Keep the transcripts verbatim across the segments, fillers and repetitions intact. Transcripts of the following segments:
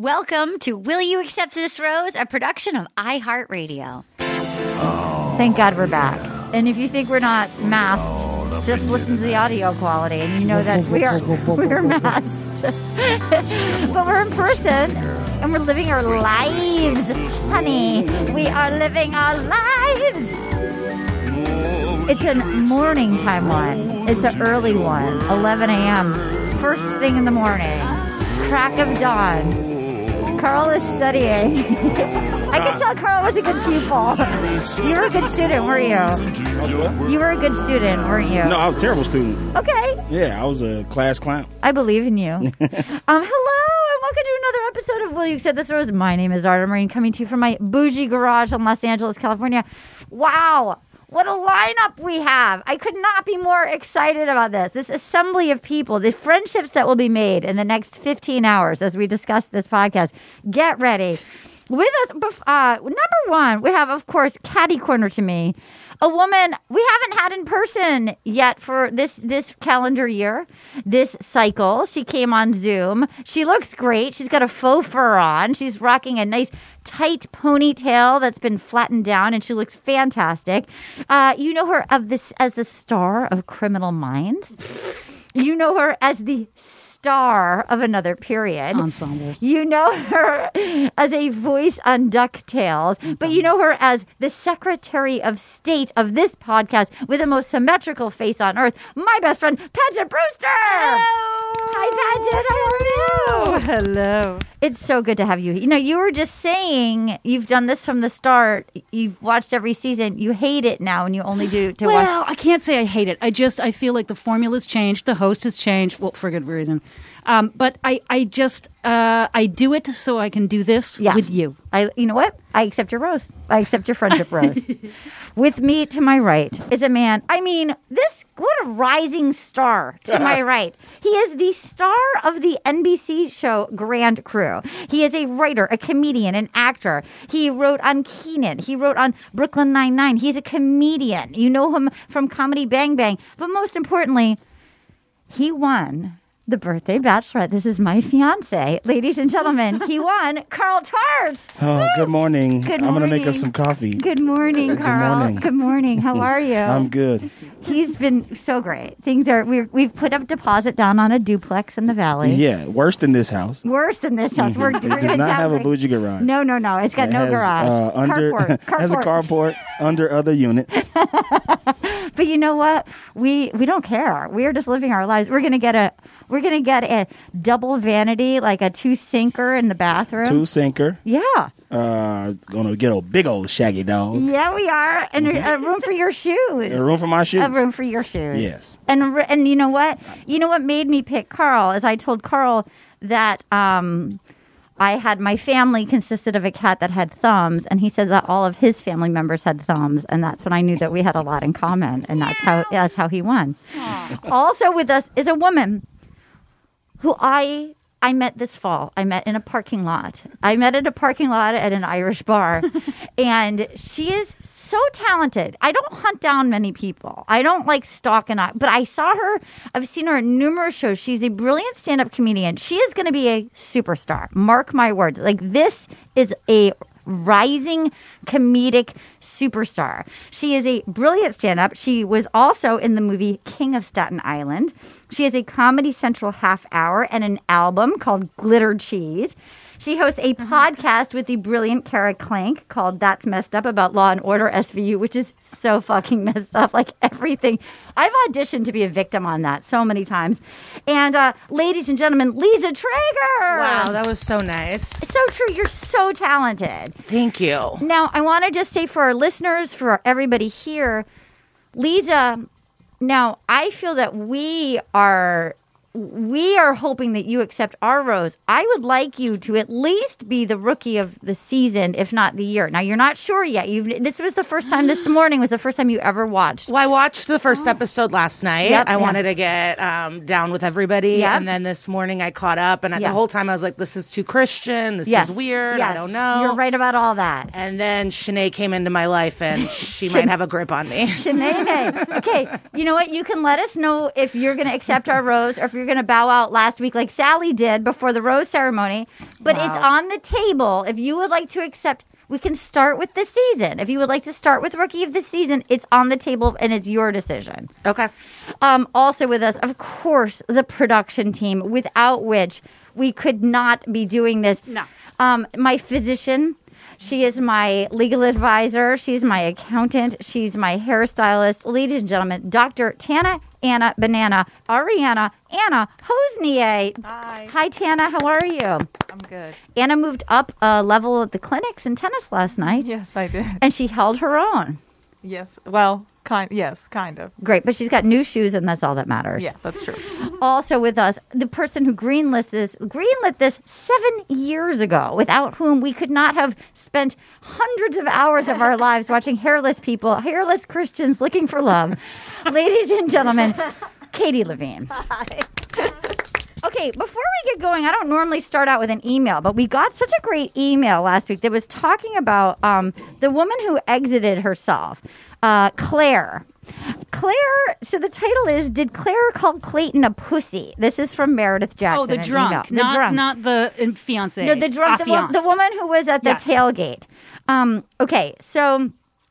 Welcome to Will You Accept This Rose, a production of iHeartRadio. Thank God we're back. And if you think we're not masked, just listen to the audio quality and you know that we are we're masked. But we're in person and we're living our lives, honey. We are living our lives. It's a morning time one. It's an early one. eleven a.m. First thing in the morning. Crack of dawn. Carl is studying. I could tell Carl was a good pupil. You were a good student, weren't you? You were a good student, weren't you? No, I was a terrible student. Okay. Yeah, I was a class clown. I believe in you. um, hello, and welcome to another episode of Will You Accept This Rose? My name is Arda Marine, coming to you from my bougie garage in Los Angeles, California. Wow. What a lineup we have. I could not be more excited about this. This assembly of people, the friendships that will be made in the next fifteen hours as we discuss this podcast. Get ready. With us, uh, number one, we have, of course, Catty Corner to me. A woman we haven't had in person yet for this, this calendar year, this cycle. She came on Zoom. She looks great. She's got a faux fur on. She's rocking a nice tight ponytail that's been flattened down, and she looks fantastic. Uh, you know her of this as the star of Criminal Minds. You know her as the star of Another Period. Ensembles. You know her as a voice on DuckTales, Ensemble. But you know her as the Secretary of State of this podcast with the most symmetrical face on earth, my best friend, Paget Brewster. Hello. Hi, Paget. How are you? Hello. It's so good to have you. You know, you were just saying you've done this from the start. You've watched every season. You hate it now, and you only do to well, watch. I can't say I hate it. I just I feel like the formula's changed. The host has changed. Well, for good reason. Um, but I, I just uh, I do it so I can do this Yeah. with you. I, you know what? I accept your rose. I accept your friendship rose. With me to my right is a man. I mean, this, what a rising star to my right. He is the star of the N B C show Grand Crew. He is a writer, a comedian, an actor. He wrote on Kenan. He wrote on Brooklyn Nine-Nine. He's a comedian. You know him from Comedy Bang Bang. But most importantly, he won The Birthday Bachelorette. This is my fiance. Ladies and gentlemen, he won Carl Tart. Oh, good morning. Good I'm going to make morning. us some coffee. Good morning, Good Carl. morning. Good morning. How are you? I'm good. He's been so great. Things are, we're, we've put a deposit down on a duplex in the valley. Yeah, worse than this house. Worse than this house. We're, It we're does gonna not have a downgrade. bougie garage. No, no, no. It's got It no has, garage. Uh, under, carport. carport. has a carport under other units. But you know what? We we don't care. We're just living our lives. We're gonna get a we're gonna get a double vanity, like a two sinker in the bathroom. Two sinker. Yeah. Uh, gonna get a big old shaggy dog. Yeah, we are. And a, a room for your shoes. A room for my shoes. A room for your shoes. Yes. And and you know what? You know what made me pick Carl is I told Carl that um, I had my family consisted of a cat that had thumbs, and he said that all of his family members had thumbs, and that's when I knew that we had a lot in common, and that's how that's how he won. Also with us is a woman who I I met this fall. I met in a parking lot. I met at a parking lot at an Irish bar, and she is so talented. I don't hunt down many people. I don't like stalk and I, but I saw her. I've seen her in numerous shows. She's a brilliant stand-up comedian. She is going to be a superstar. Mark my words. Like, this is a rising comedic superstar. She is a brilliant stand-up. She was also in the movie King of Staten Island. She has a Comedy Central half hour and an album called Glitter Cheese. She hosts a mm-hmm. podcast with the brilliant Kara Clank called That's Messed Up about Law and Order S V U, which is so fucking messed up. Like everything. I've auditioned to be a victim on that so many times. And uh, ladies and gentlemen, Lisa Traeger. Wow, that was so nice. So true. You're so talented. Thank you. Now, I want to just say for our listeners, for everybody here, Lisa, now I feel that we are... We are hoping that you accept our rose. I would like you to at least be the rookie of the season, if not the year. Now, you're not sure yet. You've, this was the first time, this morning was the first time you ever watched. Well, I watched the first episode last night. Yep, I yeah. wanted to get um, down with everybody. Yep. And then this morning I caught up. And Yeah. the whole time I was like, this is too Christian. This Yes. is weird. Yes. I don't know. You're right about all that. And then Shanae came into my life and she might have a grip on me. Shanae. Okay, you know what? You can let us know if you're going to accept our rose or if you're going to bow out last week like Sally did before the rose ceremony. But Wow. it's on the table. If you would like to accept, we can start with the season. If you would like to start with Rookie of the Season, it's on the table and it's your decision. Okay. Um, also with us, of course, the production team, without which we could not be doing this. No. Um, my physician. She is my legal advisor. She's my accountant. She's my hairstylist. Ladies and gentlemen, Doctor Tana Anna Banana Ariana Anna Hosnier. Hi. Hi, Tana. How are you? I'm good. Anna moved up a level at the clinics in tennis last night, Yes, I did. and she held her own. Yes. Well, kind. Yes, kind of. Great, but she's got new shoes, and that's all that matters. Yeah, that's true. Also with us, the person who greenlit this, greenlit this seven years ago, without whom we could not have spent hundreds of hours of our lives watching hairless people, hairless Christians looking for love. Ladies and gentlemen, Katie Levine. Okay, before we get going, I don't normally start out with an email, but we got such a great email last week that was talking about um, the woman who exited herself, uh, Claire. Claire, so the title is, Did Claire Call Clayton a Pussy? This is from Meredith Jackson. Oh, the an drunk, email. not, the drunk. not the uh, fiance. No, the drunk, the, wo- the woman who was at the Yes. tailgate. Um, okay, so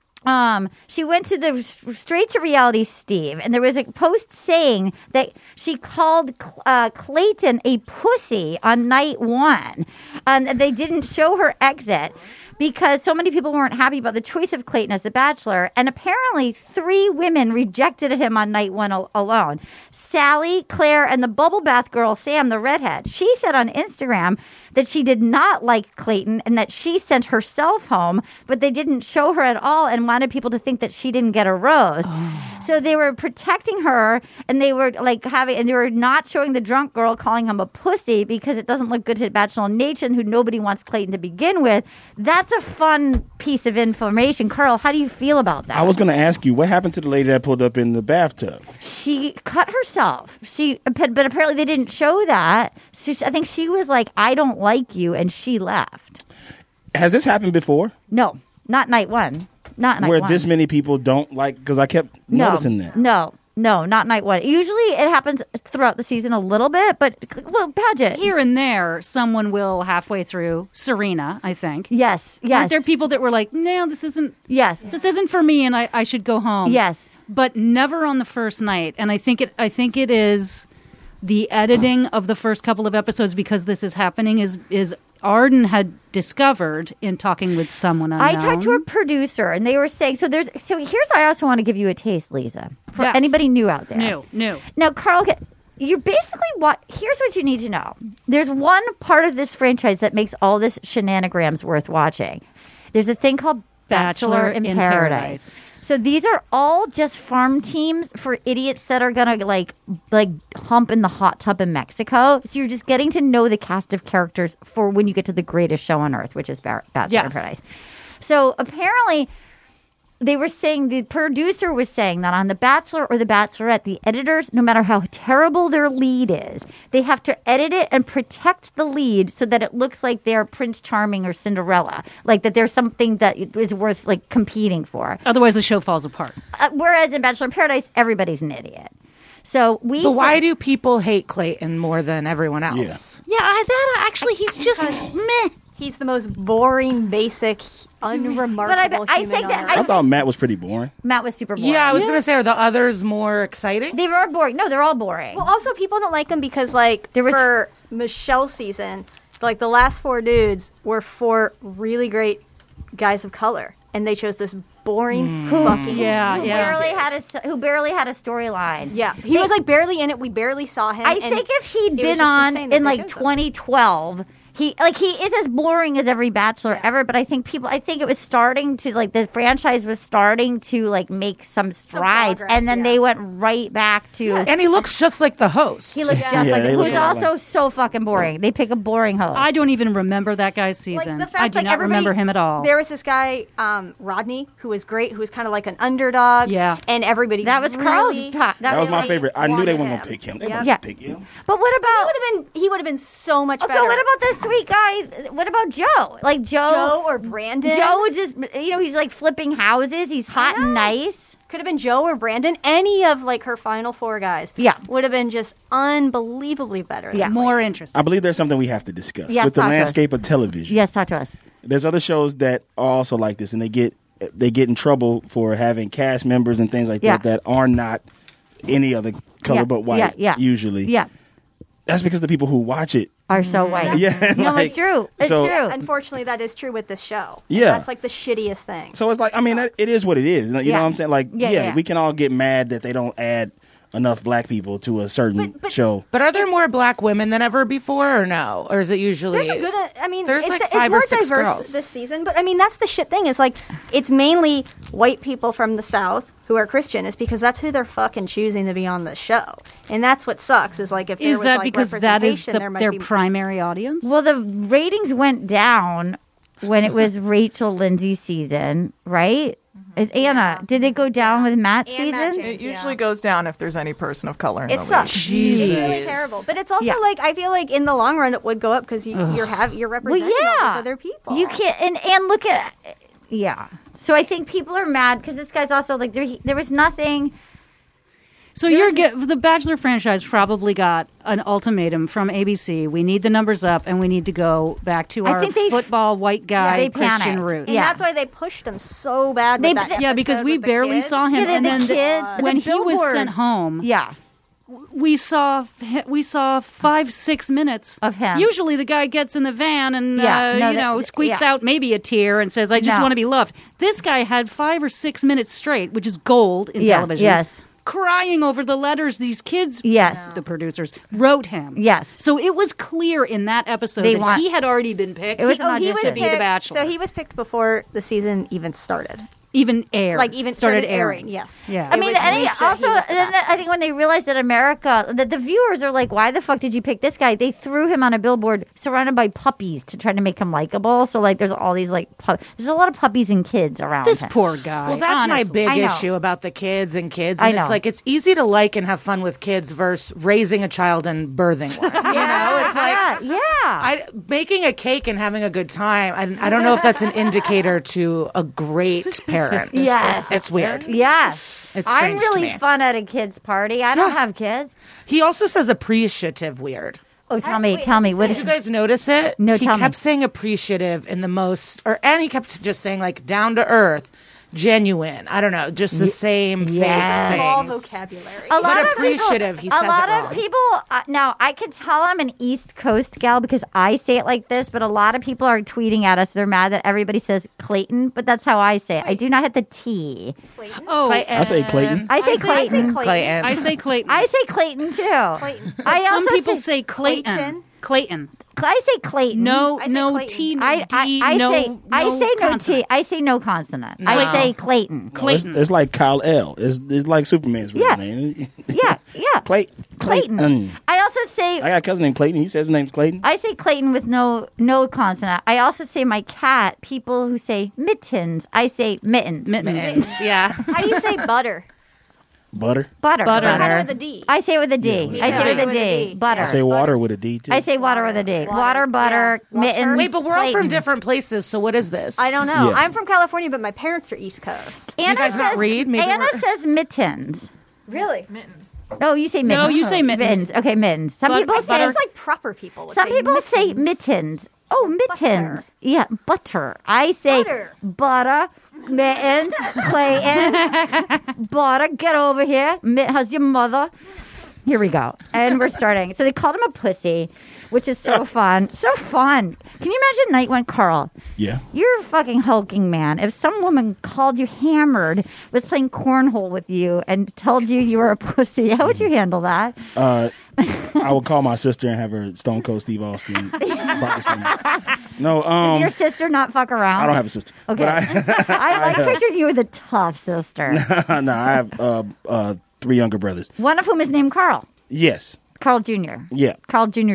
um, she went to the Straight to Reality Steve, and there was a post saying that she called uh, Clayton a pussy on night one, and they didn't show her exit because so many people weren't happy about the choice of Clayton as the Bachelor, and apparently three women rejected him on night one al- alone. Sally, Claire, and the bubble bath girl, Sam, the redhead. She said on Instagram that she did not like Clayton and that she sent herself home, but they didn't show her at all and wanted people to think that she didn't get a rose. Oh. So they were protecting her, and they were like having, and they were not showing the drunk girl calling him a pussy because it doesn't look good to Bachelor Nation, who nobody wants Clayton to begin with. That's a fun piece of information. Carl, how do you feel about that? I was going to ask you, what happened to the lady that pulled up in the bathtub? She cut herself. She, but but apparently they didn't show that. So she, I think she was like, "I don't like you," and she left. Has this happened before? No, not night one. Not night Where one. this many people don't like, because I kept no, noticing that. No, no, not night one. Usually it happens throughout the season a little bit, but well, Paget. Here and there, someone will halfway through. Serena, I think. Yes, yes. Aren't there people that were like, no, this isn't, Yes, this isn't for me, and I, I should go home. yes. But never on the first night. And I think it I think it is the editing of the first couple of episodes, because this is happening, is is Arden had discovered in talking with someone unknown. I talked to a producer, and they were saying, so there's, so here's, I also want to give you a taste, Lisa, for Yes. anybody new out there. New, new. Now, Carl, you're basically what? Here's what you need to know. There's one part of this franchise that makes all this shenanigans worth watching. There's a thing called Bachelor, Bachelor in, in Paradise. Paradise. So these are all just farm teams for idiots that are gonna like like hump in the hot tub in Mexico. So you're just getting to know the cast of characters for when you get to the greatest show on earth, which is Bar- Bachelor in Yes. Paradise. So apparently, they were saying, the producer was saying that on The Bachelor or The Bachelorette, the editors, no matter how terrible their lead is, they have to edit it and protect the lead so that it looks like they're Prince Charming or Cinderella, like that there's something that is worth like competing for. Otherwise, the show falls apart. Uh, whereas in Bachelor in Paradise, everybody's an idiot. So we. But why do people hate Clayton more than everyone else? Yeah, I, that actually, he's just meh. He's the most boring, basic, unremarkable But I- I human think on that- earth. I thought Matt was pretty boring. Matt was super boring. Yeah, I was going to say, are the others more exciting? They were boring. No, they're all boring. Well, also, people don't like him because, like, There was- for Michelle's season, like, the last four dudes were four really great guys of color. And they chose this boring fucking... Yeah, who yeah. barely had a s- who barely had a storyline. Yeah, he They- was, like, barely in it. We barely saw him. I and think if he'd it was been just on insane that in they like chose him. twenty twelve, he like he is as boring as every Bachelor ever. But I think people, I think it was starting to like the franchise was starting to like make some strides, progress, and then yeah. they went right back to. And he looks just like the host. He looks just Yeah, like they who's look alike. also so fucking boring. They pick a boring host. I don't even remember that guy's Like, season. the fact, I do like, not everybody- remember him at all. There was this guy, um, Rodney, who was great, who was kind of like an underdog. Yeah. And everybody that was really Carl's top. That was my really favorite. I knew they wanted weren't going to him. pick him. They Yeah. weren't Yeah. going to pick him. But what He about? would have been. He would have been so much Okay, better. what about this sweet guy? What about Joe? Like Joe, Joe or Brandon? Joe would just, you know, he's like flipping houses. He's hot and nice. could have been Joe or Brandon. Any of like her final four guys, Yeah. would have been just unbelievably better. Yeah. than More Clayton. interesting. I believe there's something we have to discuss Yes, with the talk to us. landscape of television. Yes, talk to us. There's other shows that are also like this, and they get they get in trouble for having cast members and things like Yeah. that that are not any other color Yeah, but white. yeah, yeah. Usually, Yeah, that's because the people who watch it. are so white. Yeah, No, like, it's true. It's so- true. Unfortunately, that is true with this show. And Yeah. that's like the shittiest thing. So it's like, I mean, it is what it is. You know Yeah. what I'm saying? Like, Yeah, yeah, yeah, yeah. we can all get mad that they don't add enough black people to a certain But- but- show. But are there more black women than ever before, or no? Or is it usually? There's a good. uh, I mean, There's it's, like it's five or more six diverse girls. this season. But I mean, that's the shit thing. Is like it's mainly white people from the South who are Christian. Is because that's who they're fucking choosing to be on the show, and that's what sucks. Is like if there Is was that like because that is representation, the, there might their be primary audience? Well, the ratings went down when it was Rachel Lindsay season, right? Is Anna? Did it go down with Matt's And Matt season? James. It usually Yeah. goes down if there's any person of color in It the sucks. lead. It's really Jesus. terrible. But it's also Yeah. like I feel like in the long run it would go up because you, you're have you're Well, representing all yeah. these other people. You can't, and and look at, yeah. So I think people are mad because this guy's also like there. There was nothing. So you're get, the Bachelor franchise probably got an ultimatum from A B C. We need the numbers up, and we need to go back to I our think they- football white guy they Christian panicked. roots. And Yeah. that's why they pushed him so bad. They- With that they- Yeah, because episode we with the barely kids. saw him, Yeah, and the then the- kids, the when he was billboards. sent home, Yeah. we saw we saw five six minutes Of him. Usually, the guy gets in the van and Yeah, uh, no, you that- know squeaks yeah. out maybe a tear and says, "I just No. want to be loved." This guy had five or six minutes straight, which is gold in Yeah, television. yes. Crying over the letters these kids, Yes. the producers wrote him. Yes. So it was clear in that episode They that want- he had already been picked. It was an Oh, he was audition. to be the picked- Bachelor. So he was picked before the season even started. even aired, Like even started, started airing. Yes. Yeah. I mean, was and he leaked that also, he was the then best. I think when they realized that America, that the viewers are like, why the fuck did you pick this guy? They threw him on a billboard surrounded by puppies to try to make him likable. So, like, there's all these, like, pu- there's a lot of puppies and kids around This him. poor guy. Well, that's my honestly. big I know. issue about the kids and kids. I And know. it's like it's easy to like and have fun with kids versus raising a child and birthing one. You know, it's like yeah, yeah. I, making a cake and having a good time. I, I don't know if that's an indicator to a great parent. Yes. It's weird. Yes. It's I'm strange to really me. fun at a kid's party. I don't Yeah. have kids. He also says appreciative weird. Oh, tell I- me, wait, tell what's me. he What Did is you guys notice it? No, he tell me. kept saying appreciative in the most, or and he kept just saying like down to earth, genuine. I don't know, just the same yes. fake All things. vocabulary. a lot of appreciative, people, he says a lot it of wrong. people uh, now I could tell I'm an East Coast gal because I say it like this, but a lot of people are tweeting at us. They're mad that everybody says Clayton, but that's how I say it. I do not hit the T. Oh, I say Clayton. I say I say- Clayton. Clayton. I say Clayton. I say Clayton too. Clayton. I Some also people say, say Clayton. Clayton. Clayton. I say Clayton. No, I say no Clayton. T, no I, D, I, I no, say no I say no consonant. T. I say no consonant. I No. say Clayton. No, it's, Clayton. it's like Kyle L. It's, it's like Superman's real Yeah. name. Yeah, yeah. Clay, Clayton. Clayton. I also say I got a cousin named Clayton. He says his name's Clayton. I say Clayton with no no consonant. I also say my cat. People who say mittens, I say mittens. Mittens. yeah. How do you say butter? Butter. Butter. Butter. Butter with a D. I say it with a D. Yeah, with I a say it D. with a With a D. D. Butter. I say water with a D too. I say water with a D. Water, butter, yeah. mittens. Wait, but we're all from Clayton. different places, so what is this? I don't know. Yeah. I'm from California, but my parents are East Coast. Anna guys says, not read? Maybe Anna we're- says mittens. Really? Mittens. Oh, you say No, mittens. you say mittens. Okay, mittens. Some But- people but say It's like proper people. would some say people say mittens. mittens. Oh, mittens. Butter. Yeah, butter. I say Butter. butter, mittens, Clayton, butter. Get over here. Mitt, how's your mother? Here we go. And we're starting. So they called him a pussy, which is so fun. So fun. Can you imagine night one, Carl? Yeah. You're a fucking hulking man. If some woman called you hammered, was playing cornhole with you, and told you you were a pussy, how would you handle that? Uh, I would call my sister and have her Stone Cold Steve Austin. box me. No, Does um, your sister not fuck around? I don't have a sister. Okay. But I like picturing you with a tough sister. I, no, I have uh, uh, three younger brothers. One of whom is named Carl. Yes. Carl Junior Yeah. Carl Junior Junior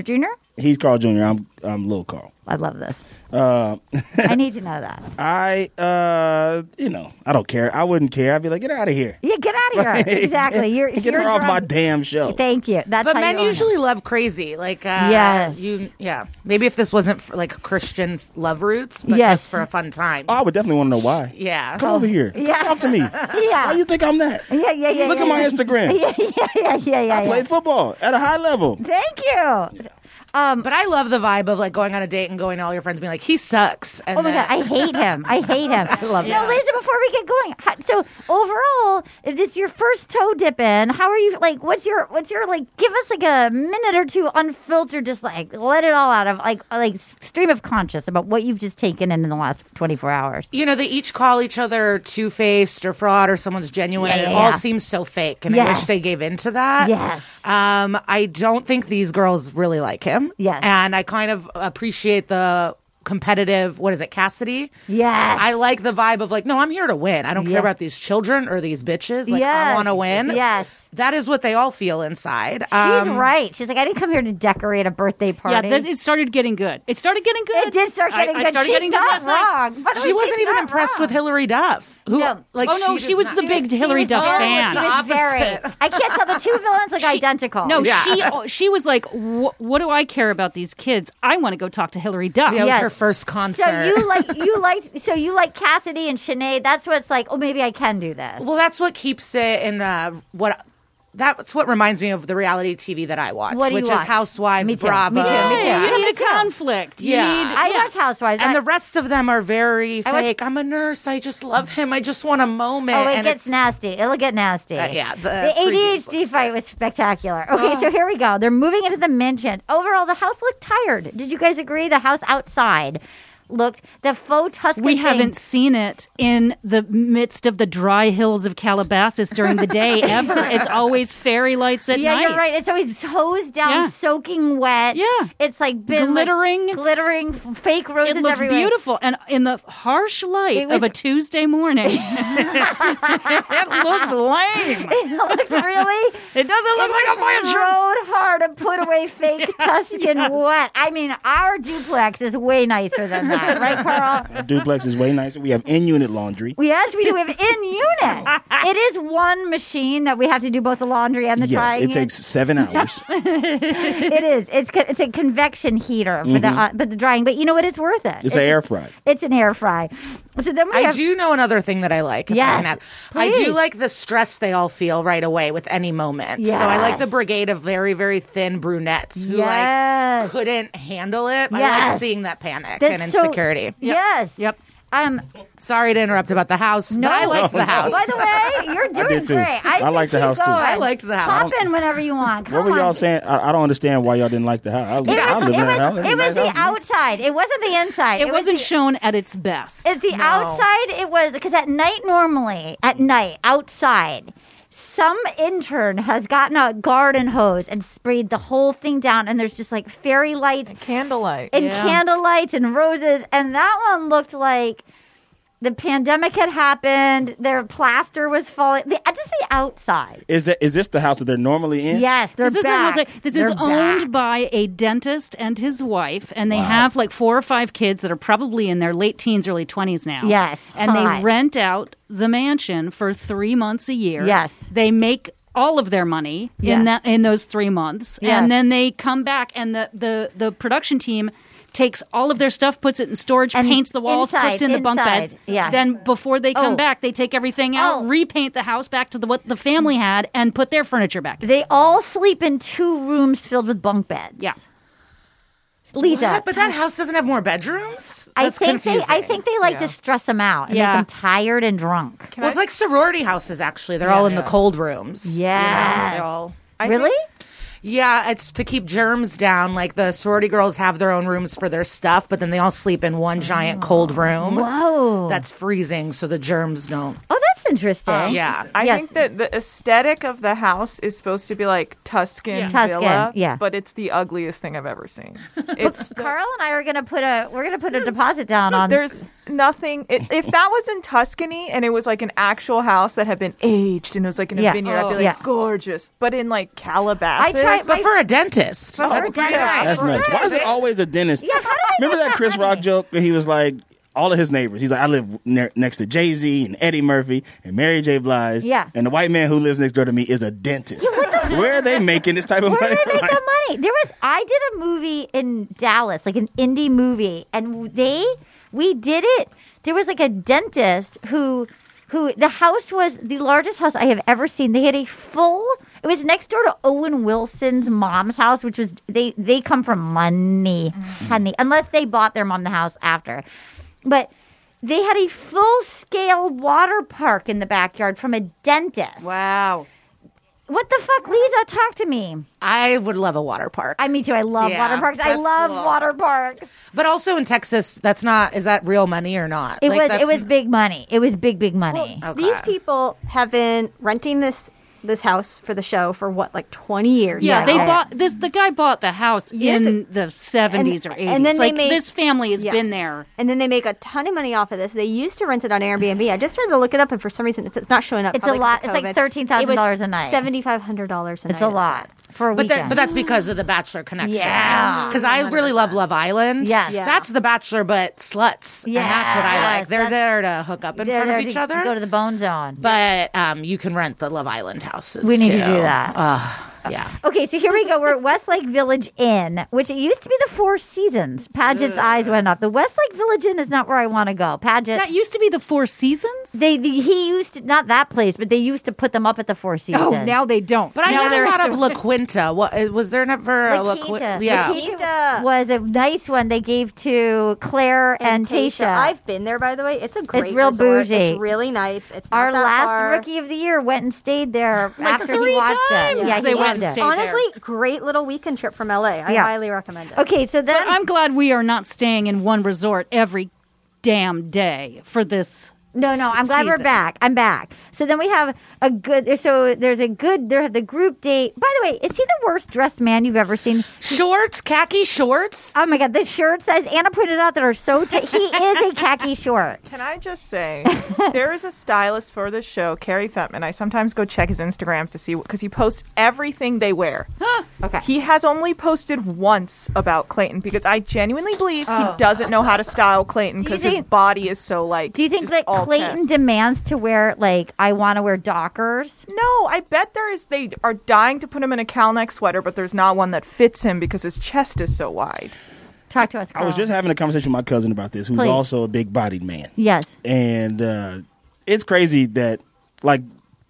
He's Carl Junior I'm I'm Lil Carl. I love this. Uh, I need to know that. I, uh, you know, I don't care. I wouldn't care. I'd be like, get out of here. Yeah, get out of here. Exactly. You're, Get you're her off drunk. my damn show. Thank you. That's But how men you own usually it. love crazy. Like, uh, Yes. you, yeah. Maybe if this wasn't for, like Christian love roots, but Yes. just for a fun time. Oh, I would definitely want to know why. Yeah. Come over here. Yeah. Talk to me. Yeah. Why you think I'm that? Yeah, yeah, yeah. Look yeah, at my yeah. Instagram. Yeah, yeah, yeah, yeah, yeah. I played football at a high level. Thank you. Um, But I love the vibe of like going on a date and going to all your friends and being like, he sucks. And oh my then- god, I hate him. I hate him. I love Now, that. Lisa, before we get going, how, so overall, if this is your first toe dip in, how are you? Like, what's your, what's your like? Give us like a minute or two, unfiltered, just like let it all out of like, like stream of conscious about what you've just taken in in the last twenty-four hours. You know, they each call each other two-faced or fraud or someone's genuine. Yeah, and yeah, it all yeah. seems so fake. And I Yes. wish they gave into that. Yes. Um, I don't think these girls really like him. Yes. And I kind of appreciate the competitive, what is it, Cassidy? Yes. I like the vibe of like, no, I'm here to win. I don't Yeah. care about these children or these bitches. Like, I Yes. want to win. Yes. That is what they all feel inside. She's Um, right. She's like, I didn't come here to decorate a birthday Yeah, party. that, it started getting good. It started getting good. It did start getting I, good. I started She's getting good not last night. wrong. By the way, She wasn't she's even not impressed wrong. with Hillary Duff. Who, No. like, Oh no, she, she was does the not- big Hillary was Duff very- fan. She was very. Opposite. I can't tell the two villains look She- identical. No, Yeah. she she was like, "What do I care about these kids? I want to go talk to Hillary Duff." Yeah, it was Yes. her first concert. So you like you liked so you like Cassidy and Sinead. That's what's like. Oh, maybe I can do this. Well, that's what keeps it in uh, what. That's what reminds me of the reality T V that I watch, What do you which watch? is Housewives, Me too. Bravo. Me too. Me too. Yeah, you Me need a too. conflict. You Yeah. need, I yeah. watch Housewives. And I- the rest of them are very I watch- fake. I'm a nurse. I just love him. I just want a moment. Oh, it and gets it's, nasty. It'll get nasty. Uh, yeah, the the A D H D previews look fight was spectacular. Okay, so here we go. They're moving into the mansion. Overall, the house looked tired. Did you guys agree? The house outside looked the faux Tuscan. We thing- haven't seen it in the midst of the dry hills of Calabasas during the day ever. It's always fairy lights at Yeah, night. you're right. It's always hosed down, Yeah. soaking wet. Yeah. It's like been like, Glittering. glittering, fake roses It looks everywhere. beautiful, and in the harsh light It was- of a Tuesday morning, it looks lame. It looked really. It doesn't look like a fire truck. rode hard to put away fake Tuscan wet. I mean, our duplex is way nicer than that, right, Carl? Our duplex is way nicer. We have in-unit laundry. Yes, we do. We have in unit. It is one machine that we have to do both the laundry and the Yes, drying. it in. takes seven hours. It is. It's co- it's a convection heater for the uh, but the drying. But you know what? It's worth it. It's an air fry. It's an air fry. So then we I have. do know another thing that I like. if I Yes, can add. I do please. like the stress they all feel right away with any moment. So I like Yes. the brigade of very, very thin brunettes who Yes. like couldn't handle it. I Yes. like seeing that panic That's and so- insecurity. Yes. Yep. Um. Sorry to interrupt about the house, No. but I liked the house. By the way, you're doing did too. great. I, I say like the keep house too. going. I liked the house. Pop in whenever you want. Come What were y'all on. saying? I, I don't understand why y'all didn't like the house. I, It I was, live it in that house. was, It's a it was nice the house. outside. It wasn't the inside. It, was wasn't the- shown at its best. It's the No. outside. It was because at night, normally at night outside, some intern has gotten a garden hose and sprayed the whole thing down, and there's just like fairy lights Candlelight. and Yeah. candle lights and roses, and that one looked like the pandemic had happened. Their plaster was falling. The, just the outside. Is that is this the house that they're normally in? Yes, they're This is, the back. house- this is They're owned back. by a dentist and his wife, and they have like four or five kids that are probably in their late teens, early twenties now. Yes, And hot. they rent out the mansion for three months a year. Yes. They make all of their money Yeah. in that in those three months. Yes. And then they come back, and the, the, the production team takes all of their stuff, puts it in storage, And paints the walls, inside, puts in the bunk inside, beds. yeah. Then before they come Oh. back, they take everything out, Oh. repaint the house back to the, what the family had, and put their furniture back. They all sleep in two rooms filled with bunk beds. Yeah. Lisa. What? But that house doesn't have more bedrooms? I That's think confusing. they. I think they like Yeah. to stress them out and Yeah. make them tired and drunk. Can Well, I- it's like sorority houses, actually. They're all in the yeah. cold rooms. You know, Yes. they all- I really? think- Yeah, it's to keep germs down. Like the sorority girls have their own rooms for their stuff, but then they all sleep in one giant cold room. Whoa. That's freezing, so the germs don't. oh, that's interesting. Um, yeah. I Yes. think that the aesthetic of the house is supposed to be like Tuscan Yeah. Tuscan, villa, yeah. but it's the ugliest thing I've ever seen. It's Carl and I are gonna put a we're gonna put a deposit down on. there's nothing. It, if that was in Tuscany and it was like an actual house that had been aged and it was like in a Yeah. vineyard, I'd be Oh. like Yeah. gorgeous. But in like Calabasas, I tried- But for a dentist. For that's a pretty dentist. nice. That's nuts. Why is it always a dentist? Yeah, how do they Remember make that Chris money? Rock joke where he was like, all of his neighbors. He's like, I live ne- next to Jay-Z and Eddie Murphy and Mary J. Blige. Yeah. And the white man who lives next door to me is a dentist. Where are they making this type of Where money? do they make Like, the money? There was I did a movie in Dallas, like an indie movie, and they we did it. There was like a dentist who who the house was the largest house I have ever seen. They had a full. It was next door to Owen Wilson's mom's house, which was they they come from money, honey, unless they bought their mom the house after, but. They had a full scale water park in the backyard from a dentist. Wow. What the fuck, Lisa? Talk to me. I would love a water park. I me too. I love Yeah, water parks. I that's love cool. water parks. But also in Texas, that's not, is that real money or not? It Like, was that's- it was big money. It was big big money. Okay. These people have been renting this this house for the show for what, like twenty years? Yeah, Yeah, they yeah. bought this. The guy bought the house Years in the seventies or and eighties. then they like made- this family has Yeah. been there. And then they make a ton of money off of this. They used to rent it on Airbnb. I just tried to look it up, and for some reason, it's, it's not showing up. It's a probably 'cause lot. of It's like COVID. thirteen thousand dollars It a night. was seventy-five hundred dollars a night. It's a it lot said. for a But, weekend. that, but that's because of the Bachelor connection. Yeah. Because I really love Love Island. Yes. Yeah. That's the Bachelor, but sluts. And that's what I Yes, like. They're that's- there to hook up in They're front there of each to other. Go to the bone zone. But um, you can rent the Love Island houses. We need to too. do that. Ugh, yeah. Okay, so here we go. We're at Westlake Village Inn, which it used to be the Four Seasons. Paget's eyes went up. The Westlake Village Inn is not where I want to go. Paget. That used to be the Four Seasons. They, the, he used to, not that place, but they used to put them up at the Four Seasons. Oh, now they don't. But I now know they're a lot of La Quinta. What was there never a La La Quinta? Quinta. Yeah. La Quinta was a nice one they gave to Claire and, Tasha. I've been there, by the way. It's a great real resort. bougie. It's really nice. It's not Our that last far. rookie of the year went and stayed there Like after three he watched times it. Yeah, he they went loved and it. stayed. Honestly, great little weekend trip from L A. I Yeah. highly recommend it. Okay, so then But I'm glad we are not staying in one resort every damn day for this. No, no, I'm glad we're season. back. I'm back. So then we have a good. So there's a good. There have the group date. By the way, is he the worst dressed man you've ever seen? Shorts, khaki shorts. Oh my god, the shirts that Anna pointed out that are so tight. He is a khaki short. Can I just say, there is a stylist for the show, Carrie Fettman. I sometimes go check his Instagram to see, because he posts everything they wear. Okay. He has only posted once about Clayton, because I genuinely believe he doesn't know how to style Clayton, Oh. Do you because his think- body is so like. Do you think just that all Clayton chest. demands to wear like I want to wear Dockers? No, I bet there is. They are dying to put him in a cowl neck sweater, but there's not one that fits him because his chest is so wide. Talk to us. I was Carl. just having a conversation with my cousin about this, who's Please. also a big bodied man. Yes. And uh, it's crazy that, like,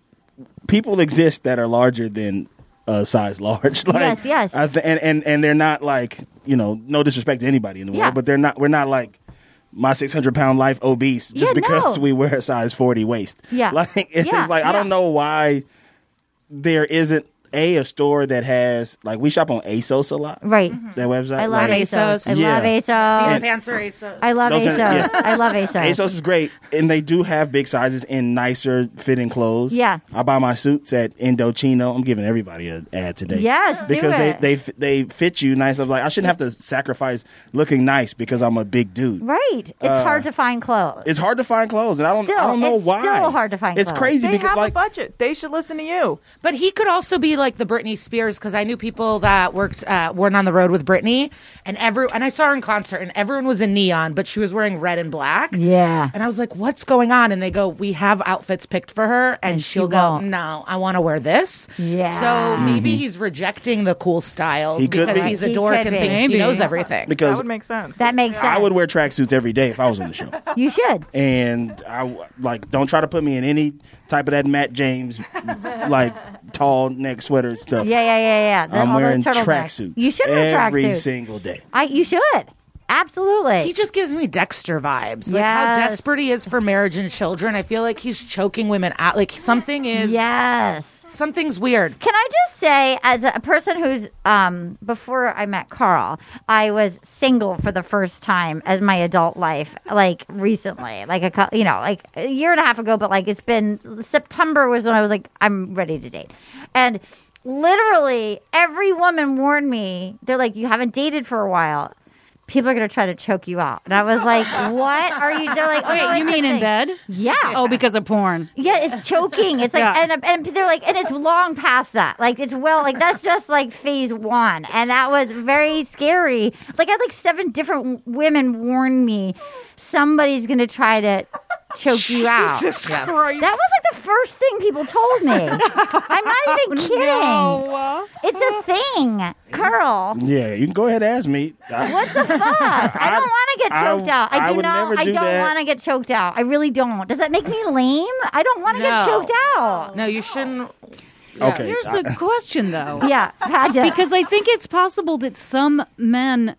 people exist that are larger than uh, size large. Like, Yes, yes. I th- and, and, and they're not like, you know, no disrespect to anybody in the Yeah. world, but they're not, we're not like, my six hundred pound life obese just Yeah, because no. we wear a size forty waist. Yeah. Like, it's, Yeah, it's like, I don't yeah. know why there isn't a, a store that has, like, we shop on ASOS a lot. Right. That website. I love like, ASOS. I Yeah. love These ASOS. pants are ASOS. I love Those are- ASOS. yeah. I love ASOS. ASOS is great, and they do have big sizes in nicer fitting clothes. Yeah. I buy my suits at Indochino. I'm giving everybody an ad today. Yes, do because it. they they they fit you nice. I'm like, I shouldn't have to sacrifice looking nice because I'm a big dude. Right. It's hard to find clothes. It's hard to find clothes, and I don't I Still, don't know it's why. still hard to find It's clothes. crazy They because have like a budget. They should listen to you. But he could also be like the Britney Spears, because I knew people that worked uh, weren't on the road with Britney, and every and I saw her in concert, and everyone was in neon, but she was wearing red and black. Yeah. And I was like, "What's going on?" And they go, "We have outfits picked for her," and, And she she'll go, won't. "No, I want to wear this." Yeah. So maybe he's rejecting the cool styles He could because be. he's a He dork could and be. thinks Maybe. he knows everything. That because would make sense. That makes sense. I would wear tracksuits every day if I was on the show. You should. And I like don't try to put me in any type of that Matt James like tall neck sweater stuff. Yeah, yeah, yeah, yeah. The- I'm all those wearing turtlenecks. tracksuits. You should wear every tracksuits. single day. I. You should. Absolutely. He just gives me Dexter vibes. Like how Yes. desperate he is for marriage and children. I feel like he's choking women out. Like something is yes. Something's weird. Can I just say, as a person who's, um, before I met Carl, I was single for the first time as my adult life, like recently, like a, cou- you know, like a year and a half ago, but like it's been, September was when I was like, I'm ready to date. And literally every woman warned me, they're like, you haven't dated for a while. People are going to try to choke you out. And I was like, what are you? They're like, oh, Wait, no, you it's mean a in thing. bed? Yeah. Oh, because of porn. Yeah, it's choking. It's like, Yeah. and, and they're like, and it's long past that. Like, it's well, like, that's just like phase one. And that was very scary. Like, I had like seven different w- women warn me somebody's going to try to choke you out. Jesus Yeah. Christ. That was like the first thing people told me. I'm not even kidding. No. It's a thing. Carl. Yeah, you can go ahead and ask me. I, What the fuck? I don't want to get I- choked out. I I do would not. never I do don't that. want to get choked out. I really don't. Does that make me lame? I don't want to get No. choked out. No, you shouldn't. okay. Here's I- the question, though. Yeah, pageant. Because I think it's possible that some men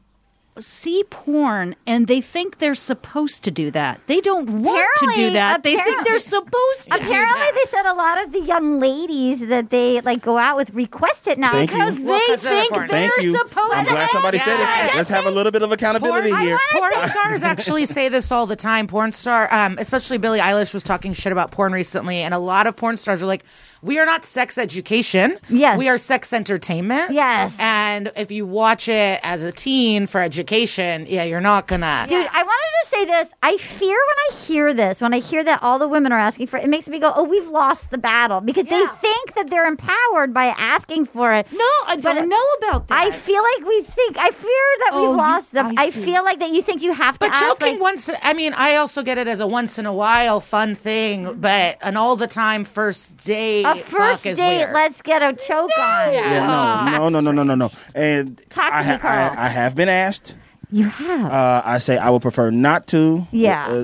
see porn and they think they're supposed to do that. They don't want to do Apparently- that. They think apparently- they're supposed to do apparently that. they said a lot of the young ladies that they like go out with request it now Thank you. because Well, they 'cause they're think porn. they're Thank you. supposed I'm to. glad somebody said Yes. it. Let's have a little bit of accountability Porn, here. porn stars actually say this all the time. Porn star, um, especially Billie Eilish was talking shit about porn recently, and a lot of porn stars are like, we are not sex education. Yes. We are sex entertainment. Yes. And if you watch it as a teen for education, yeah, you're not gonna. Dude, I wanted to say this. I fear when I hear this, when I hear that all the women are asking for it, it makes me go, oh, we've lost the battle. Because they Yeah. think that they're empowered by asking for it. No, I But don't know about that. I feel like we think, I fear that Oh, we've you- lost them. I I, see. feel like that you think you have to But ask. joking like, once, I mean, I also get it as a once in a while fun thing, but an all the time first date. a first fuck is date, weird. let's get a choke on. Yeah, no, no, no, no, no, no, no. And Talk to I, me, Carl. I, I have been asked. You have. Uh, I say I would prefer not to. Yeah. Uh,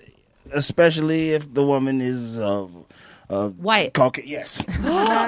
especially if the woman is uh, uh, White. Caucasian. Yes. uh,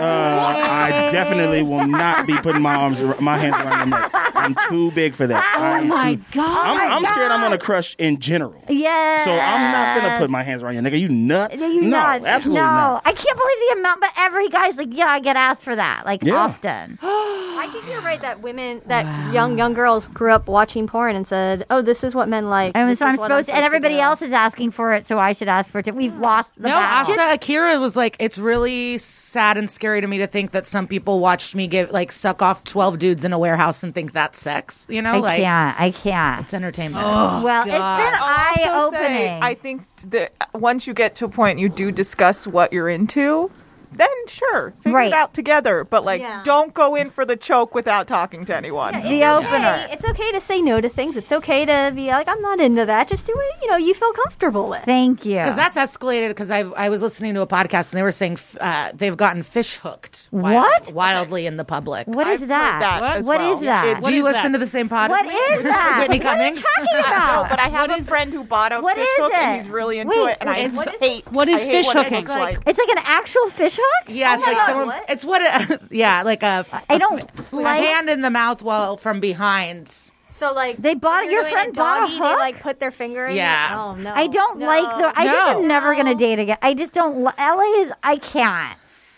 I definitely will not be putting my arms, ar- my hands around your neck. I'm too big for that. Oh I'm my too- God. I'm, I'm scared I'm God. gonna crush in general. Yes. So I'm not gonna put my hands around your neck. Are you nuts? You no, nuts. absolutely no. not. I can't believe the amount, but every guy's like, yeah, I get asked for that, like Yeah. often. I think you're right that women, that young young girls grew up watching porn and said, "Oh, this is what men like." And This so is I'm what supposed to, and everybody do." else is asking for it, so I should ask for it too. We've lost the No, battle. Asa Akira was like, it's really sad and scary to me to think that some people watched me give like suck off twelve dudes in a warehouse and think that's sex. You know, I like can't. I can't. it's entertainment. well, it's been I'll eye also say, opening. I think that once you get to a point you do discuss what you're into, then sure, figure Right. it out together. But like, Yeah. don't go in for the choke without talking to anyone. It's The okay. opener. It's okay to say no to things. It's okay to be like, I'm not into that. Just do it. You know, you feel comfortable with. Thank you. Because that's escalated. Because I I was listening to a podcast and they were saying uh, they've gotten fish hooked. What? wildly in the public? What is I've heard that? that What, as what well. is that? It's- Do you is listen that? to the same podcast? What is that? Whitney What are you Cummings? talking No, about? but I have What a is- friend who bought a What fish is hook it? and he's really into Wait, it, and I it's- just what is hate. What is I hate fish what it hooking? looks like. It's like an actual fish hook? Yeah, it's Oh my like God, someone. what? It's what? A, yeah, like a, I don't a like. hand in the mouth while from behind. So like They bought- when your you're doing friend bought a doggy, hook? They like put their finger in. Yeah. It. Oh no. I don't No. like the. I just No. am never No. gonna date again. I just don't. li- L A is. I can't.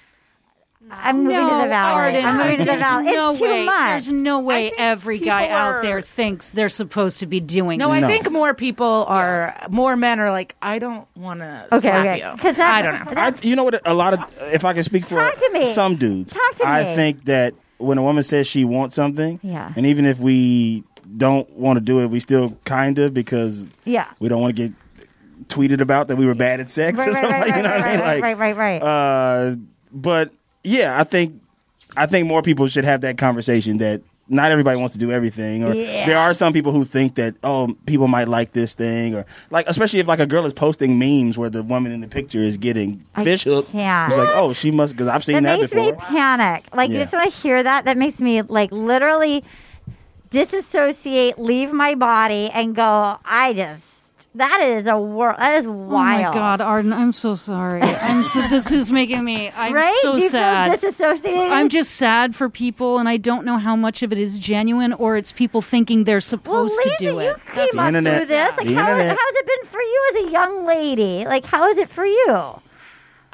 I'm moving to the No, valley. Arden, I'm moving to the there's valley. no It's too way, much. There's no way think every guy people out are- there thinks they're supposed to be doing No, that. I No. think more people are, more men are like, I don't want to Okay, slap okay. you. 'Cause that- I don't know. I, you know what? A lot of, if I can speak for Talk to me. some dudes, Talk to I me. think that when a woman says she wants something, Yeah. and even if we don't want to do it, we still kind of because Yeah. we don't want to get tweeted about that we were bad at sex Right, or right, something. right, like, you know right, what I mean? right, Like, right, right, right. Uh, but yeah, I think I think more people should have that conversation that not everybody wants to do everything, or Yeah. there are some people who think that oh people might like this thing, or like especially if like a girl is posting memes where the woman in the picture is getting fish hooked. can't. It's like oh she must because I've seen That that, makes before. me panic. Like Yeah. just when I hear that, that makes me like literally disassociate, leave my body, and go. I just that is a world. That is wild. Oh my God, Arden, I'm so sorry. I'm so, this is making me. I'm Right? so Do you sad. feel disassociated? I'm just sad for people, and I don't know how much of it is genuine or it's people thinking they're well, supposed Lisa, to do you it. came the up internet. through this. Like, The how, internet. how's it been for you as a young lady? Like, how is it for you?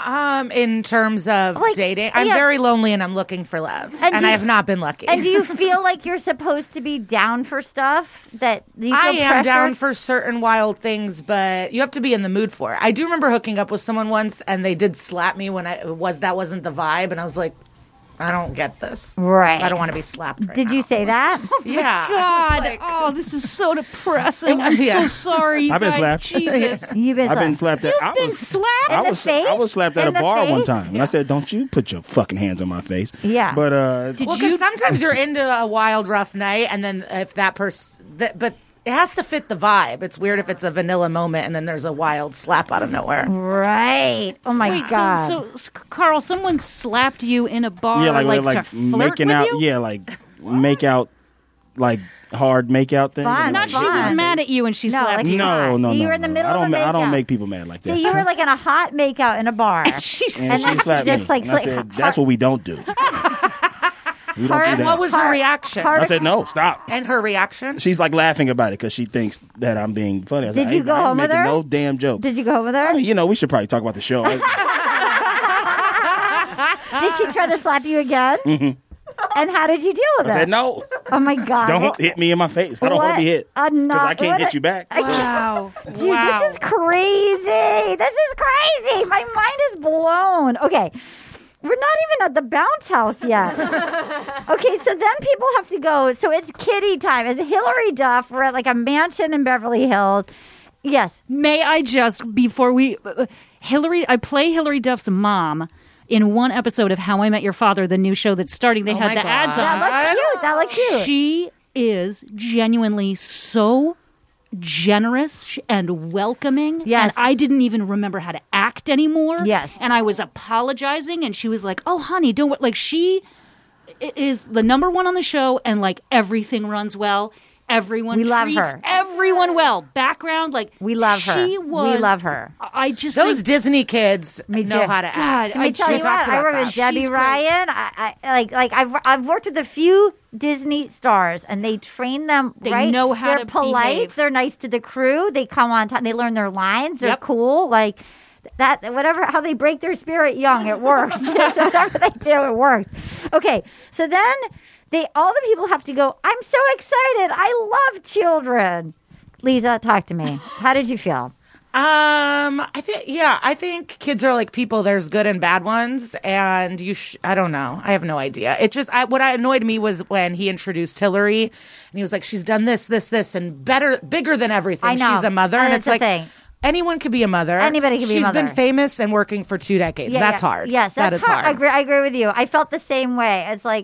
Um, in terms of Like, dating, I'm yeah. very lonely and I'm looking for love, And and, do I you- have not been lucky. And do you feel like you're supposed to be down for stuff that you feel I am pressure? down for certain wild things, but you have to be in the mood for it. I do remember hooking up with someone once, and they did slap me when I was that wasn't the vibe, and I was like, I don't get this. Right. I don't want to be slapped. Right Did now. you say that? Yeah. God, Like- oh, this is so depressing. I'm Yeah. so sorry. You I've been guys. slapped. Jesus. You've been I've been slapped. slapped. At, I been was, slapped? I In the was, face? I was slapped at In a the bar one face? time, and I said, "Don't you put your fucking hands on my face." Yeah. But uh, Did Well, you? because sometimes you're into a wild, rough night, and then if that person, that, but it has to fit the vibe. It's weird if it's a vanilla moment and then there's a wild slap out of nowhere. Right. Oh my Wait, god. so, so, s- Carl, someone slapped you in a bar, yeah, like like, like, to flirt making with out. you? Yeah, like make out, like hard make out thing. Fun, And, Not like, she was Fine. mad at you and she No, slapped like you. no. No, no, You no. were in the no. middle I of don't. a ma- I don't makeout. make people mad like that. So you were like in a hot makeout in a bar. She and slapped she then slapped just me. like- and I like said, hard- "That's what we don't do. We don't Hard- do What that." was her Hard- reaction? hard- I said, "No, stop." And her reaction? She's like laughing about it because she thinks that I'm being funny. I was Did like, you I ain't- go I ain't home with making her? No damn joke. Did you go home with her? I mean, you know, we should probably talk about the show. I- Did she try to slap you again? And how did you deal with I it? said, "No, Oh my god. don't hit me in my face. I don't want to be hit A because not- I can't what hit a- you back." So- Wow. Dude, wow. this is crazy. This is crazy. My mind is blown. Okay. We're not even at the bounce house yet. Okay, so then people have to go. So it's kitty time. It's Hillary Duff. We're at like a mansion in Beverly Hills. Yes. May I just, before we, uh, Hillary, I play Hillary Duff's mom in one episode of How I Met Your Father, the new show that's starting. They Oh had my the God. ads That on. looks cute. That looks cute. She is genuinely so generous sh- and welcoming. Yes. And I didn't even remember how to act anymore. Yes. And I was apologizing, and she was like, "Oh, honey, don't wor-" like she i- is the number one on the show, and like everything runs well. Everyone We love treats her. everyone well. Background, like We love her. She was. We love her. I I just Those think, Disney kids Me know too. how to act. God, Let me I tell you just what, talked I about work with that. Debbie She's great. Ryan. I, I like like I've I've worked with a few Disney stars, and they train them They right. know how They're to polite. behave. They're nice to the crew. They come on time. They learn their lines. They're Yep. cool. Like that. Whatever. How they break their spirit young, it works. So whatever they do, it works. Okay. So then they all the people have to go. I'm so excited. I love children. Lisa, talk to me. How did you feel? Um, I think yeah, I think kids are like people. There's good and bad ones, and you. Sh- I don't know. I have no idea. It just I, what annoyed me was when he introduced Hillary, and he was like, "She's done this, this, this, and better, bigger than everything. I know. She's a mother." And And, it's it's a like thing. anyone could be a mother. Anybody could be a She's mother. been famous and working for two decades. Yeah, that's yeah. hard. Yes, That that's is hard. I agree. I agree with you. I felt the same way. It's like,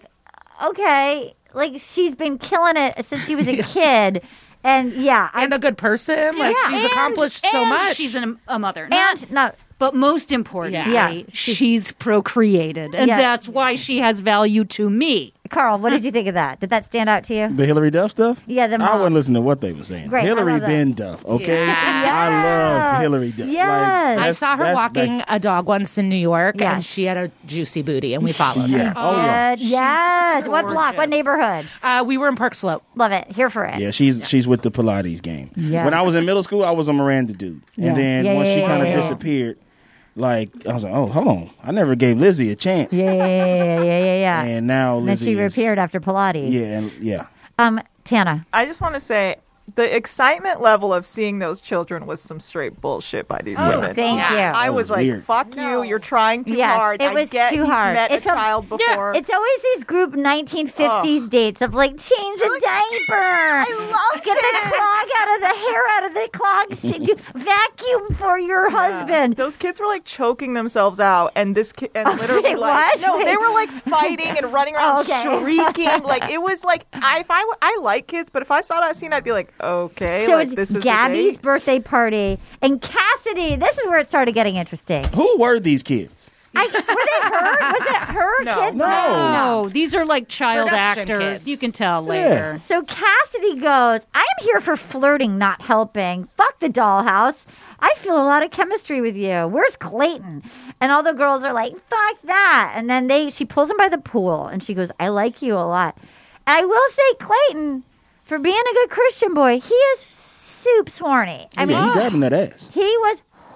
okay, like she's been killing it since she was a kid, and yeah, I And a good person. Like Yeah. she's And- accomplished so and much. She's an, a mother. Not- and no. But most importantly, Yeah. she's procreated. And Yeah. that's why she has value to me. Carl, what did you think of that? Did that stand out to you? The Hillary Duff stuff? Yeah, the I mom. wouldn't listen to what they were saying. Great, I Hillary love that. been Duff, okay? Yeah. I love Hillary Duff. Yes. I that's- saw her that's- walking that's- a dog once in New York, Yeah. and she had a juicy booty, and we followed Yeah. her. Oh, yeah. Good. Yes. What block? What gorgeous. neighborhood? Uh, we were in Park Slope. Love it. Here for it. Yeah, she's she's with the Pilates game. Yeah. When I was in middle school, I was a Miranda dude. Yeah. And then Yeah, once yeah, she yeah, kind of yeah. disappeared, like, I was like, oh, hold on. I never gave Lizzie a chance. Yeah, yeah, yeah, yeah, yeah, yeah. yeah. And now And then Lizzie she is- reappeared after Pilates. Yeah, and yeah. Um, Tana. I just want to say the excitement level of seeing those children was some straight bullshit by these women. Thank Yeah. you. I That was was like, weird. "Fuck you! You're trying too Yes, hard." it was I get too he's hard. met It a felt- child before. It's always these group nineteen fifties dates of like change a diaper. I love Get the kids. clog out of the hair out of the clog. s- do- Vacuum for your husband. Those kids were like choking themselves out, and this kid, and literally wait, like, what? no, Wait. they were like fighting and running around, Oh, okay. shrieking. Like it was like, I, if I, w- I like kids, but if I saw that scene, I'd be like, okay, So like it's this is the Gabby's date. birthday party and Cassidy. This is where it started getting interesting. Who were these kids? I, were they her? Was it her No. kid? No. No, these are like child Production actors. kids. You can tell later. So Cassidy goes, I am here for flirting, not helping. Fuck the dollhouse. I feel a lot of chemistry with you. Where's Clayton? And all the girls are like, fuck that. And then they she pulls him by the pool and she goes, I like you a lot. And I will say, Clayton, for being a good Christian boy, he is soups horny. I I mean, he grabbing that ass. he was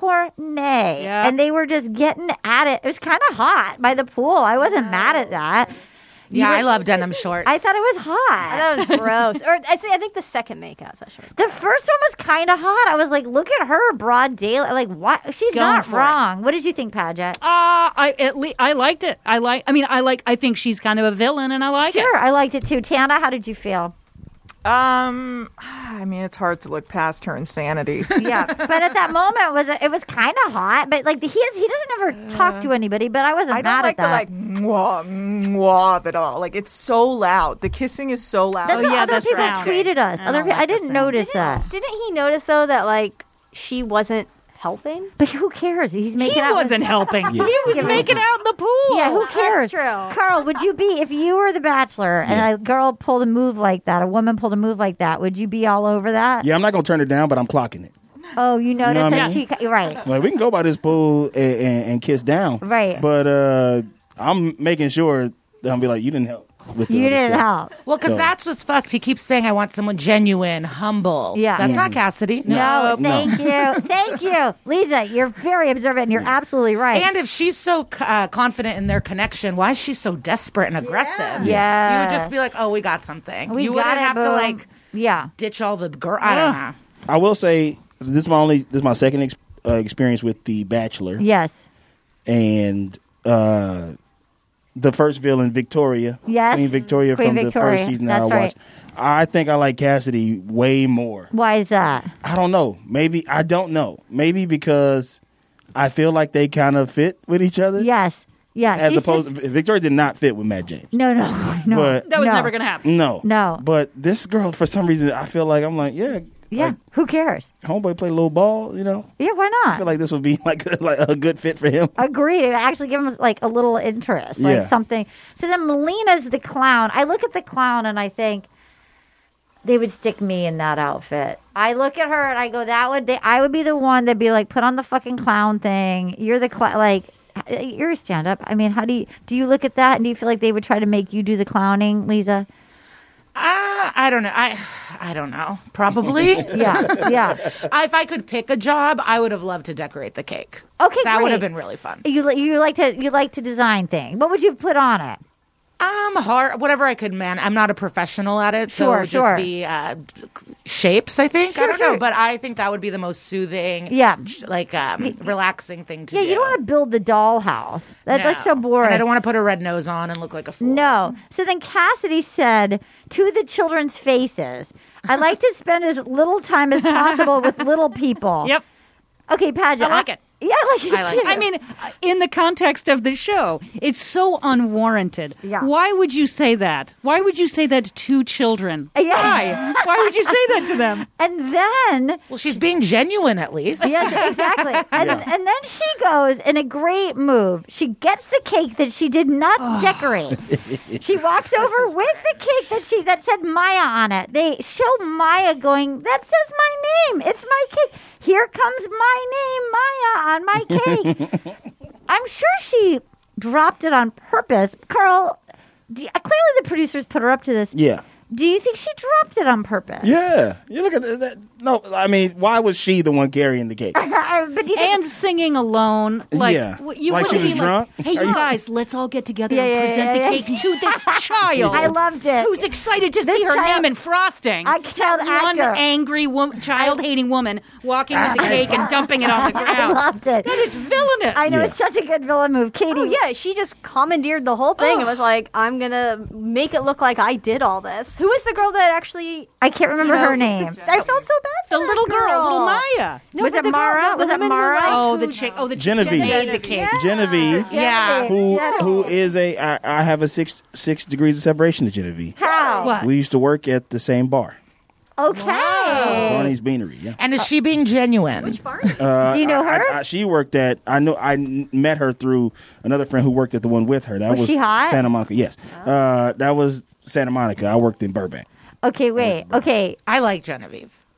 horny. Yeah. And they were just getting at it. It was kind of hot by the pool. I wasn't mad at that. Yeah, I love denim shorts. I thought it was I hot. thought it was gross. Or I say I think the second makeout session was The gross. first one was kind of hot. I was like, look at her, broad daylight. Like, what? She's Going not for it. wrong. What did you think, Paget? Uh, I at least I liked it. I like. I mean, I like. I think she's kind of a villain, and I like Sure, it. I liked it too. Tana, how did you feel? Um, I mean, it's hard to look past her insanity. Yeah, but at that moment was it was kind of hot. But like he is, he doesn't ever talk to anybody. But I wasn't I mad don't like at that. the like mwah, mwah of it all. Like it's so loud. The kissing is so loud. That's Oh, what yeah, other that's people sound. tweeted us. I Other don't people, I like the didn't sound. notice that. Didn't he notice though that like she wasn't helping? But who cares? He's making He out with- wasn't helping. Yeah. He was making out in the pool. Yeah, who cares? That's true. Carl, would you be if you were the Bachelor and Yeah. a girl pulled a move like that, a woman pulled a move like that? Would you be all over that? Yeah, I'm not gonna turn it down, but I'm clocking it. Oh, you noticed know what I that mean? she right, Like we can go by this pool and, and, and kiss down, Right. But uh, I'm making sure that I'm be like, you didn't help with the you other didn't stuff. help. well, because So- that's what's fucked. He keeps saying, I want someone genuine, humble. Yeah. That's Yeah. not Cassidy. No, No. thank you, thank you, Lisa. You're very observant, and you're absolutely right. And if she's so uh, confident in their connection, why is she so desperate and aggressive? Yes. You would just be like, oh, we got something. we you got wouldn't it, have to boom. like yeah. ditch all the girl. I don't know. I will say this is my only this is my second ex- uh, experience with The Bachelor, Yes. and uh, the first villain, Victoria. Yes. Queen Victoria Queen from the Victoria. first season that That's I watched. I think I like Cassidy way more. Why is that? I don't know. Maybe I don't know. Maybe because I feel like they kind of fit with each other. Yes. Yeah. As she's opposed, just- Victoria did not fit with Matt James. no, no, no. But- That was no. never going to happen. No, No. But this girl, for some reason, I feel like I'm like, yeah, Yeah. like, Who cares? homeboy play a little ball. You know, Yeah. Why I not? feel like this would be like a, like a good fit for him. Agreed. It actually give him like a little interest, like Yeah. something. So then Melina's the clown. I look at the clown and I think they would stick me in that outfit. I look at her and I go, that would they, I would be the one that'd be like, put on the fucking clown thing. You're the cl- like. You're a stand-up. I mean, how do you do? You look at that and do you feel like they would try to make you do the clowning, Lisa? Uh, I don't know. I I don't know. Probably. Yeah, yeah. If I could pick a job, I would have loved to decorate the cake. Okay, that great. would have been really fun. You li- you like to you like to design things. What would you put on it? Um, hard, whatever I could, man. I'm not a professional at it, so Sure, it would sure. just be uh, d- shapes. I think Sure, I don't sure. know, but I think that would be the most soothing, Yeah. j- like um, relaxing thing to Yeah, do. you don't want to build the dollhouse. That's like so No. boring. And I don't want to put a red nose on and look like a fool. No. So then Cassidy said to the children's faces, I like to spend as little time as possible with little people. Yep. Okay, Paget. I like it. Yeah, I like it. I like too. it. I mean, uh, in the context of the show, it's so unwarranted. Yeah. Why would you say that? Why would you say that to children? Yeah. Why? Why would you say that to them? And then, Well, she's being genuine at least. yes, exactly. And, Yeah. and then she goes in a great move. She gets the cake that she did not decorate. She walks over with the cake that she that said Maya on it. They show Maya going, that says my name. It's my cake. Here comes my name, Maya, on my cake. I'm sure she dropped it on purpose. Carl, do you- clearly the producers put her up to this. Yeah. Do you think she dropped it on purpose? Yeah. You look at that, that. No, I mean, why was she the one carrying the cake? but do you think And singing alone, like Yeah. w- you Like she wouldn't was be drunk? like, "Hey, Are you you- guys, let's all get together Yeah, and yeah, present yeah, the yeah. cake to this child." I loved it. Who's excited to This see her child- name in frosting? A child That one actor. angry wo- child-hating woman walking with the cake and dumping it on the I ground. loved it. That is villainous. I know Yeah. it's such a good villain move, Katie. Oh yeah, she just commandeered the whole thing. It was like, I'm gonna make it look like I did all this. Who was the girl that actually? I can't remember You know, her name. I felt so bad for The that little girl, little Maya. No, Was but it the girl- Mara? the- the Was it woman who, Mara? like, Oh, the who- chick. Oh, the chick Genevieve. that made the cake. Genevieve, Yeah. who Genevieve. who is a I, I have a six six degrees of separation to Genevieve. How? What? We used to work at the same bar, Okay. Barney's Beanery. Yeah. And is she being genuine? Uh, Do you know I- her? I, I, she worked at. I know. I n- met her through another friend who worked at the one with her. That Was was, she hot? Santa Monica. Yes, uh, that was Santa Monica. I worked in Burbank. Okay, wait. Okay. I like Genevieve.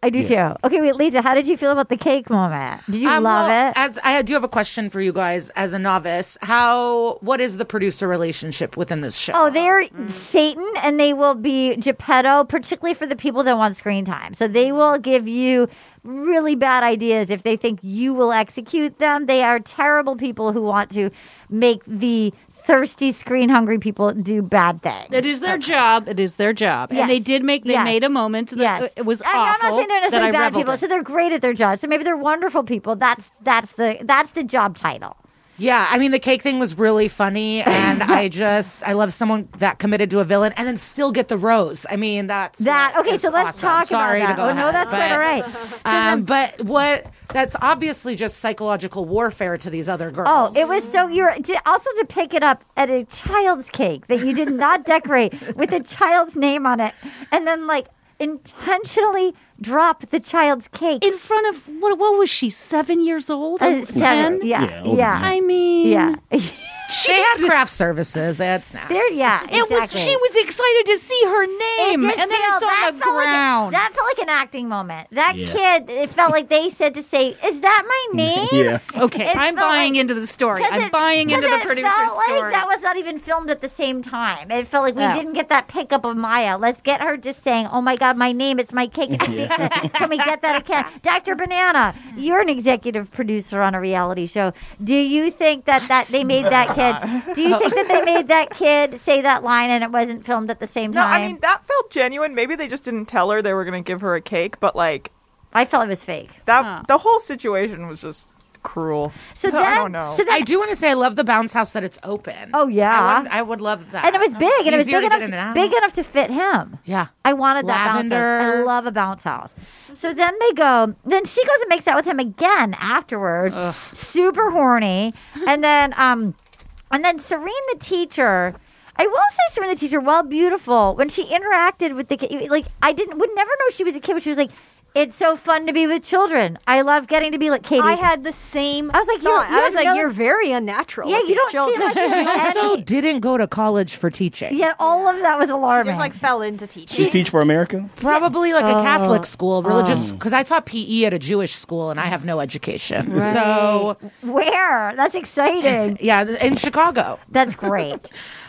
I do Yeah. too. Okay, wait, Lisa, how did you feel about the cake moment? Did you Um, love well, it? As I do have a question for you guys, as a novice, how what is the producer relationship within this show? Oh, they're Satan, and they will be Geppetto, particularly for the people that want screen time. So they will give you really bad ideas if they think you will execute them. They are terrible people who want to make the thirsty, screen-hungry people do bad things. It is their job. It is their job. Yes. And they did make, they Yes. made a moment that Yes. it was I'm, awful. I'm not saying they're that necessarily I bad reveled people, in. so they're great at their job. So maybe they're wonderful people. That's that's the that's the job title. Yeah, I mean the cake thing was really funny, and I just I love someone that committed to a villain and then still get the rose. I mean that's That what okay. is So let's awesome. talk Sorry about to that. go Oh no, ahead, that's quite but, all right. So Um, then- but what that's obviously just psychological warfare to these other Oh, girls. it was so you're to, also to pick it up at a child's cake that you did not decorate with a child's name on it, and then like intentionally drop the child's cake. in front of, what, what was she, seven years old? Uh, Or seven. ten? Yeah, Yeah, older yeah, than I mean, yeah. They had craft services. They had snacks. There, yeah. It was. exactly. She was excited to see her It name, did and then feel- it's on that the felt like a- ground. that felt like an acting moment. That Yeah. kid, it felt like they said to say, "Is that my name?" Yeah. okay, It I'm felt buying like- into the story. 'Cause I'm it- buying 'cause into the it producer's felt like story. that was not even filmed at the same time. It felt like we Oh. didn't get that pickup of Maya. Let's get her just saying, "Oh my God, my name, it's my cake." Can we get that again? Doctor Banana, you're an executive producer on a reality show. Do you think that, that they made that kid? Do you think that they made that kid say that line and it wasn't filmed at the same No, time? I mean that felt genuine. Maybe they just didn't tell her they were going to give her a cake, but like I felt it was fake. that, Huh. the whole situation was just cruel. So then, I don't know. So then, I do want to say I love the bounce house that it's open. Oh, yeah. I would, I would love that. and it was big, and it was Easier big to enough, get in and to, out. big enough to fit him. Yeah. I wanted that bounce Lavender. house. I love a bounce house. So then they go. Then she goes and makes out with him again afterwards. Super horny, and then um, and then Serene the teacher. I will say Serene the teacher, while beautiful, when she interacted with the kid, like I didn't would never know she was a kid, but she was like, "It's so fun to be with children. I love getting to be like Katie." I had the same. I was like, you- thought. you I was have like, no- you're very unnatural. Yeah, with you these don't children. seem like you Also, any- didn't go to college for teaching. Yeah, all of that was alarming. Just like fell into teaching. She teach for America? Probably like a Oh. Catholic school, religious. Because I taught P E at a Jewish school, and I have no education. So Where? That's exciting. yeah, in Chicago. That's great.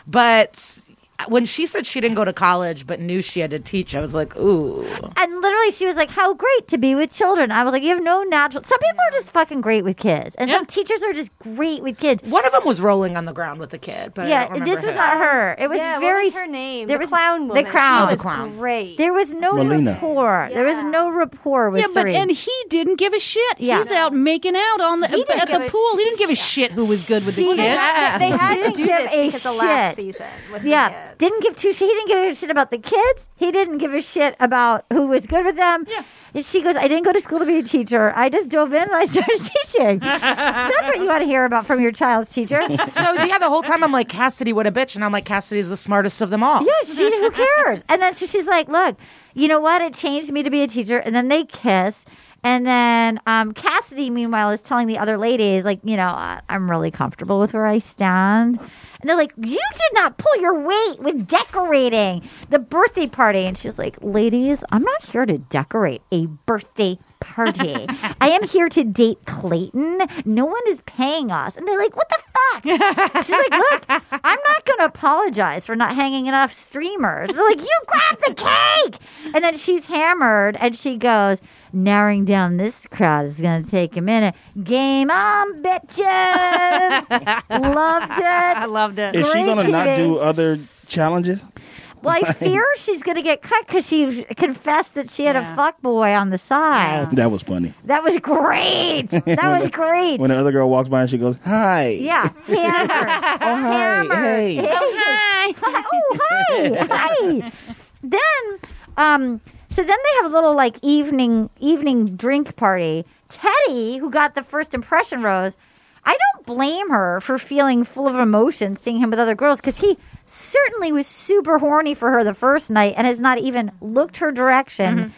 But when she said she didn't go to college but knew she had to teach, I was like, ooh. And literally, she was like, "How great to be with children." I was like, "You have no natural." Some people are just fucking great with kids, and Yeah. some teachers are just great with kids. One of them was rolling on the ground with the kid, but I Yeah, don't remember this was who. not her. It was yeah, very. what was her name? There the was clown the woman. clown. She Oh, was the clown. great. There was no Melina. rapport. There was Yeah. no rapport with Yeah, but Serene. and he didn't give a shit. Yeah. He's out making out on the He didn't at give the a pool. He shit. didn't give a shit who was good with the She kid. didn't- They had She to didn't do give this a because of last shit. season. With the Yeah, kids. didn't give two. She didn't give a shit about the kids. He didn't give a shit about who was good with them. Yeah. And she goes, "I didn't go to school to be a teacher. I just dove in and I started teaching." That's what you want to hear about from your child's teacher. So yeah, the whole time I'm like, Cassidy, what a bitch, and I'm like, Cassidy's the smartest of them all. Yeah, she, who cares? And then so she's like, "Look, you know what? It changed me to be a teacher." And then they kiss. And then um, Cassidy, meanwhile, is telling the other ladies, like, you know, uh, "I'm really comfortable with where I stand." And they're like, "You did not pull your weight with decorating the birthday party." And she's like, "Ladies, I'm not here to decorate a birthday party. I am here to date Clayton. No one is paying us." And they're like, "What the fuck?" She's like, "Look, I'm not going to apologize for not hanging enough streamers." They're like, "You grabbed the cake." And then she's hammered and she goes, "Narrowing down this crowd is going to take a minute. Game on, bitches." Loved I it. loved it. Is she Great going to not T V. do other challenges? Well, I fear she's going to get cut because she confessed that she had Yeah. a fuck boy on the side. That was funny. That was great. That was great. When the other girl walks by and she goes, "Hi." Yeah, hammered. Oh, hi. Hammered. Hey. Hi. Oh, hi. Hi. Then, um, so then they have a little like evening evening drink party. Teddy, who got the first impression rose, I don't blame her for feeling full of emotion seeing him with other girls because he certainly was super horny for her the first night and has not even looked her direction.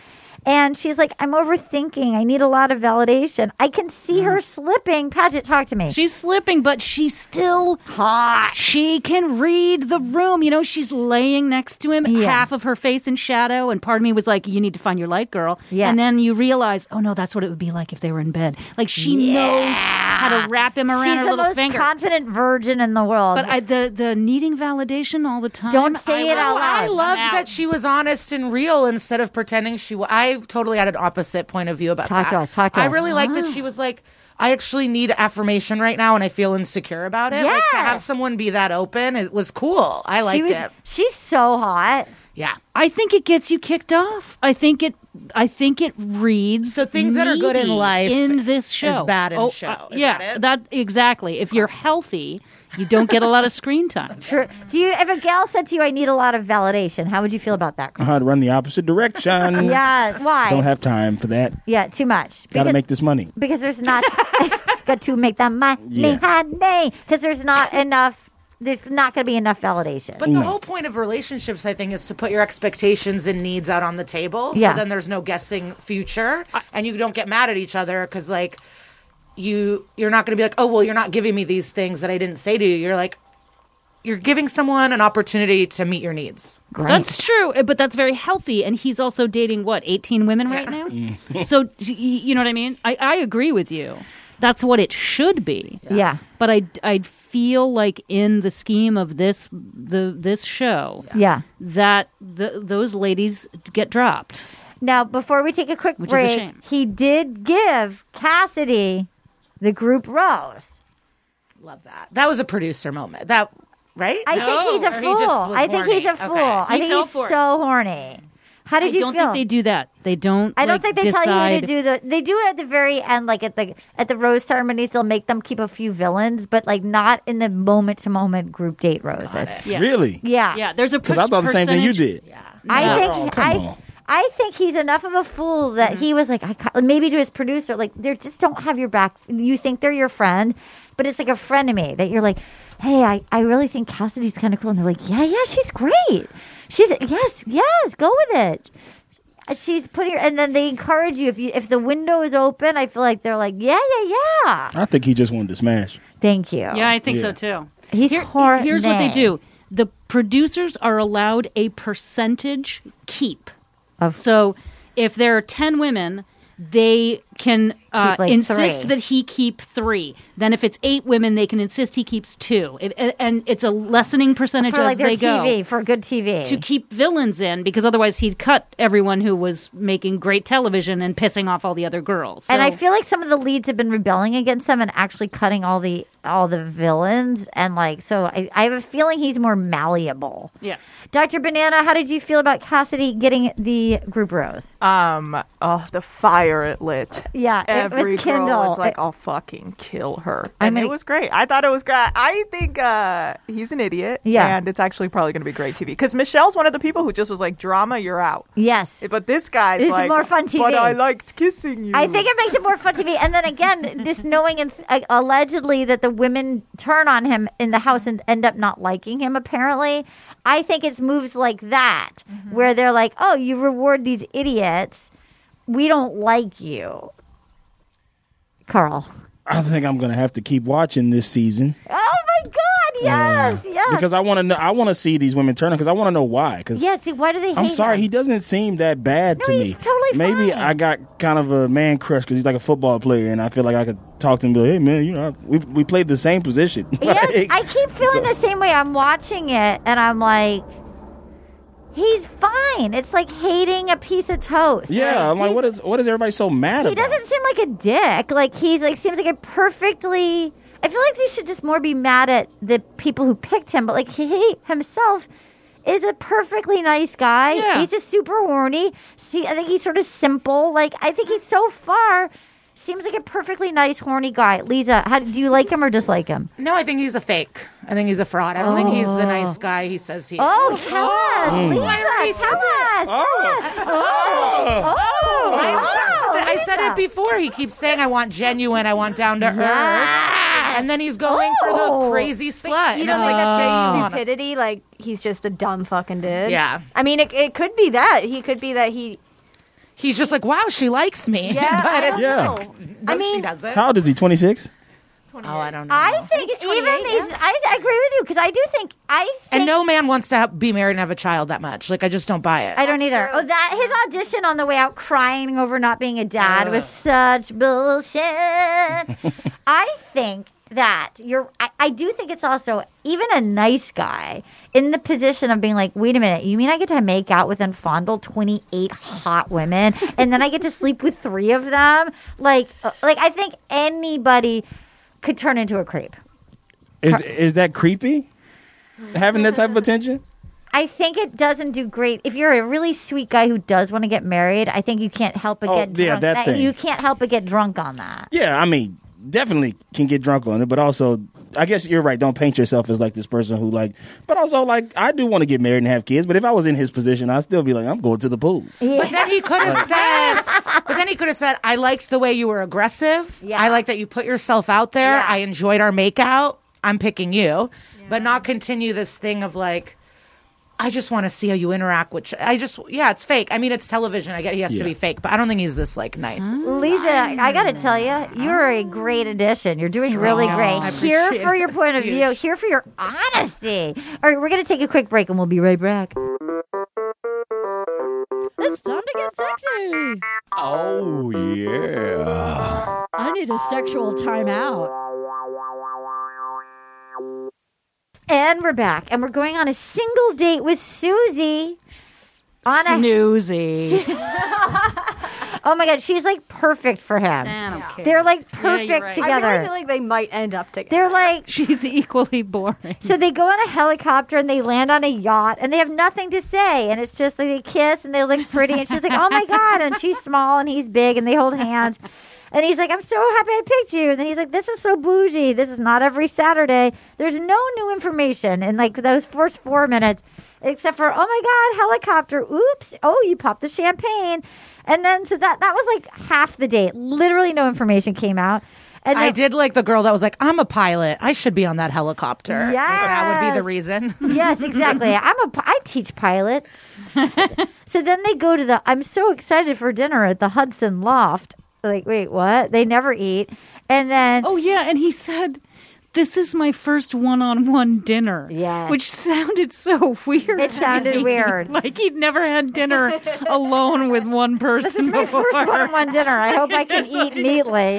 And she's like, I'm overthinking. I need a lot of validation. I can see her slipping. Paget, talk to me. She's slipping, but she's still hot. She can read the room. You know, she's laying next to him, Yeah. half of her face in shadow. And part of me was like, you need to find your light, girl. Yeah. And then you realize, oh, no, that's what it would be like if they were in bed. Like, she knows how to wrap him around She's her the little most finger. confident virgin in the world. But I, the, the needing validation all the time. Don't say I it out will- loud. I loved Out. that she was honest and real instead of pretending she was. I totally had an opposite point of view about Talk that. to us, talk to I us. really liked that she was like, I actually need affirmation right now and I feel insecure about it. Like to Yes. have someone be that open, it was cool. I she liked was, it. she's so hot. Yeah. I think it gets you kicked off. I think it. I think it reads So things that are good in needy life in this show is bad in oh, show. uh, Is yeah, that it? that exactly. If you're healthy, you don't get a lot of screen time. True. Do you? If a gal said to you, "I need a lot of validation," how would you feel about that? I'd run the opposite direction. Yeah. Why? Don't have time for that. Yeah. Too much. Got to Because- make this money. because there's not got to make that money, Yeah. honey. Because there's not enough. There's not going to be enough validation. But the whole point of relationships, I think, is to put your expectations and needs out on the table. Yeah. So then there's no guessing future, and you don't get mad at each other because, like, you you're not going to be like, oh, well, you're not giving me these things that I didn't say to you. You're like, you're giving someone an opportunity to meet your needs. Great. That's true, uh, but that's very healthy. And he's also dating what eighteen women right now. So y- you know what I mean? I, I agree with you. That's what it should be. Yeah. But I I feel like in the scheme of this the this show Yeah. that the, those ladies get dropped. Now, before we take a quick Which is a break, shame. he did give Cassidy the group rose. Love that. That was a producer moment. That right? I No, think he's a or he fool. just was I think he's a horny. fool. Okay. I He think fell he's for it. so horny. How did I you don't feel? think they do that. They don't. I don't like, think they tell you to decide- do the. They do it at the very end, like at the at the rose ceremonies. They'll make them keep a few villains, but like not in the moment to moment group date roses. Yeah. Really? Yeah, Yeah, there's a Because I thought the same thing you did. I Yeah. think Oh, come I. on. I think he's enough of a fool that Mm-hmm. he was like, I ca- maybe to his producer, like they just don't have your back. You think they're your friend, but it's like a frenemy that you're like, hey, I, I really think Cassidy's kind of cool, and they're like, yeah, yeah, she's great. She's yes, yes, go with it. She's putting her, and then they encourage you if you if the window is open. I feel like they're like, yeah, yeah, yeah. I think he just wanted to smash. Thank you. Yeah, I think so Yeah. too. He's Here- horny. Here's what they do: the producers are allowed a percentage keep. Of- So, if there are ten women, they can uh, Keep, like, insist three. that he keep three. Then, if it's eight women, they can insist he keeps two. It, and- and it's a lessening percentage for as like their they T go. V for good T V. To keep villains in, because otherwise he'd cut everyone who was making great television and pissing off all the other girls. And I So- feel like some of the leads have been rebelling against them and actually cutting all the all the villains. And like, so I, I have a feeling he's more malleable. yeah. Doctor Banana, how did you feel about Cassidy getting the group rose? Um, oh, the fire it lit. Yeah, it Every was Kindle. girl was like, It- "I'll fucking kill her," I'm and gonna- it was great. I thought it was great. I think uh, he's an idiot. Yeah. and it's actually probably going to be great T V because Michelle's one of the people who just was like, "Drama, you're out." Yes. But this guy's This is like, more fun T V. But I liked kissing you. I think it makes it more fun T V. And then again, just knowing and uh, allegedly that the women turn on him in the house and end up not liking him, apparently. I think it's moves like that where they're like, oh, you reward these idiots. We don't like you. Carl. I think I'm going to have to keep watching this season. Oh my God! Yes, yes. Because I want to know. I want to see these women turn because I want to know why. Because yeah. See, why do they hate I'm sorry, him? he doesn't seem that bad No, to he's me. totally Maybe fine. I got kind of a man crush because he's like a football player, and I feel like I could talk to him. And be like, hey man, you know, we we played the same position. Yes, Like, I keep feeling so- the same way. I'm watching it and I'm like, he's fine. It's like hating a piece of toast. Yeah, I'm like, he's- what is what is everybody so mad He about? doesn't seem like a dick. Like he's like seems like a perfectly. I feel like they should just more be mad at the people who picked him. But like he himself is a perfectly nice guy. Yeah. He's just super horny. See, I think he's sort of simple. Like I think he's so far. Seems like a perfectly nice, horny guy. Lisa, how do you like him or dislike him? No, I think he's a fake. I think he's a fraud. I don't think he's the nice guy he says he Oh, is. tell us, already Lisa, said tell us. Oh. Tell us. Oh, oh, I'm shocked that I said Lisa. it before. He keeps saying, I want genuine, I want down to earth. Yes. And then he's going for Oh. the crazy slut. You And know, it's like like, that's shame. just stupidity. Like he's just a dumb fucking dude. Yeah. I mean, it, it could be that he could be that he he's just like, wow, she likes me. Yeah, but I it's, don't Yeah. know. no, I mean, she doesn't. How old is he? twenty-six? Oh, I don't know. I think he's even twenty-eight, these. yeah. I, I agree with you because I do think I think and no man wants to have, be married and have a child that much. Like, I just don't buy it. I don't either. true. Oh, that his audition on the way out, crying over not being a dad, was such bullshit. I think that you're. I, I do think it's also even a nice guy in the position of being like, wait a minute, you mean I get to make out with and fondle twenty-eight hot women, and then I get to sleep with three of them? Like, uh, like I think anybody could turn into a creep. Is is that creepy? Having that type of attention? I think it doesn't do great. If you're a really sweet guy who does want to get married, I think you can't help but Oh, get yeah, drunk. that thing. You can't help but get drunk on that. Yeah, I mean, definitely can get drunk on it, but also, I guess you're right. Don't paint yourself as like this person who like, but also like, I do want to get married and have kids, but if I was in his position, I'd still be like, I'm going to the pool. But then he could have said, but then he could have said, I liked the way you were aggressive. Yeah. I like that you put yourself out there. Yeah. I enjoyed our makeout. I'm picking you. But not continue this thing of like, I just want to see how you interact with, ch- I just, yeah, it's fake. I mean, it's television. I get he has Yeah. to be fake, but I don't think he's this like nice. Lisa, I got to tell you, you're a great addition. You're doing really Strong. great. I Here appreciate for it. your point of view. Huge. Here for your honesty. All right, we're going to take a quick break and we'll be right back. It's time to get sexy. Oh, yeah. I need a sexual timeout. And we're back, and we're going on a single date with Susie. On a Snoozy. oh my god, she's like perfect for him. I don't care. They're like Yeah, perfect you're right. I together. really feel like they might end up together. They're like She's equally boring. so they go on a helicopter and they land on a yacht and they have nothing to say and it's just like they kiss and they look pretty and she's like, oh my god, and she's small and he's big and they hold hands. And he's like, I'm so happy I picked you. And then he's like, this is so bougie. This is not every Saturday. There's no new information in like those first four minutes, except for, oh my God, helicopter. Oops. Oh, you popped the champagne. And then, so that, that was like half the date. Literally no information came out. And I then- did like the girl that was like, I'm a pilot. I should be on that helicopter. That would be the reason. Yes, exactly. I'm a. I teach pilots. So then they go to the. I'm so excited for dinner at the Hudson Loft. Like, wait, what? They never eat, and then Oh, yeah. And he said, this is my first one-on-one dinner. Yes. Which sounded so weird. It to sounded me. weird. Like he'd never had dinner alone with one person this is my before. first one-on-one dinner. I hope I can eat neatly.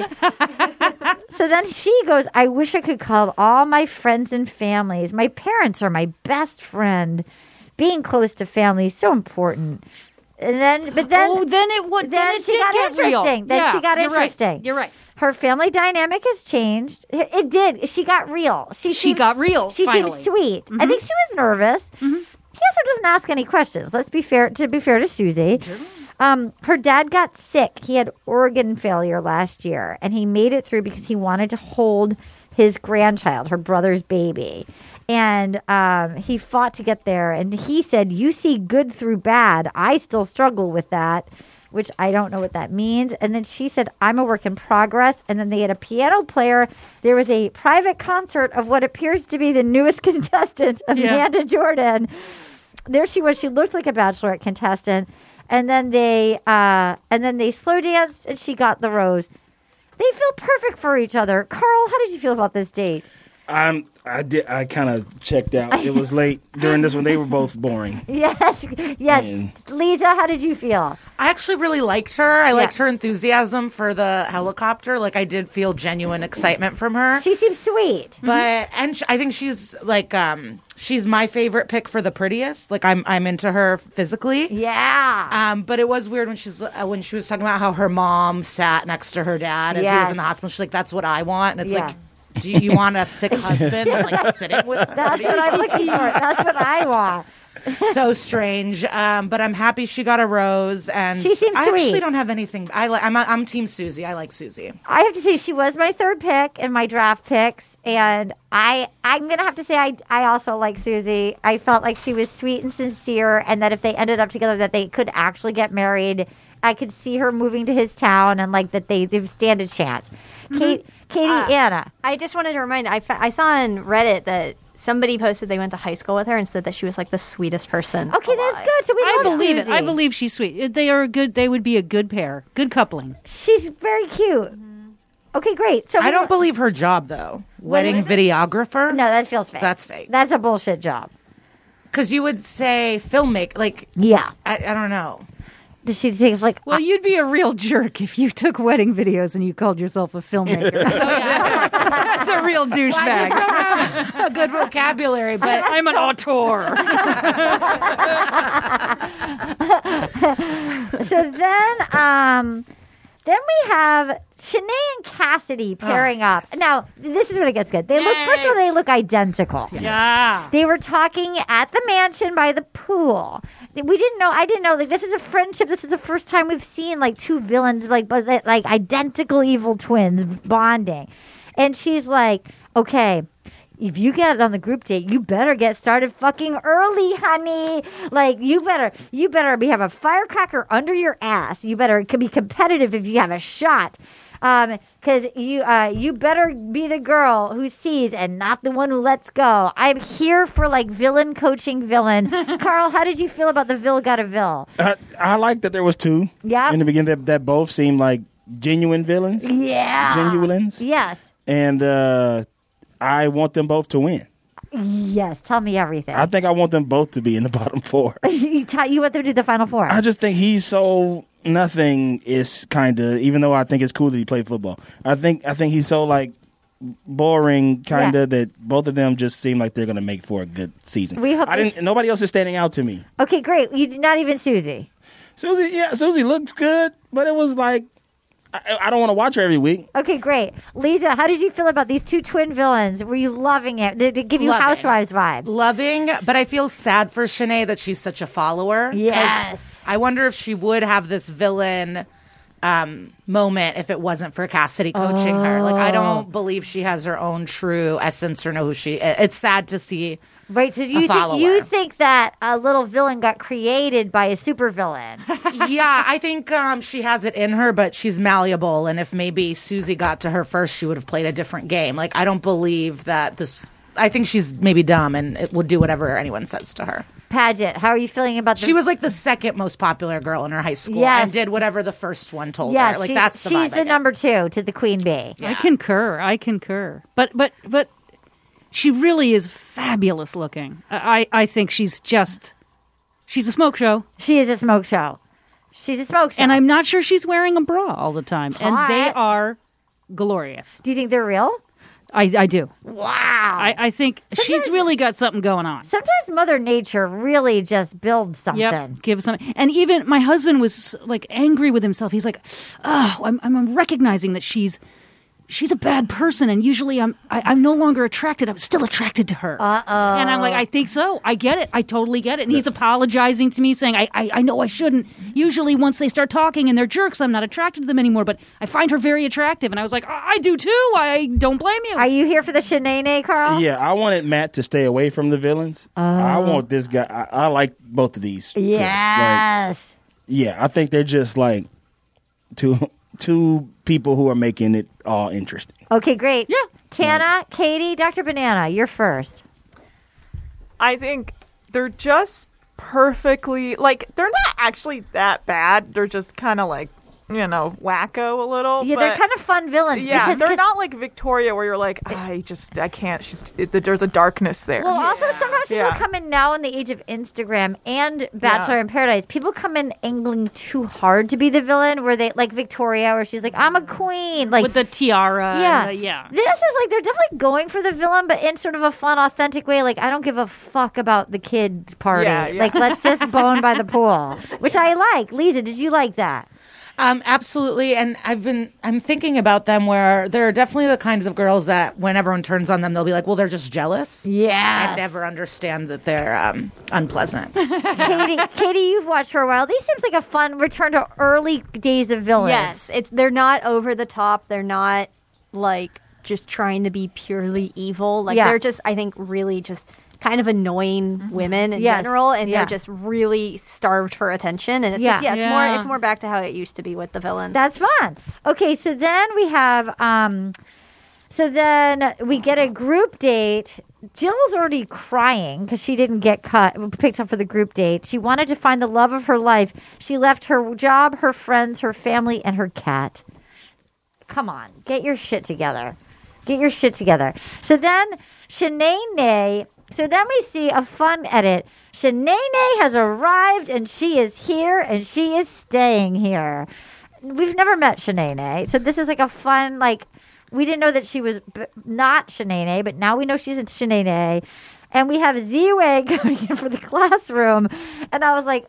So then she goes, I wish I could call all my friends and families. My parents are my best friend. Being close to family is so important. And then, but then, oh, then it would. then Then, it she did got get real. interesting. Then Yeah, she got you're right. interesting. You're right. Her family dynamic has changed. It, it did. She got real. She She seems- got real, She finally. seems sweet. I think she was nervous. He also doesn't ask any questions. Let's be fair. To be fair to Susie, um, her dad got sick. He had organ failure last year, and he made it through because he wanted to hold his grandchild, her brother's baby. And um, he fought to get there. And he said, you see good through bad. I still struggle with that, which I don't know what that means. And then she said, I'm a work in progress. And then they had a piano player. There was a private concert of what appears to be the newest contestant, Amanda Jordan. There she was. She looked like a Bachelorette contestant. And then they uh, and then they slow danced and she got the rose. They feel perfect for each other. Carl, how did you feel about this date? I'm. I did. I kind of checked out. It was late during this one. They were both boring. Yes, yes. Man. Lisa, how did you feel? I actually really liked her. I liked Yeah. her enthusiasm for the helicopter. Like, I did feel genuine excitement from her. She seems sweet. But and sh- I think she's like um she's my favorite pick for the prettiest. Like, I'm I'm into her physically. Yeah. Um, but it was weird when she's uh, when she was talking about how her mom sat next to her dad as he Yes. was in the hospital. She's like, "That's what I want," and it's Yeah. like, "Do you, you want a sick husband like sitting with?" That's what I'm looking for. That's what I want. So strange. Um, but I'm happy she got a rose, and She seems I sweet. actually don't have anything. I like. I'm I'm Team Susie. I like Susie. I have to say she was my third pick in my draft picks, and I I'm gonna have to say I I also like Susie. I felt like she was sweet and sincere, and that if they ended up together, that they could actually get married. I could see her moving to his town, and like that they they stand a chance. Kate, Katie, Uh, Anna. I just wanted to remind. I, fa- I saw on Reddit that somebody posted they went to high school with her and said that she was like the sweetest person. Okay, that's alive. good. So we I love believe Susie. it. I believe she's sweet. They are a good. They would be a good pair. Good coupling. She's very cute. Okay, great. So I we don't lo- believe her job though. Wedding is it? videographer. No, that feels fake. That's fake. That's a bullshit job. Because you would say filmmaker. Like Yeah. I, I don't know. Does she take like? Well, you'd be a real jerk if you took wedding videos and you called yourself a filmmaker. That's a real I just douchebag. don't have a good vocabulary, but I'm an auteur. So then, um, then we have Shanae and Cassidy pairing up. Now, this is when it gets good. They look. First of all, they look identical. Yeah. They were talking at the mansion by the pool. We didn't know. I didn't know. Like, this is a friendship. This is the first time we've seen like two villains, like but like identical evil twins bonding. And she's like, "Okay, if you get on the group date, you better get started fucking early, honey. Like, you better, you better be have a firecracker under your ass. You better can be competitive if you have a shot." Um, cause you, uh, you better be the girl who sees and not the one who lets go. I'm here for like villain coaching villain. Carl, how did you feel about the Vil got a Vil? I, I like that there was two. Yeah. In the beginning, that, that both seemed like genuine villains. Yeah. Genuines. Yes. And uh, I want them both to win. Yes. Tell me everything. I think I want them both to be in the bottom four. you, ta- you want them to do the final four. I just think he's so nothing is kind of, even though I think it's cool that he played football. I think I think he's so like boring kind of Yeah. that both of them just seem like they're going to make for a good season. We hope I they- didn't. Nobody else is standing out to me. Okay, great. You not even Susie. Susie, yeah, Susie looks good, but it was like I, I don't want to watch her every week. Okay, great. Lisa, how did you feel about these two twin villains? Were you loving it? Did it give you Loving. Housewives vibes? loving, but I feel sad for Shanae that she's such a follower. 'Cause Yes. I wonder if she would have this villain um, moment if it wasn't for Cassidy coaching her. Like, I Oh. don't believe she has her own true essence or know who she is. It's sad to see. Right. So you think follower. you think that a little villain got created by a supervillain? Yeah, I think um, she has it in her, but she's malleable. And if maybe Susie got to her first, she would have played a different game. Like, I don't believe that this. I think she's maybe dumb and it will do whatever anyone says to her. Paget, how are you feeling about the She was like the second most popular girl in her high school Yes. and did whatever the first one told Yes, her. Like, she's, that's the she's vibe I the get. number two to the queen bee. I concur. I concur. But but but she really is fabulous looking. I I think she's just she's a smoke show, She is a smoke show. She's a smoke show. and I'm not sure she's wearing a bra all the time. And they Hot. are glorious. Do you think they're real? I I do. Wow. I, I think she's really got something going on. Sometimes Mother Nature really just builds something. Yep, give some. And even my husband was like angry with himself. He's like, "Oh, I'm, I'm recognizing that she's she's a bad person, and usually I'm I, I'm no longer attracted. I'm still attracted to her." Uh oh. And I'm like, I think so. I get it. I totally get it. And he's apologizing to me, saying, I, I, I know I shouldn't. Usually, once they start talking and they're jerks, I'm not attracted to them anymore. But I find her very attractive. And I was like, I, I do too. I don't blame you. Are you here for the Shanae, Carl? Yeah, I wanted Matt to stay away from the villains. I want this guy. I, I like both of these. girls. Like, Yes. yeah, I think they're just like two two people who are making it all interesting. Okay, great. Yeah. Tana, Katie, Doctor Banana, you're first. I think they're just perfectly like they're not actually that bad. They're just kind of like, you know, wacko a little. Yeah, they're but- kind of fun villains. Yeah, because, they're 'cause- not like Victoria, where you're like, I just, I can't. She's, it, there's a darkness there. Well, also sometimes people Yeah. come in now in the age of Instagram and Bachelor Yeah. in Paradise. People come in angling too hard to be the villain, where they like Victoria, where she's like, "I'm a queen," like with the tiara. yeah, and the- yeah. This is like they're definitely going for the villain, but in sort of a fun, authentic way. Like, I don't give a fuck about the kid party. Yeah, yeah. Like, let's just bone by the pool, which I like. Lisa, did you like that? Um, absolutely. And I've been, I'm thinking about them where they're definitely the kinds of girls that when everyone turns on them, they'll be like, well, they're just jealous. Yeah. And never understand that they're um, unpleasant. Katie, Katie, you've watched for a while. These seems like a fun return to early days of villains. Yes, it's they're not over the top. They're not like just trying to be purely evil. Like Yeah. they're just, I think, really just kind of annoying women in Yes. general, and Yeah. they're just really starved for attention. And it's Yeah. just yeah, it's more Yeah. it's more back to how it used to be with the villain. That's fun. Okay, so then we have um so then we get a group date Jill's already crying because she didn't get cut, picked up for the group date. She wanted to find the love of her life. She left her job, her friends, her family, and her cat. Come on, get your shit together. Get your shit together. So then, Shanae, so then we see a fun edit. Shanae has arrived, and she is here, and she is staying here. We've never met Shanae, so this is like a fun, like, we didn't know that she was b- not Shanae, but now we know she's Shanae. And we have Z-Way coming in for the classroom. And I was like,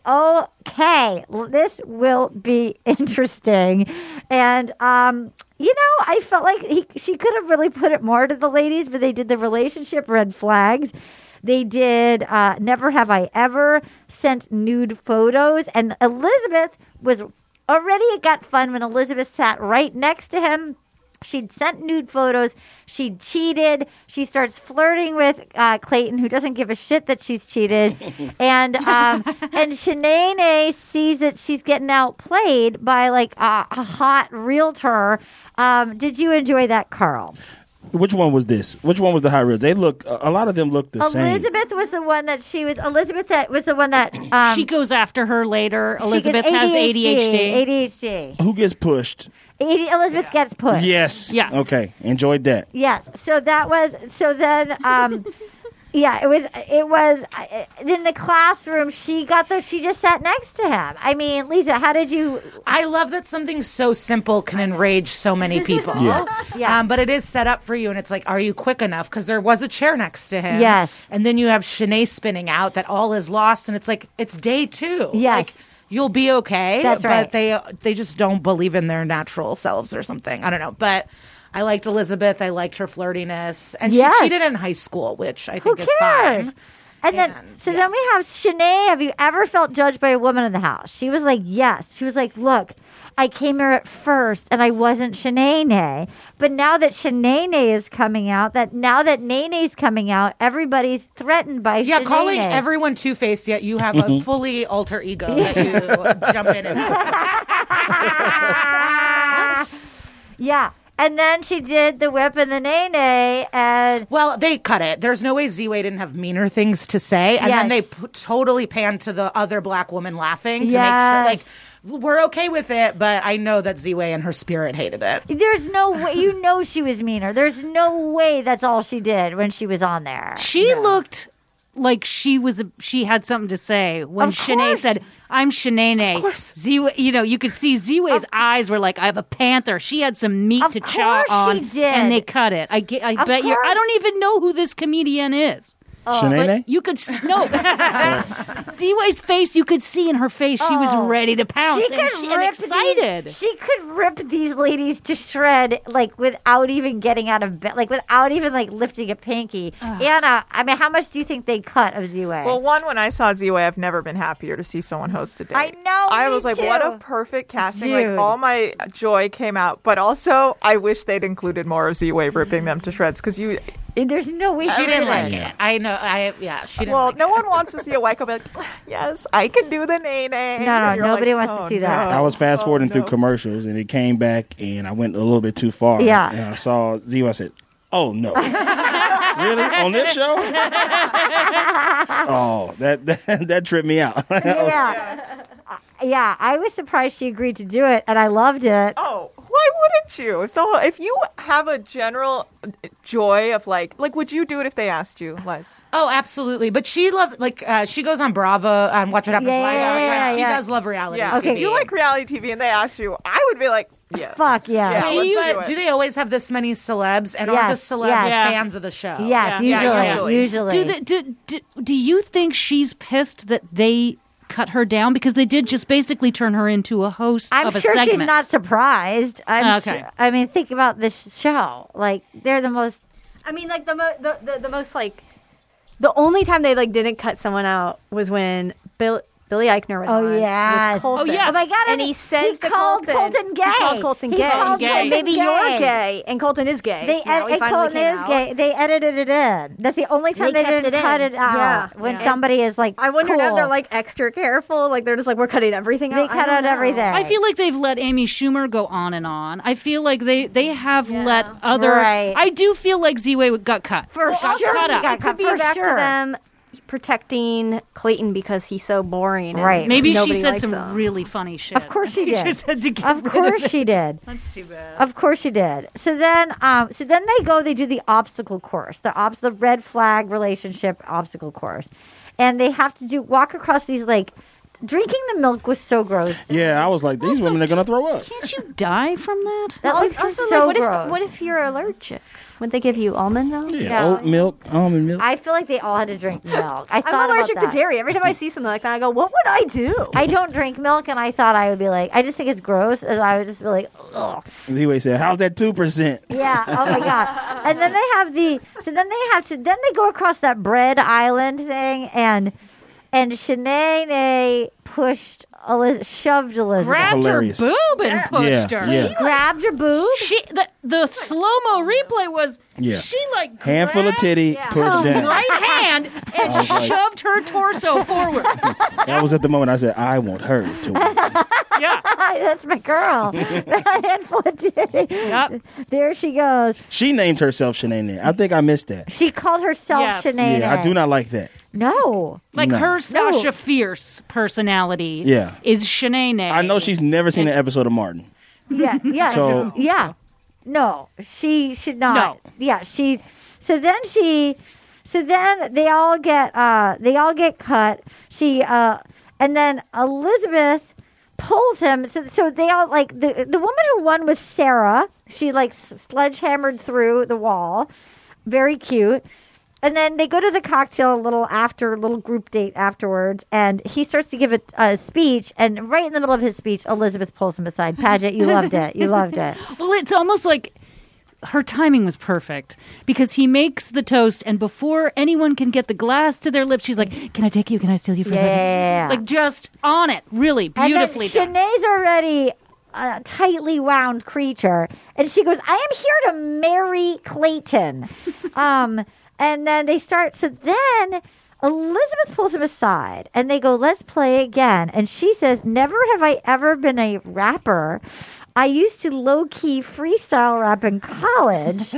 okay, this will be interesting. And, um, you know, I felt like he, she could have really put it more to the ladies, but they did the relationship red flags. They did uh, Never Have I Ever, sent nude photos. And Elizabeth was already, it got fun when Elizabeth sat right next to him. She'd sent nude photos. She cheated. She starts flirting with uh, Clayton, who doesn't give a shit that she's cheated. and um, and Shanae sees that she's getting outplayed by like a, a hot realtor. Um, did you enjoy that, Carl? Which one was this? Which one was the high real? They look. A lot of them look the same. Elizabeth was the one that she was. Elizabeth that was the one that um, she goes after her later. she Elizabeth gets has A D H D. A D H D. Who gets pushed? A D, Elizabeth gets pushed. Yes. Yeah. Okay. Enjoyed that. Yes. So that was. So then. Um, Yeah, it was. It was uh, in the classroom. She got the. She just sat next to him. I mean, Lisa, how did you? I love that something so simple can enrage so many people. Yeah. Yeah. Um, but it is set up for you, and it's like, are you quick enough? Because there was a chair next to him. Yes. And then you have Shanae spinning out that all is lost, and it's like it's day two. Yes. Like, you'll be okay. That's right. But they they just don't believe in their natural selves or something. I don't know, but. I liked Elizabeth. I liked her flirtiness. And Yes. she cheated in high school, which I Who think is cares? fine. And then, And, so yeah. then we have Shanae. Have you ever felt judged by a woman in the house? She was like, yes. She was like, look, I came here at first and I wasn't Shanae. But now that Shanae is coming out, that now that Nene's coming out, everybody's threatened by Yeah, Shanae. calling everyone two-faced, yet you have a fully alter ego that you jump in and Yeah. And then she did the whip and the Nene, and Well, they cut it. There's no way Z-Way didn't have meaner things to say. And Yes. then they p- totally panned to the other black woman laughing to Yes. make sure, like, we're okay with it, but I know that Z-Way and her spirit hated it. there's no way, you know she was meaner. There's no way that's all she did when she was on there. She looked like she was. A, she had something to say when Of Shanae course. said, "I'm Shanae." Of course. Z, you know, you could see Z-Way's eyes were like, "I have a panther." She had some meat Of to chaw course on, she did. and they cut it. I, get, I Of bet you. I course. don't even know who this comedian is. Shanae? But you could s- no Z-Way's face. You could see in her face she was Oh. ready to pounce She and, could she, and rip excited. These, she could rip these ladies to shred, like without even getting out of bed, like without even like lifting a pinky. Anna, I mean, how much do you think they cut of Z-Way? Well, one, when I saw Z-Way, I've never been happier to see someone host a date. I know, I me was like, too. what a perfect casting. Dude. Like, all my joy came out. But also, I wish they'd included more of Z-Way ripping them to shreds. Because you, There's no way She didn't really. like it. I know. I Yeah, she didn't well, like no it. one wants to see a white girl be like, yes, I can do the nene. No, no, nobody wants to see that. I was fast forwarding Oh, through no. commercials, and it came back, and I went a little bit too far. Yeah. And I saw Z. I said, "Oh no, really on this show? Oh, that that, that tripped me out." Yeah. Uh, yeah, I was surprised she agreed to do it, and I loved it. Oh, why wouldn't you? If so, if you have a general joy of like, like, would you do it if they asked you, Les? Oh, absolutely. But she loved, like, uh, she goes on Bravo and Watch What Happens Yeah, Live all the yeah, time. yeah, She yeah. does love reality Yeah. T V. Okay. If you like reality T V and they asked you, I would be like, yes. Fuck yeah. Yeah, Do, let's you, do it. do they always have this many celebs? And are Yes, the celebs yes. Yeah. fans of the show? Yes, Yeah, usually, usually. usually. Do, the, do, do do you think she's pissed that they cut her down because they did just basically turn her into a host I'm of a sure segment? she's not surprised. I'm Okay. sure, I mean, think about this show. Like, they're the most. I mean, like the, mo- the the the most like the only time they like didn't cut someone out was when Bill Billy Eichner was Oh, on yes. with Colton. Oh, yes. Oh my God! And he says he to called Colton, Colton gay. He called Colton He gay. called Gay. Colton And maybe gay. you're gay, and Colton is gay. They now. ed- He and finally Colton came is out. gay. They edited it in. That's the only time They they, kept didn't it cut in. it out. Yeah. When Yeah. somebody is like, I wonder cool. if they're like extra careful. Like they're just like, we're cutting everything They out. I cut don't out know. everything. I feel like they've let Amy Schumer go on and on. I feel like they, they have let other. Right. I do feel like Z-Way got cut. For got sure cut she out. got It cut could be for back sure. to them protecting Clayton because he's so boring. and Right. Maybe she nobody said likes some him. really funny shit. Of course she They did. just had to get Of rid course it. she did. That's too bad. Of course she did. So then, um, so then they go. They do the obstacle course, the obs- the red flag relationship obstacle course, and they have to do walk across these like. Drinking the milk was so gross. Yeah, I was like, these women are gonna throw up. Can't you die from that? That Al- looks also, so like, what gross. if what if you're allergic? Would they give you almond milk? Yeah, No. oat milk, almond milk. I feel like they all had to drink milk. I thought I'm allergic about to that. dairy. Every time I see something like that, I go, "What would I do?" I don't drink milk, and I thought I would be like, I just think it's gross. And I would just be like, ugh. Z-Way said, "How's that two percent?" Yeah. Oh my god. And then they have the. So then they have to. Then they go across that bread island thing, and and Shanae pushed, Eliz- shoved Elizabeth. Grabbed Hilarious. her boob and pushed Yeah, her. yeah. He grabbed her boob. She the, the slow mo replay was Yeah. she like Handful of grabbed titty, pushed her down. right hand and was like- shoved her torso forward. That was at the moment I said, "I want her to win." Yeah. That's my girl. That handful of titty. Yep. There she goes. She named herself Shanae. I think I missed that. She called herself Yes. Shanae. Yeah, I do not like that. No. Like No. her Sasha No. Fierce personality Yeah. is Shanae. I know she's never seen an episode of Martin. Yeah. Yeah. So- yeah. No. She should not. No. Yeah. She's. So then she. So then they all get. Uh. They all get cut. She. Uh. And then Elizabeth pulls him. So. So they all like the the woman who won was Sarah. She like sledgehammered through the wall. Very cute. And then they go to the cocktail a little after, little group date afterwards, and he starts to give a, a speech. And right in the middle of his speech, Elizabeth pulls him aside. Paget, you loved it. You loved it. Well, it's almost like her timing was perfect because he makes the toast, and before anyone can get the glass to their lips, she's like, "Can I take you? Can I steal you for a second?" Yeah. Like just on it, really beautifully and then done. Shanae's already a tightly wound creature, and she goes, "I am here to marry Clayton." um, and then they start. So then Elizabeth pulls him aside, and they go, "Let's play again." And she says, "Never have I ever been a rapper. I used to low-key freestyle rap in college."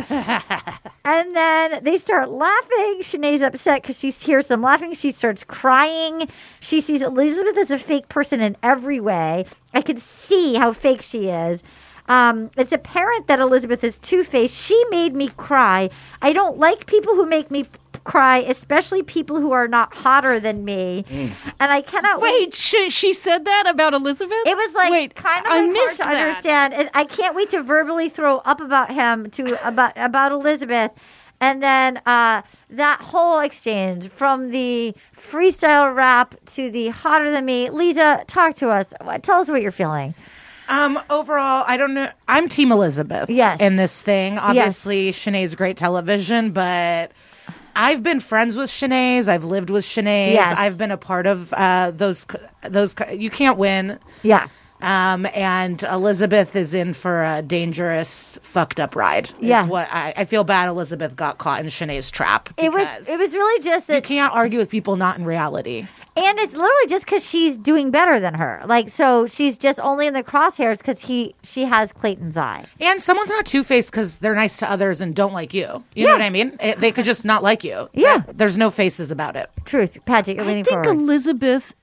And then they start laughing. Shanae's upset because she hears them laughing. She starts crying. She sees Elizabeth as a fake person in every way. I could see how fake she is. Um, it's apparent that Elizabeth is two-faced. She made me cry. I don't like people who make me p- cry, especially people who are not hotter than me. And I cannot Wait, she, she said that about Elizabeth? It was like Wait, kind of I like missed hard to that. understand. It- I can't wait to verbally throw up about him to about about Elizabeth, and then uh, that whole exchange from the freestyle rap to the hotter than me. Lisa, talk to us. Tell us what you're feeling. Um, overall, I don't know. I'm Team Elizabeth. Yes. In this thing, obviously, Shanae's great television, but I've been friends with Shanae's. I've lived with Shanae's. Yes. I've been a part of uh, those. Those you can't win. Yeah. Um, and Elizabeth is in for a dangerous, fucked up ride. is Yeah. what I, I feel bad. Elizabeth got caught in Shanae's trap. It was because it was really just that You can't argue with people not in reality. and it's literally just because she's doing better than her. Like so, she's just only in the crosshairs because he she has Clayton's eye. And someone's not two faced because they're nice to others and don't like you. You know Yeah. what I mean? It- they could just not like you. Yeah. That- there's no faces about it. Truth, Patrick, you're I leaning think forward. Elizabeth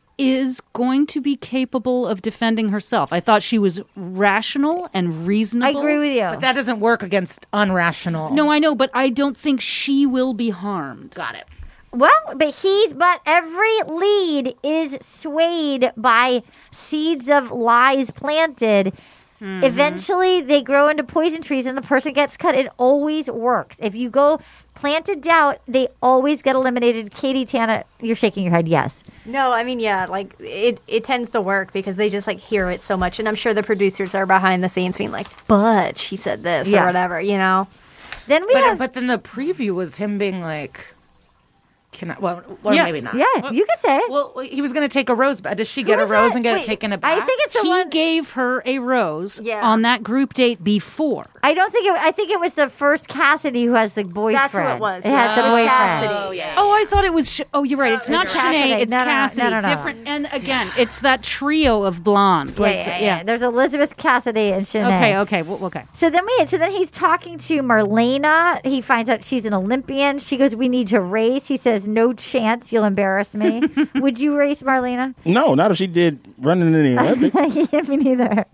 is going to be capable of defending herself. I thought she was rational and I reasonable. agree with you. But that doesn't work against unrational. No, I know, but I don't think she will be harmed. Got it. Well, but he's but every lead is swayed by seeds of lies planted. Eventually, they grow into poison trees, and the person gets cut. It always works. If you go planted doubt, they always get eliminated. Katie, Tana, you're shaking your head. Yes. No, I mean, yeah, like it, it tends to work because they just like hear it so much, and I'm sure the producers are behind the scenes being like, "But she said this Yeah. or whatever," you know. Then we But, have but then the preview was him being like, Can I? Well, or Yeah. maybe not. Yeah, you can say it. Well, he was going to take a rose, but does she get a was rose that? and get Wait, it taken back? I think it's the He one. gave her a rose Yeah. on that group date before. I don't think it. I think it was the first Cassidy who has the boyfriend. That's who it was. It Yeah. has the It was boyfriend. Cassidy. Oh, yeah. Oh, I thought it was. Sh- oh, you're right. It's not it's Cassidy. Shanae. It's No, no, no, Cassidy. no, no, no. Different. And again, it's that trio of blondes. Yeah, Like, yeah, yeah, There's Elizabeth Cassidy and Shanae. Okay. Okay. Well, okay. So then we. So then he's talking to Marlena. He finds out she's an Olympian. She goes, "We need to race." He says, "No chance. You'll embarrass me." Would you race, Marlena? No, not if she did running in the Olympics. Yeah, me neither.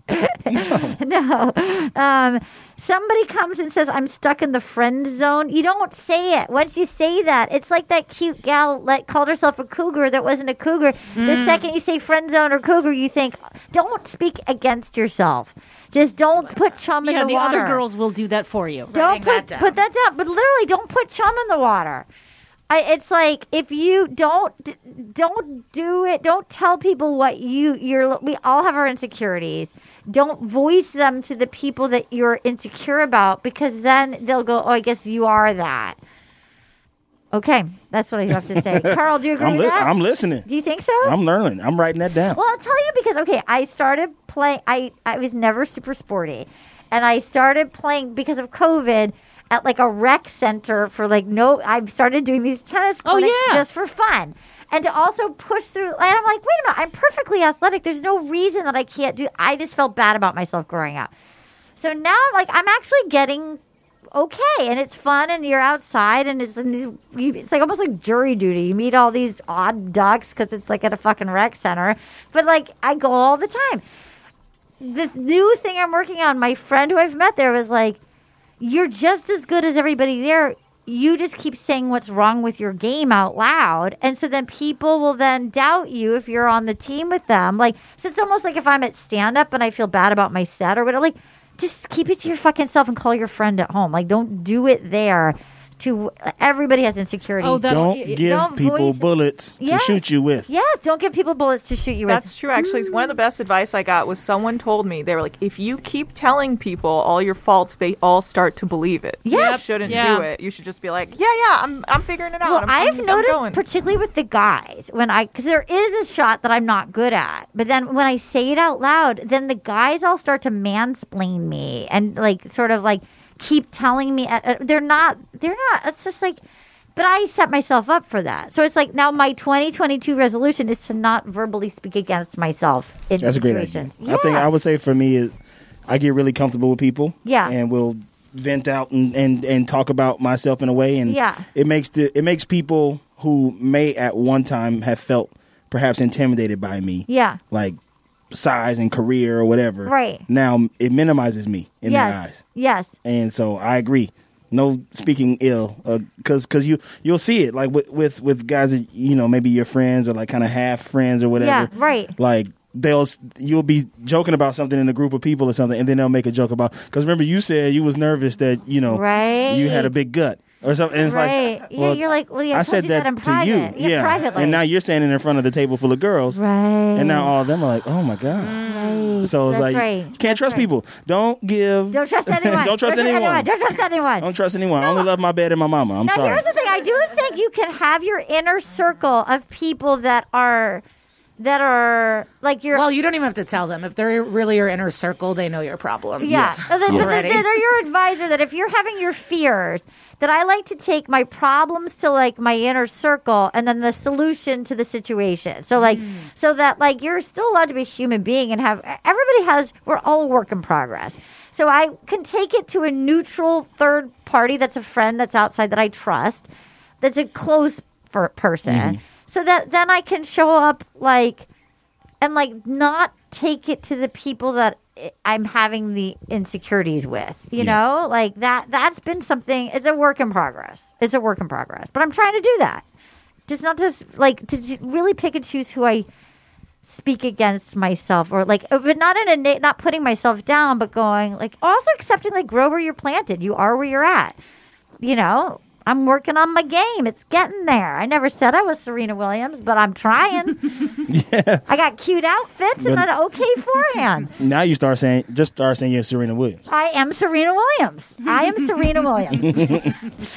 No. Um, somebody comes and says, "I'm stuck in the friend zone." You don't say it. Once you say that, it's like that cute gal that called herself a cougar that wasn't a cougar. The second you say friend zone or cougar, you think, don't speak against yourself. Just don't put chum in Yeah, the, the water. other girls will do that for you. Don't Writing put that down. put that down. But literally, don't put chum in the water. I, it's like if you don't d- don't do it. Don't tell people what you you're. We all have our insecurities. Don't voice them to the people that you're insecure about, because then they'll go, "Oh, I guess you are that." Okay, that's what I have to say. Carl, do you agree I'm, with li- that? I'm listening. Do you think so? I'm learning. I'm writing that down. Well, I'll tell you because okay, I started playing. I I was never super sporty, and I started playing because of COVID at like a rec center for like no. I started doing these tennis Oh, clinics yeah. just for fun, and to also push through. And I'm like, wait a minute, I'm perfectly athletic. There's no reason that I can't do. I just felt bad about myself growing up. So now, like, I'm actually getting okay, and it's fun, and you're outside, and it's and these, you, it's like almost like jury duty. You meet all these odd ducks because it's like at a fucking rec center, but like I go all the time. The new thing I'm working on, my friend who I've met there was like, "You're just as good as everybody there. You just keep saying what's wrong with your game out loud, and so then people will then doubt you if you're on the team with them. Like, so it's almost like if I'm at stand up and I feel bad about my set or whatever, like." Just keep it to your fucking self and call your friend at home. Like, don't do it there. To everybody has insecurities. Oh, that- Don't y- y- give don't people voice- bullets to Yes. shoot you with. Yes, don't give people bullets to shoot you with. That's true. Actually, one of the best advice I got was someone told me, they were like, if you keep telling people all your faults, they all start to believe it. So Yes. you shouldn't Yeah. do it. You should just be like, yeah, yeah, I'm, I'm figuring it out. Well, I'm, I've I'm, I'm noticed, going. particularly with the guys, when I, because there is a shot that I'm not good at, but then when I say it out loud, then the guys all start to mansplain me and like sort of like keep telling me, uh, uh, they're not, they're not, it's just like, but I set myself up for that. So it's like now my twenty twenty-two resolution is to not verbally speak against myself in That's a great idea. situations. I think Yeah. I would say for me is I get really comfortable with people. Yeah. And will vent out and, and, and talk about myself in a way. And Yeah. it makes the it makes people who may at one time have felt perhaps intimidated by me. Yeah. Like size and career or whatever. Right. Now it minimizes me in yes. their eyes. Yes. And so I agree. No speaking ill, because uh, because you you'll see it like with, with with guys that you know maybe your friends or like kind of half friends or whatever. Yeah, right. Like they'll you'll be joking about something in a group of people or something, and then they'll make a joke about because remember you said you was nervous that you know Right. you had a big gut or something. And it's Right. like Yeah, well, you're like, well, yeah, I I told said you that, that in to private. you, Yeah, yeah, privately. and now you're standing in front of the table full of girls, right. and now all of them are like, oh my god. Right. So it's That's like right. you can't That's trust right. people. Don't give. Don't trust anyone. Don't trust anyone. Don't trust anyone. Don't trust anyone. I only love my bed and my mama. I'm now, sorry. here's the thing. I do think you can have your inner circle of people that are, that are like your. Well, you don't even have to tell them. If they're really your inner circle, they know your problems. yeah. Uh, But Yeah. that that are your advisor that if you're having your fears, that I like to take my problems to like my inner circle and then the solution to the situation. So like, so that like you're still allowed to be a human being and have, everybody has, we're all a work in progress. So I can take it to a neutral third party that's a friend that's outside that I trust, that's a close per- person. So that then I can show up like, and like not take it to the people that I'm having the insecurities with, you Yeah. know, like that, that's been something, it's a work in progress. It's a work in progress, but I'm trying to do that. Just not just like to to really pick and choose who I speak against myself or like, but not in a, na- not putting myself down, but going like also accepting like grow where you're planted. You are where you're at, you know, I'm working on my game. It's getting there. I never said I was Serena Williams, but I'm trying. yeah. I got cute outfits but and an okay forehand. Now you start saying, just start saying you're Serena Williams. I am Serena Williams. I am Serena Williams.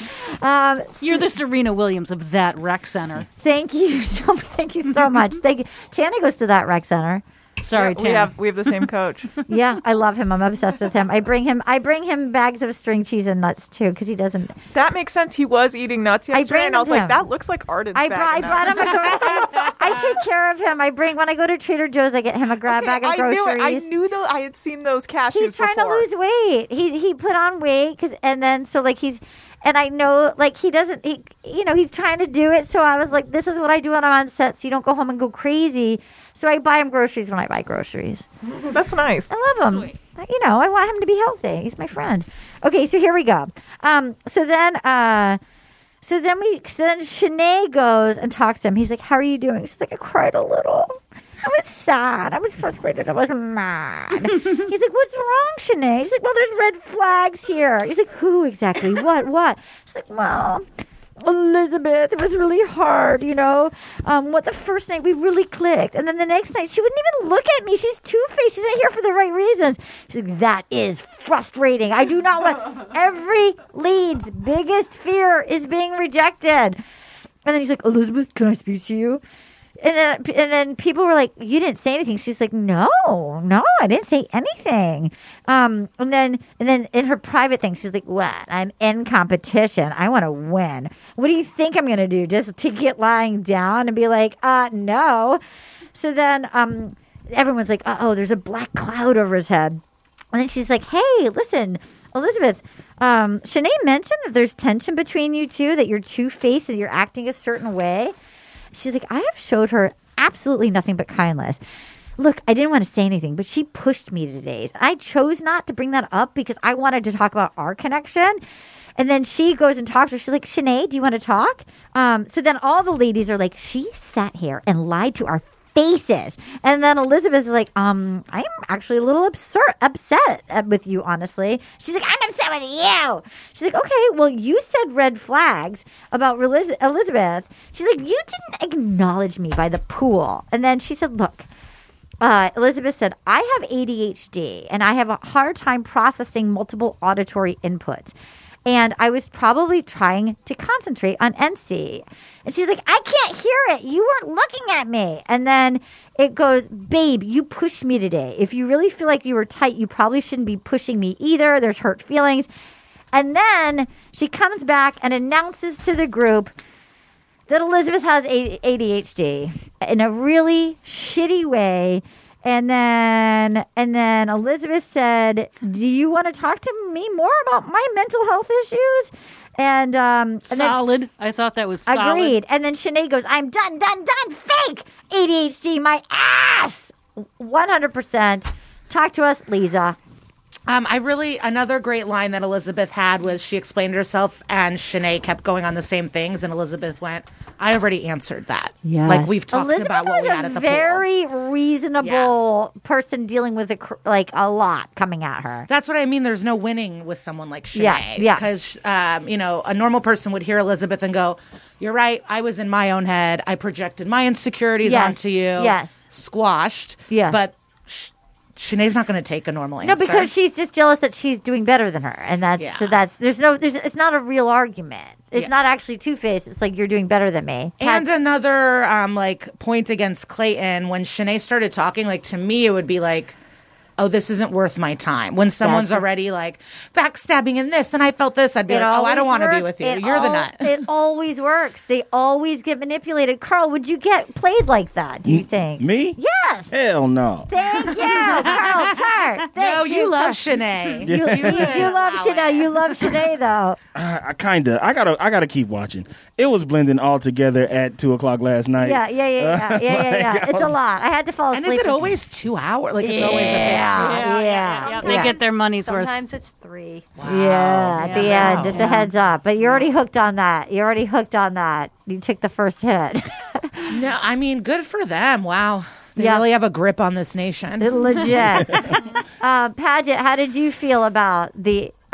um, you're the Serena Williams of that rec center. Thank you so. Thank you so much. Thank you. Tana goes to that rec center. Sorry, yeah, Tana. We have we have the same coach. Yeah, I love him. I'm obsessed with him. I bring him. I bring him bags of string cheese and nuts too because he doesn't. That makes sense. He was eating nuts yesterday, I bring and I was him. like, "That looks like Arden's I bag brought. I of brought nuts. him a. I, I take care of him. I bring when I go to Trader Joe's. I get him a grab Okay, bag of I groceries. Knew it. I knew those. I had seen those cashews. He's trying before. to lose weight. He he put on weight because and then so like he's. And I know, like, he doesn't, he, you know, he's trying to do it. So I was like, this is what I do when I'm on set. So you don't go home and go crazy. So I buy him groceries when I buy groceries. That's nice. I love him. Sweet. You know, I want him to be healthy. He's my friend. Okay, so here we go. Um, so then, uh, so then we, so then Shanae goes and talks to him. He's like, how are you doing? She's like, I cried a little. I was sad. I was frustrated. I was mad. He's like, what's wrong, Shanae? She's like, well, there's red flags here. He's like, who exactly? What? What? She's like, well, Elizabeth, it was really hard, you know. Um, what the first night we really clicked. And then the next night she wouldn't even look at me. She's two-faced. She's not here for the right reasons. She's like, that is frustrating. I do not want every lead's biggest fear is being rejected. And then he's like, Elizabeth, can I speak to you? And then, and then people were like, "You didn't say anything." She's like, "No, no, I didn't say anything." Um, and then, and then in her private thing, she's like, "What? I'm in competition. I want to win. What do you think I'm going to do? Just to get lying down and be like, uh, no." So then, um, everyone's like, "Uh oh, there's a black cloud over his head." And then she's like, "Hey, listen, Elizabeth. Um, Shanae mentioned that there's tension between you two. That you're two-faced and you're acting a certain way." She's like, I have showed her absolutely nothing but kindness. Look, I didn't want to say anything, but she pushed me to days. I chose not to bring that up because I wanted to talk about our connection. And then she goes and talks to her. She's like, Shanae, do you want to talk? Um, so then all the ladies are like, she sat here and lied to our faces. And then Elizabeth is like, um, I'm actually a little absurd, upset with you, honestly. She's like, I'm upset with you. She's like, okay, well, you said red flags about Reliz- Elizabeth. She's like, you didn't acknowledge me by the pool. And then she said, look, uh, Elizabeth said, I have A D H D and I have a hard time processing multiple auditory inputs. And I was probably trying to concentrate on N C. And she's like, I can't hear it. You weren't looking at me. And then it goes, babe, you pushed me today. If you really feel like you were tight, you probably shouldn't be pushing me either. There's hurt feelings. And then she comes back and announces to the group that Elizabeth has A D H D in a really shitty way. And then and then Elizabeth said, do you want to talk to me more about my mental health issues? And um and solid. Then, I thought that was solid. Agreed. And then Shanae goes, I'm done, done, done. Fake A D H D, my ass. one hundred percent. Talk to us, Lisa. Um, I really, another great line that Elizabeth had was she explained herself and Shanae kept going on the same things. And Elizabeth went, I already answered that. Yes. Like we've talked Elizabeth about what we had was at the a very pool. reasonable yeah. person dealing with a, like a lot coming at her. That's what I mean. There's no winning with someone like Shanae. Yeah, yeah. Because, um, you know, a normal person would hear Elizabeth and go, you're right. I was in my own head. I projected my insecurities yes. onto you. Yes. Squashed. Yeah. But sh- Shanae's not going to take a normal answer. No, because she's just jealous that she's doing better than her, and that's Yeah. so that's there's no there's it's not a real argument. It's Yeah. not actually two faced. It's like you're doing better than me. And Had- another um, like point against Clayton when Shanae started talking, like to me, it would be like, oh, this isn't worth my time. When someone's That's- already like backstabbing in this, and I felt this, I'd be It like, oh, I don't always want to be works. with you. It You're the al- nut. It always works. They always get manipulated. Carl, would you get played like that? Do you think? Me? Yes. Hell no. Thank you, Carl Tart. No, Thank you love Carl. Shanae. You, you, you do love allow Shanae. it. You love Shanae, though. I, I kind of. I gotta. I gotta keep watching. It was blending all together at two o'clock last night. Yeah, yeah, yeah, yeah, yeah, yeah. yeah. Like, I It's a was- lot. I had to fall And asleep. is it always two hours? Like it's always a big Yeah, show. yeah, yeah. yeah. They get their money's worth. Sometimes it's three. Yeah, at the Yeah. end, just a heads up. But you're already hooked on that. You're already hooked on that. You took the first hit. No, I mean, good for them. Wow. They Yeah. really have a grip on this nation. Legit. uh, Paget, how did you feel about the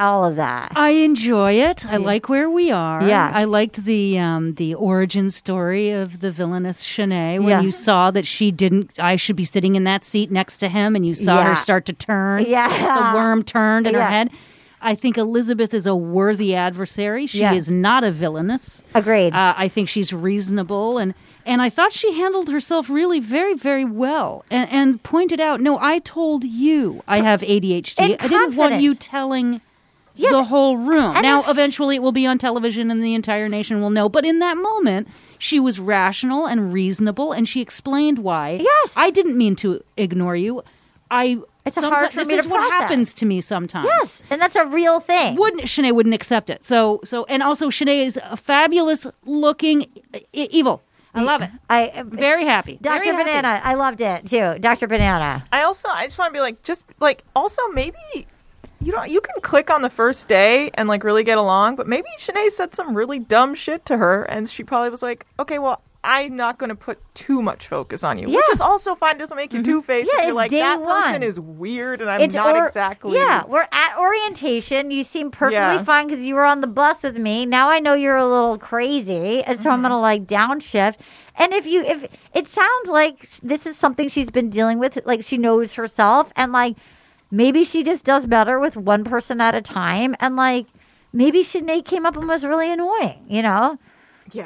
all of that? I enjoy it. I like where we are. Yeah. I liked the um, the origin story of the villainous Shanae when Yeah. you saw that she didn't. I should be sitting in that seat next to him, and you saw Yeah. her start to turn. Yeah. The worm turned in Yeah. her head. I think Elizabeth is a worthy adversary. She Yeah. is not a villainous. Agreed. Uh, I think she's reasonable, and and I thought she handled herself really very, very well, and, and pointed out, no, I told you I have A D H D. In I didn't want confidence. you telling Yeah, the whole room. and Now, if- eventually, it will be on television, and the entire nation will know. But in that moment, she was rational and reasonable, and she explained why. Yes. I didn't mean to ignore you. I. It's someti- hard for this me is to what process. happens to me sometimes. Yes, and that's a real thing. Wouldn't Shanae wouldn't accept it. So so and also Shanae is a fabulous looking e- evil. I love it. I Very happy. Doctor Very happy. Banana, I loved it too. Doctor Banana. I also I just want to be like just like also maybe you know you can click on the first day and like really get along, but maybe Shanae said some really dumb shit to her, and she probably was like, okay, well. I'm not going to put too much focus on you, Yeah. which is also fine. Doesn't make you two-faced. Yeah, if you're it's like, day that person one. is weird and I'm It's not or- exactly. Yeah, we're at orientation. You seem perfectly Yeah. fine because you were on the bus with me. Now I know you're a little crazy, and so I'm gonna like downshift. And if you, if it sounds like this is something she's been dealing with, like she knows herself, and like maybe she just does better with one person at a time, and like maybe Shanae came up and was really annoying, you know. Yeah.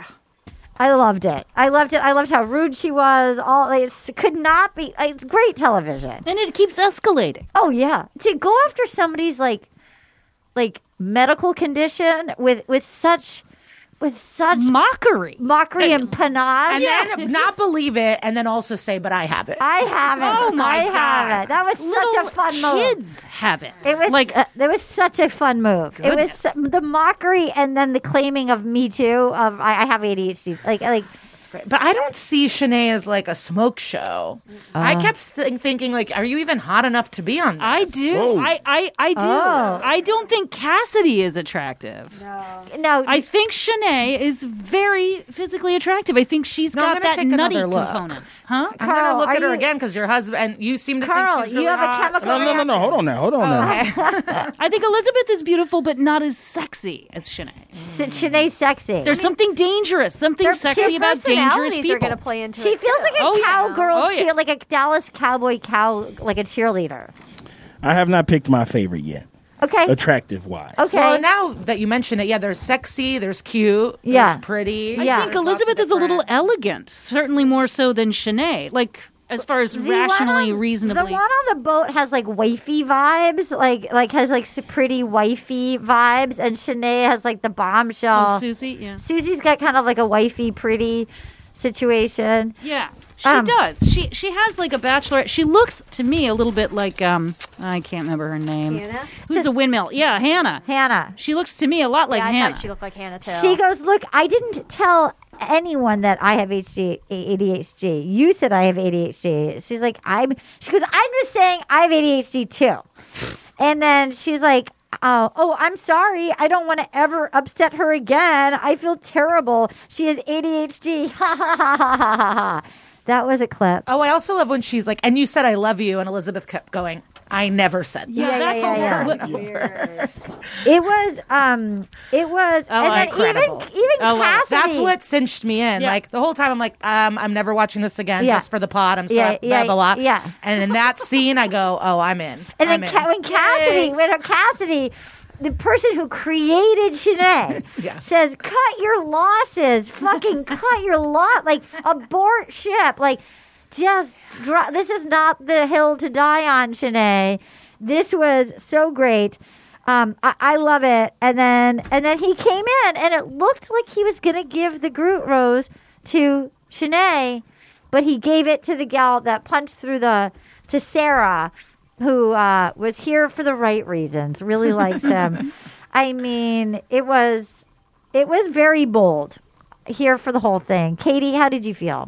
I loved it. I loved it. I loved how rude she was. All it could not be. It's great television. And it keeps escalating. Oh yeah, to go after somebody's like, like medical condition with with such, with such Mockery. mockery and panache. And then not believe it, and then also say, "But I have it." I have it. Oh, my I God. have it. That was Little such a fun move. kids have it. It was like like uh, it was such a fun move. It was Goodness. su- the mockery and then the claiming of me too of I, I have A D H D. Like like But I don't see Shanae as like a smoke show. I kept th- thinking, like, are you even hot enough to be on this? I do. Oh. I, I, I do. Oh. I don't think Cassidy is attractive. no. I think Shanae is very physically attractive. I think she's No, I'm got gonna that take nutty another look. component. Huh? I'm Carl, gonna look are at her you- again because your husband and you seem to Carl, think she's you really have a hot. chemical- No, no, no, no. Hold on now. Hold on now. Okay. I think Elizabeth is beautiful, but not as sexy as Shanae. S- Shanae's sexy. There's something dangerous, something Their sexy about dangerous personalities people. are going to play into She it. feels too. like a Oh, yeah. cowgirl Oh, yeah. cheer, like a Dallas Cowboy cow, like a cheerleader. I have not picked my favorite yet. Okay. Attractive wise. Okay. Well, now that you mention it, yeah, there's sexy, there's cute, Yeah. there's pretty. I Yeah. think There's lots of Elizabeth is a little different- elegant, certainly more so than Shanae. Like as far as The rationally, one on- reasonably. The one on the boat has like wifey vibes, like like has like s- pretty wifey vibes, and Shanae has like the bombshell. oh, Susie, yeah, Susie's got kind of like a wifey, pretty situation. yeah, she Um, does. She she has like a bachelorette. She looks to me a little bit like um I can't remember her name. Hannah? Who's a windmill? Yeah, Hannah. Hannah. She looks to me a lot like yeah, I Hannah. thought she looked like Hannah too. She goes, look, I didn't tell anyone that I have H D, A D H D. You said I have A D H D. She's like, I'm. She goes, I'm just saying I have A D H D too. And then she's like, oh, oh, I'm sorry. I don't want to ever upset her again. I feel terrible. She has A D H D. Ha ha ha ha ha ha ha. That was a clip. Oh, I also love when she's like, and you said I love you, and Elizabeth kept going, I never said that. yeah, Yeah, that's yeah, yeah, over. yeah. It was, um, it was, Oh, and then incredible. even even I love it. Cassidy. That's what cinched me in. Yeah. Like the whole time, I'm like, um, I'm never watching this again Yeah. just for the pod. I'm so Yeah, blah yeah, blah blah. yeah. And in that scene, I go, oh, I'm in. And then I'm Ca- in. when Cassidy, when Cassidy, the person who created Shanae, Yes. says, "Cut your losses, fucking cut your lot, like abort ship, like just dro- this is not the hill to die on, Shanae." This was so great. Um, I-, I love it. And then and then he came in, and it looked like he was gonna give the Groot rose to Shanae, but he gave it to the gal that punched through the to Sarah, who uh, was here for the right reasons. Really likes him. I mean, it was it was very bold. Here for the whole thing. Katie, how did you feel?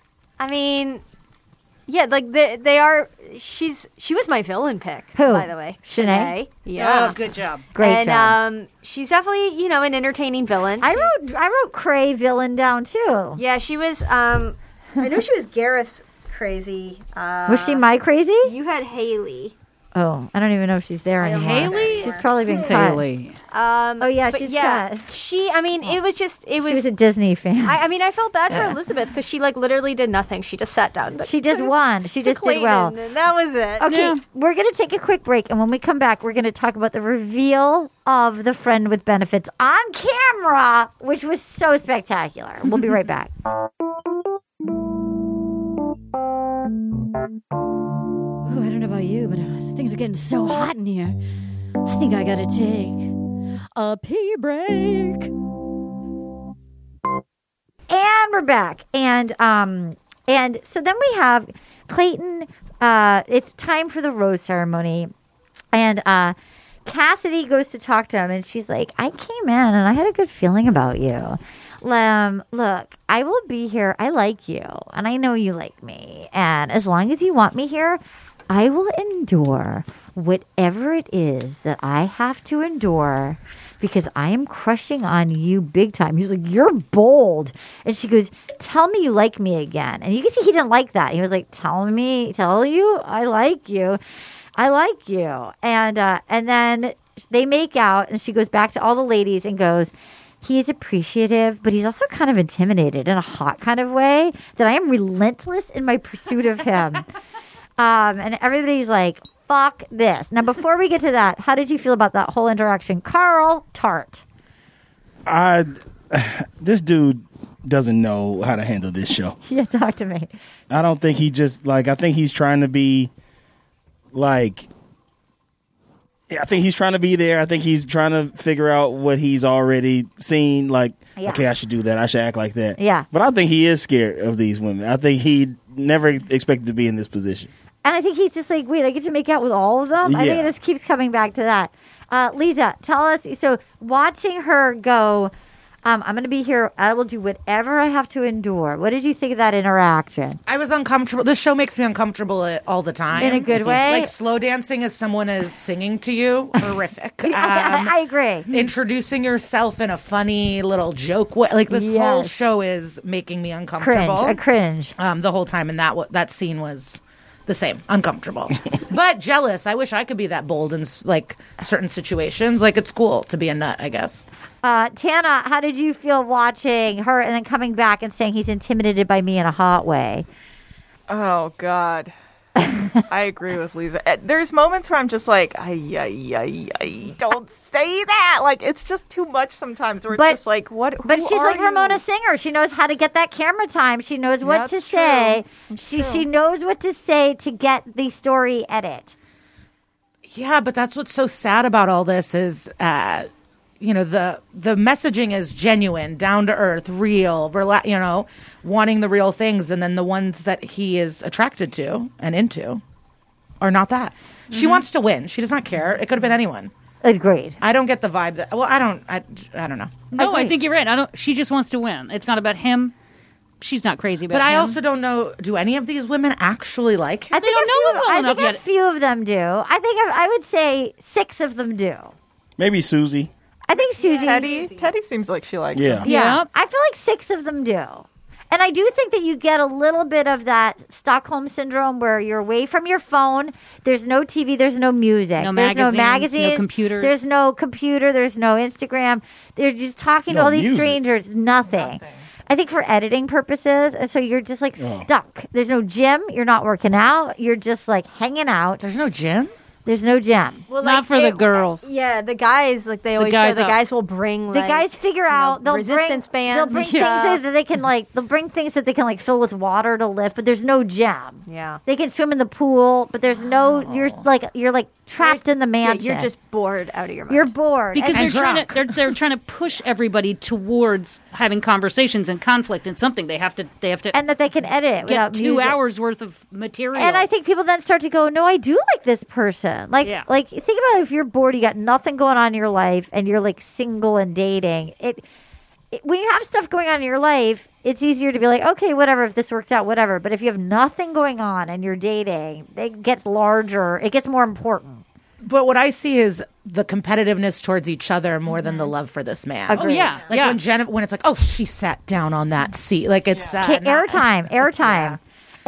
I mean, yeah, like they, they are. She's she was my villain pick, Who? by the way. Shanae? Yeah. Oh, good job. Great and job. um, she's definitely you know an entertaining villain. I wrote I wrote Cray villain down too. yeah, she was. Um, I know she was Gareth's crazy. Uh, Was she my crazy? You had Haley. Oh, I don't even know if she's there anymore. Haley? She's probably been cut. Haley. Um, Oh, yeah, but she's yeah, cut. she. I mean, it was just. It She was. was a Disney fan. I, I mean, I felt bad Yeah. for Elizabeth because she like literally did nothing. She just sat down. She just won. She to just did Clayton, well. and that was it. Okay, Yeah. we're going to take a quick break, and when we come back, we're going to talk about the reveal of the friend with benefits on camera, which was so spectacular. We'll be right back. Ooh, I don't know about you, but uh, things are getting so hot in here. I think I gotta take a pee break. And we're back. And um and so then we have Clayton, uh it's time for the rose ceremony. And uh Cassidy goes to talk to him and she's like, I came in and I had a good feeling about you. Um, look, I will be here. I like you and I know you like me. And as long as you want me here, I will endure whatever it is that I have to endure because I am crushing on you big time. He's like, you're bold. And she goes, tell me you like me again. And you can see he didn't like that. He was like, tell me, tell you I like you. I like you. And, uh, and then they make out and she goes back to all the ladies and goes, he is appreciative, but he's also kind of intimidated in a hot kind of way that I am relentless in my pursuit of him. Um, and everybody's like, fuck this. Now, before we get to that, how did you feel about that whole interaction? Carl Tart. I, this dude doesn't know how to handle this show. Yeah, talk to me. I don't think he just, like, I think he's trying to be, like, yeah, I think he's trying to be there. I think he's trying to figure out what he's already seen. Like, Yeah. okay, I should do that. I should act like that. Yeah. But I think he is scared of these women. I think he never expected to be in this position. And I think he's just like, wait, I get to make out with all of them? I think Yeah. it just keeps coming back to that. Uh, Lisa, tell us. So watching her go, um, I'm going to be here. I will do whatever I have to endure. What did you think of that interaction? I was uncomfortable. This show makes me uncomfortable uh, all the time. In a good way? Like slow dancing as someone is singing to you, horrific. Um, I, I agree. Introducing yourself in a funny little joke way. Like this whole Yes. show is making me Cringe. uncomfortable. A cringe. Um, the whole time, and that w- that scene was the same, uncomfortable, but jealous. I wish I could be that bold in s- like certain situations. Like it's cool to be a nut, I guess. Uh, Tana, how did you feel watching her and then coming back and saying he's intimidated by me in a hot way? Oh God, I agree with Lisa. Uh, There's moments where I'm just like, ay, ay, ay, ay, don't say that. Like it's just too much sometimes. Where it's But- just like, what? But who she's are like you? Ramona Singer. She knows how to get that camera time. She knows what to That's true. say. That's She true. she knows what to say to get the story edit. Yeah, but that's what's so sad about all this is, uh, you know, the the messaging is genuine, down to earth, real, rela- you know, wanting the real things, and then the ones that he is attracted to and into are not that. She wants to win. She does not care. It could have been anyone. Agreed. I don't get the vibe that. Well, I don't. I, I don't know. No, I Agreed. think you're right. I don't. She just wants to win. It's not about him. She's not crazy about But I him. also don't know. Do any of these women actually like him? I think don't a know few, him well I enough think a yet. few of them do. I think I, I would say six of them do. Maybe Susie. I think Susie. Teddy. Teddy seems like she likes Yeah. him. Yeah, Yep. I feel like six of them do. And I do think that you get a little bit of that Stockholm syndrome where you're away from your phone. There's no T V. There's no music. No there's no magazines, no magazines. computers. There's no computer. There's no Instagram. They're just talking to No all these music. strangers. Nothing. I think for editing purposes. And so you're just like Oh. stuck. There's no gym. You're not working out. You're just like hanging out. There's no gym. There's no gym. Well, Not for the girls. Yeah, the guys like they always guys show. The are- guys will bring. The Like, guys figure you know, out they'll resistance bring, bands. They'll bring Yeah. things that they can like. They'll bring things that they can like fill with water to lift, but there's no gym. Yeah. They can swim in the pool, but there's no. You're like you're like trapped in the Yeah, mansion. you're just bored out of your mind. you're bored because And- they're And trying drunk. to they're they're trying to push everybody towards having conversations and conflict and something they have to they have to and that they can edit it without get two music. hours worth of material. And I think people then start to go, no, I do like this person. Like, Yeah. like think about it, if you're bored, you got nothing going on in your life, and you're like single and dating. It, it when you have stuff going on in your life, it's easier to be like, okay, whatever. If this works out, whatever. But if you have nothing going on and you're dating, it gets larger. It gets more important. But what I see is the competitiveness towards each other more than the love for this man. Agreed. oh yeah, Like yeah. when Jennifer, when it's like, oh, she sat down on that seat. Like it's uh, Okay, not- airtime, airtime.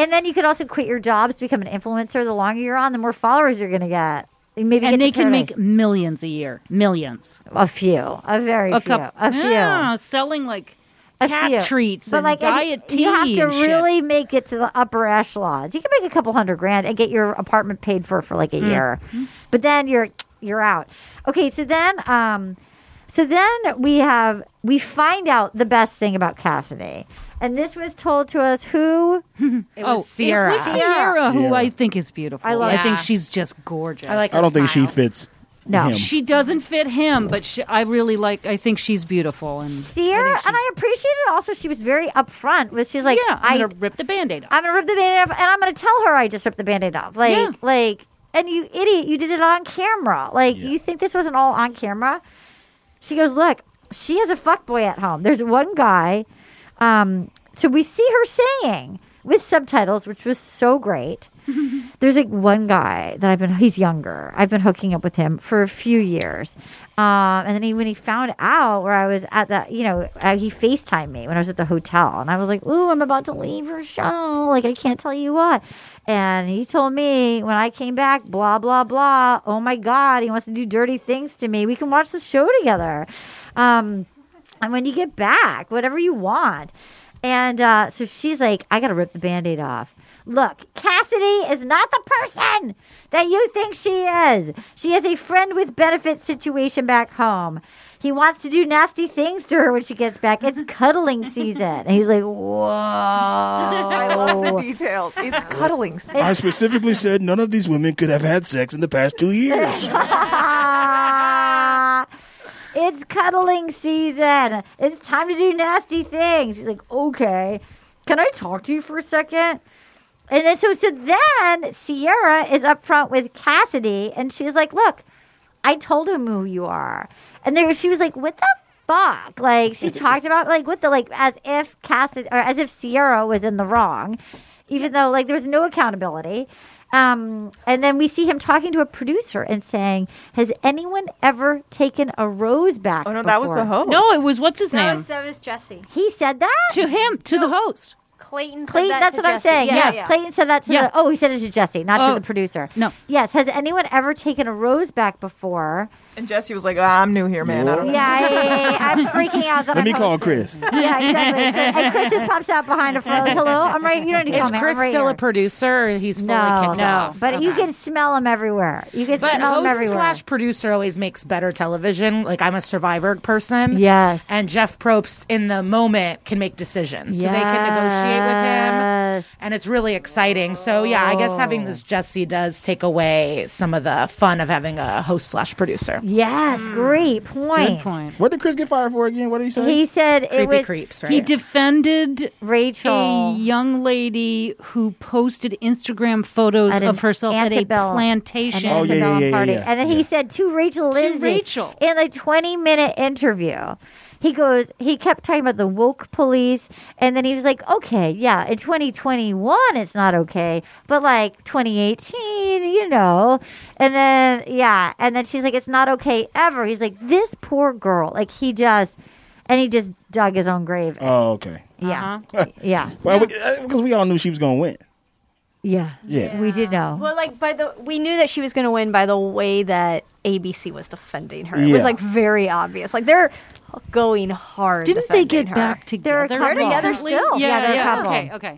And then you could also quit your jobs, become an influencer. The longer you're on, the more followers you're going to get. Maybe and get they to can paradise. make millions a year. Millions. a few, a very A few, couple. a few. Yeah, selling like A cat few. treats but and like and diet tea. you have to and shit. really make it to the upper echelons. You can make a couple hundred grand and get your apartment paid for for like a year, but then you're you're out. Okay, so then um, so then we have we find out the best thing about Cassidy, and this was told to us who It was Oh, Sierra. It was Sierra, who Sierra. I think is beautiful. I love I her. think she's just gorgeous. I like I don't think she smile. fits No. him. She doesn't fit him, but she, I really like. I think she's beautiful, and Sierra, I think and I she's- appreciated also she was very upfront with she's like yeah, I'm I gonna rip the Band-Aid off. I'm gonna rip the band-aid off, and I'm gonna tell her I just ripped the band-aid off. Like, Yeah. like, and you idiot, you did it on camera. Like, Yeah. you think this wasn't all on camera? She goes, look, she has a fuckboy at home. There's one guy. Um, so we see her saying with subtitles, which was so great. There's like one guy that I've been, he's younger. I've been hooking up with him for a few years. Um, and then he, when he found out where I was at that, you know, uh, he FaceTimed me when I was at the hotel. And I was like, ooh, I'm about to leave your show. Like, I can't tell you what. And he told me when I came back, blah, blah, blah. Oh my God, he wants to do dirty things to me. We can watch the show together. Um, and when you get back, whatever you want. And uh, so she's like, I got to rip the Band-Aid off. Look, Cassidy is not the person that you think she is. She has a friend with benefits situation back home. He wants to do nasty things to her when she gets back. It's cuddling season. And he's like, whoa. I love the details. It's cuddling. I specifically said none of these women could have had sex in the past two years. It's cuddling season. It's time to do nasty things. He's like, okay, can I talk to you for a second? And then so so then Sierra is up front with Cassidy, and she's like, look, I told him who you are. And there she was like, what the fuck? Like, she talked about like what the like as if Cassidy or as if Sierra was in the wrong, even though like there was no accountability. Um, and then we see him talking to a producer and saying, has anyone ever taken a rose back? Oh no, that was the before?" host. No, it was what's his That name was, that was Jesse. He said that? to him to the host. Clayton. Said Clayton, that that's to what I'm Jesse. saying. Yeah, yes, yeah. Clayton said that to Yeah. the. Oh, he said it to Jesse, not Oh, to the producer. no. Yes. Has anyone ever taken a rose back before? And Jesse was like, ah, I'm new here, man. I don't know. Yeah, yeah, yeah, yeah. I'm freaking out that Let I'm me call hosting. Chris. Yeah, exactly. And Chris just pops out behind her for like, hello, I'm right. You don't need to Is call me. Chris I'm right still here. a producer, or he's fully No, kicked no. off? But you Okay. can smell him everywhere. You can But smell him host everywhere. slash producer always makes better television. Like, I'm a Survivor person. Yes. And Jeff Probst in the moment can make decisions. So they can negotiate with him. Yes. And it's really exciting. So yeah, I guess having this Jesse does take away some of the fun of having a host slash producer. Yes, great point. Good point. What did Chris get fired for again? What did he say? He said it Creepy was creeps, right? He defended Rachel. a young lady who posted Instagram photos At an of herself at a antebellum- plantation. an Oh, yeah, antebellum yeah, yeah, party. yeah. And then he Yeah. said to Rachel Lindsay Rachel. in a twenty minute interview, he goes, he kept talking about the woke police. And then he was like, okay, yeah, in twenty twenty-one, it's not okay. But like twenty eighteen, you know. And then, yeah. And then she's like, it's not okay ever. He's like, this poor girl. Like, he just, and he just dug his own grave. Oh, okay. Yeah. Uh-huh. Yeah. Well, because we all knew she was going to win. Yeah. Yeah. We did know. Well, like by the we knew that she was going to win by the way that A B C was defending her. It Yeah. was like very obvious. Like they're going hard. Didn't they defending get her. back They're a together? couple. together recently? still. Yeah, Yeah, they're a yeah. couple. Okay, okay.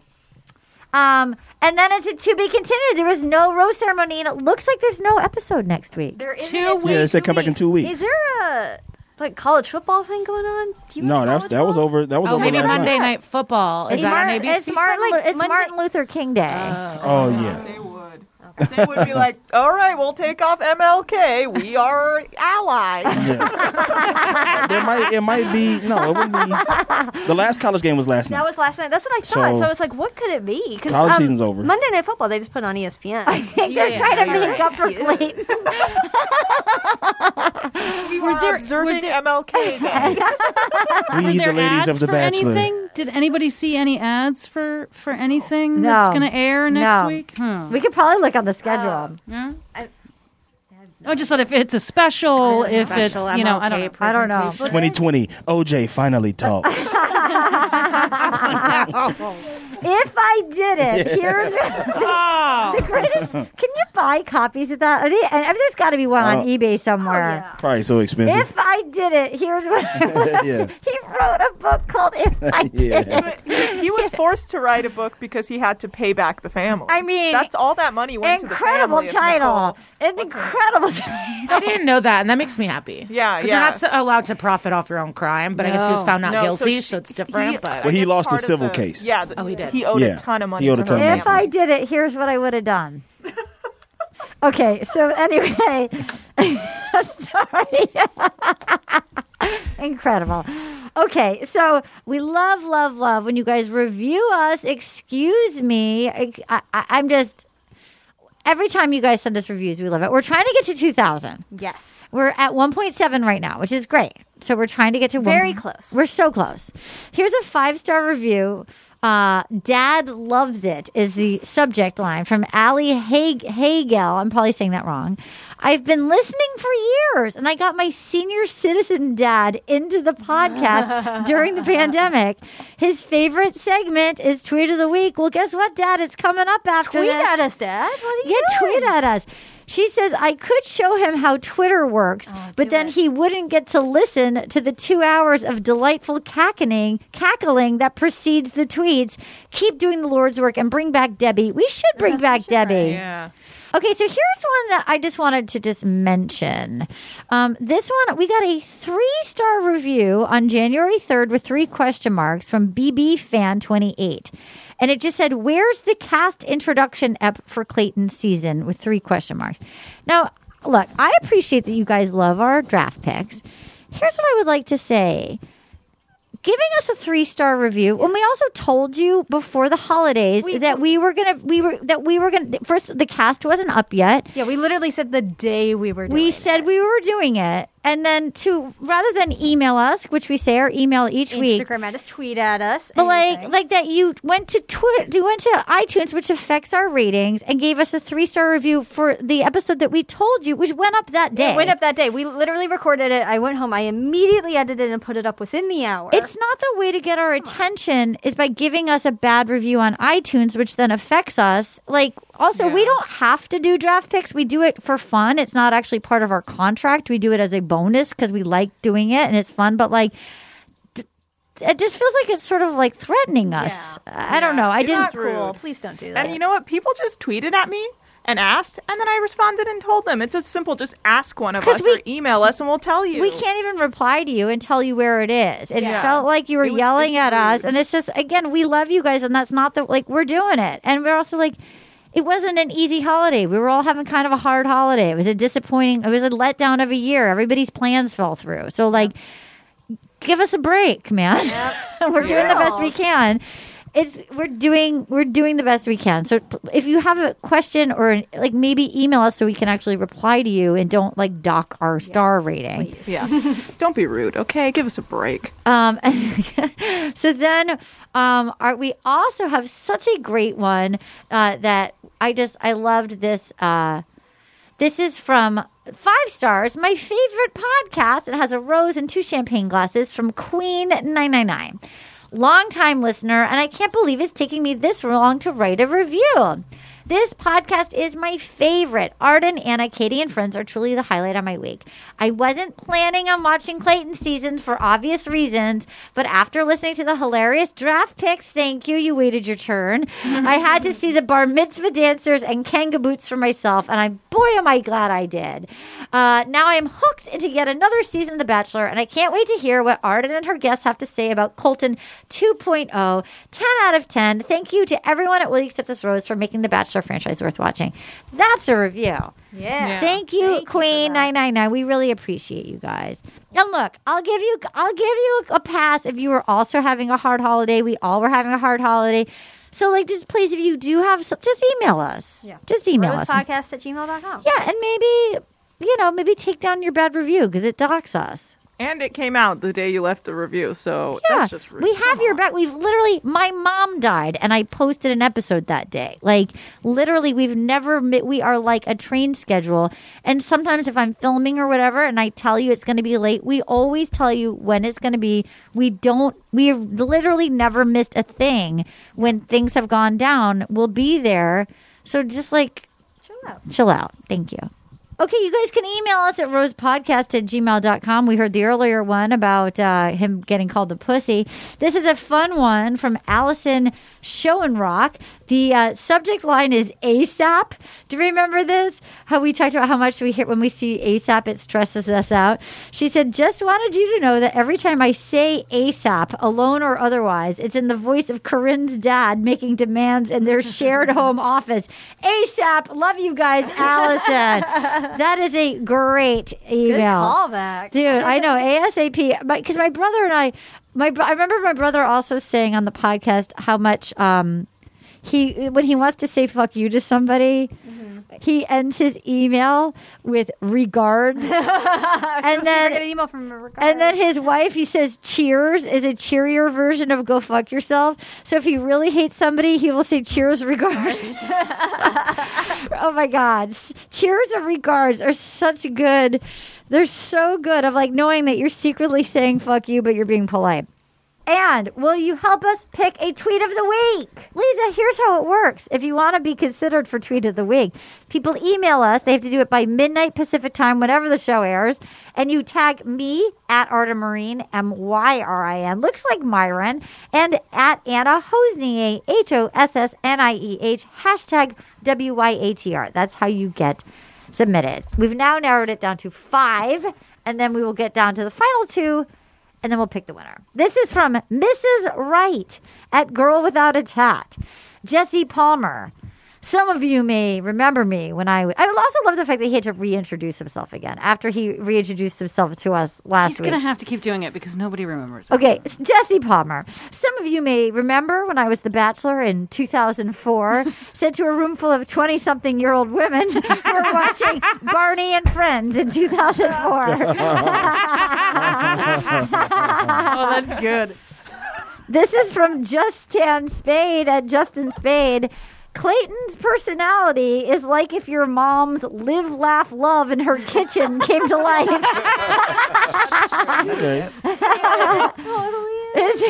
Um, and then it's a to be continued. There was no rose ceremony, and it looks like there's no episode next week. There isn't. Two It's Yeah, they like said come back in two weeks. Is there a like college football thing going on? Do you No, watch that was college that was ball? over. That was Oh, over maybe last Monday night. Night Football. Is It's that Martin, on A B C? it's Martin, Lu- Like it's Monday- Martin Luther King Day. Oh yeah. They would. They would be like, all right, we'll take off M L K. We are allies. Yeah. there might it might be no. It wouldn't be. The last college game was last That night. was last night. That's what I thought. So, So- I was like, what could it be? 'Cause, College um, season's over. Monday Night Football, they just put on E S P N. I think Yeah, they're yeah, trying no, to you're make right. up for Yeah. Clayton. we were there- observing were there- M L K Day. We Were the there ladies ads of the for Bachelor. anything? Did anybody see any ads for for anything No. that's going to air next No. week? Huh. We could probably look on the schedule. Yeah? I- I just thought if it's a special, It's a if special it's you know, I don't M L know. K I don't know. presentation. twenty twenty. O J finally talks. If I did it, here's Oh. the greatest. Can you buy copies of that? Are they, and I mean, there's got to be one on Oh. eBay somewhere. Probably so expensive. If I did it, here's what I would have Yeah. to- He wrote a book called If I Did Yeah. It. He, he was forced to write a book because he had to pay back the family. I mean, that's all that money went Incredible to the family. of title. Nicole. An incredible title. I didn't know that, and that makes me happy. Yeah, 'Cause yeah. you're not so allowed to profit off your own crime, but I guess he was No. found not No, so guilty, she- so, it's different. he- but Well, he I guess lost the part of civil the- case. Yeah, the, Oh, he did. He owed Yeah. a ton of money He owed to a ton her of If money. I did it, here's what I would have done. Okay, so anyway, sorry. Incredible. Okay, so we love, love, love when you guys review us. Excuse me. I, I, I'm just, every time you guys send us reviews, we love it. We're trying to get to two thousand. Yes. We're at one point seven right now, which is great. So we're trying to get to Very one, close. We're so close. Here's a five star review. Uh, Dad loves it is the subject line from Allie Hag- Hagel. I'm probably saying that wrong. I've been listening for years, and I got my senior citizen dad into the podcast during the pandemic. His favorite segment is Tweet of the Week. Well, guess what, Dad? It's coming up after Tweet this. at us, Dad. What are Yeah, you doing? tweet at us. She says, I could show him how Twitter works, but do then it. he wouldn't get to listen to the two hours of delightful cackling, cackling that precedes the tweets. Keep doing the Lord's work and bring back Debbie. We should bring back Debbie. Yeah. Okay, so here's one that I just wanted to just mention. Um, this one, we got a three-star review on January third with three question marks from B B Fan twenty-eight. And it just said, where's the cast introduction ep for Clayton season with three question marks? Now, look, I appreciate that you guys love our draft picks. Here's what I would like to say. Giving us a three-star review when we also told you before the holidays We- that we were gonna we were that we were gonna first the cast wasn't up yet. Yeah, we literally said the day we were doing We it. said we were doing it, and then to rather than email us, which we say our email each week, Instagram at us, tweet at us. but like anything. like that you went to Twitter, you went to iTunes, which affects our ratings, and gave us a three-star review for the episode that we told you, which went up that day. It went up that day. We literally recorded it. I went home. I immediately edited and put it up within the hour. It's not the way to get our attention is by giving us a bad review on iTunes, which then affects us. Like, also, we Yeah. don't have to do draft picks. We do it for fun. It's not actually part of our contract. We do it as a bonus because we like doing it and it's fun. But like, d- it just feels like it's sort of like threatening us. I don't know. I It's didn't. not rude. cool. Please don't do that. And you know what? People just tweeted at me and asked, and then I responded and told them. It's as simple. Just ask one of 'Cause us we- or email us, and we'll tell you. We can't even reply to you and tell you where it is. It Yeah. felt like you were It was- yelling it's at us, rude. and it's just again, we love you guys, and that's not the like we're doing it, and we're also like. It wasn't an easy holiday. We were all having kind of a hard holiday. It was a disappointing, it was a letdown of a year. Everybody's plans fell through. So, like, give us a break, man. we're doing the best we can. It's we're doing we're doing the best we can. So if you have a question or like maybe email us so we can actually reply to you and don't like dock our star rating. Yeah. Don't be rude, okay? Give us a break. Um, so then, um, our, we also have such a great one uh, that I just I loved this. Uh, this is from five stars. My favorite podcast. It has a rose and two champagne glasses from Queen nine nine nine. Long-time listener, and I can't believe it's taking me this long to write a review. This podcast is my favorite. Arden, Anna, Katie, and friends are truly the highlight of my week. I wasn't planning on watching Clayton seasons for obvious reasons, but after listening to the hilarious draft picks, thank you, you waited your turn. I had to see the bar mitzvah dancers and Kanga boots for myself, and I boy, am I glad I did. Uh, now I am hooked into yet another season of The Bachelor, and I can't wait to hear what Arden and her guests have to say about Colton two point oh. ten out of ten. Thank you to everyone at Will You Accept This Rose for making The Bachelor franchise worth watching. That's a review. yeah. Yeah. Thank you, Thank you for Queen that. nine nine nine. We really appreciate you guys. And look, I'll give you I'll give you a pass if you were also having a hard holiday. We all were having a hard holiday. So like just please if you do have just email us. Yeah. Just email us. Rosespodcast at gmail dot com. Yeah, and maybe you know, maybe take down your bad review because it docks us. And it came out the day you left the review, so Yeah, that's just rude. we have your back. We've literally, my mom died, and I posted an episode that day. Like, literally, we've never, mi- we are like a train schedule. And sometimes if I'm filming or whatever, and I tell you it's going to be late, we always tell you when it's going to be. We don't, we've literally never missed a thing when things have gone down. We'll be there. So just like, Chill out. chill out. Thank you. Okay, you guys can email us at rosepodcast at gmail dot com. We heard the earlier one about uh, him getting called a pussy. This is a fun one from Allison Schoenrock. The uh, subject line is ASAP. Do you remember this? How we talked about how much we hear when we see ASAP, it stresses us out. She said, just wanted you to know that every time I say ASAP, alone or otherwise, it's in the voice of Corinne's dad making demands in their shared home office. ASAP, love you guys, Allison. That is a great email. Good callback. Dude, I know, ASAP. Because my, my brother and I, my bro- I remember my brother also saying on the podcast how much um, he, when he wants to say fuck you to somebody, he ends his email with regards. and then get an email from a regard. and then his wife, he says cheers is a cheerier version of go fuck yourself. So if he really hates somebody, he will say cheers regards. Oh my God. Cheers or regards are such good. They're so good of like knowing that you're secretly saying fuck you, but you're being polite. And will you help us pick a tweet of the week? Lisa, here's how it works. If you want to be considered for tweet of the week, people email us. They have to do it by midnight Pacific time, whenever the show airs. And you tag me at Arta Marine, M Y R I N, looks like Myron, and at Anna Hosnieh, H O S S N I E H, hashtag W Y A T R. That's how you get submitted. We've now narrowed it down to five, and then we will get down to the final two, and then we'll pick the winner. This is from Missus Wright at Girl Without a Tat. Jesse Palmer. Some of you may remember me when I... W- I also love the fact that he had to reintroduce himself again after he reintroduced himself to us last He's week. going to have to keep doing it because nobody remembers. Okay, Jesse Palmer. Some of you may remember when I was The Bachelor in two thousand four, said to a room full of twenty-something-year-old women who were watching Barney and Friends in two thousand four. Oh, that's good. This is from Justin Spade at Justin Spade. Clayton's personality is like if your mom's live, laugh, love in her kitchen came to life. Okay. It's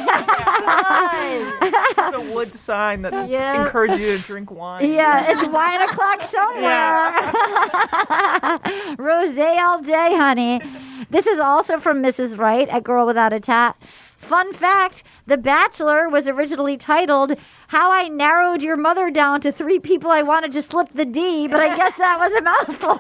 a wood sign that Yeah. encourages you to drink wine. Yeah, it's wine o'clock somewhere. Rosé all day, honey. This is also from Missus Wright at Girl Without a Tat. Fun fact, The Bachelor was originally titled How I Narrowed Your Mother Down to Three People I Wanted to Slip the D, but I guess that was a mouthful.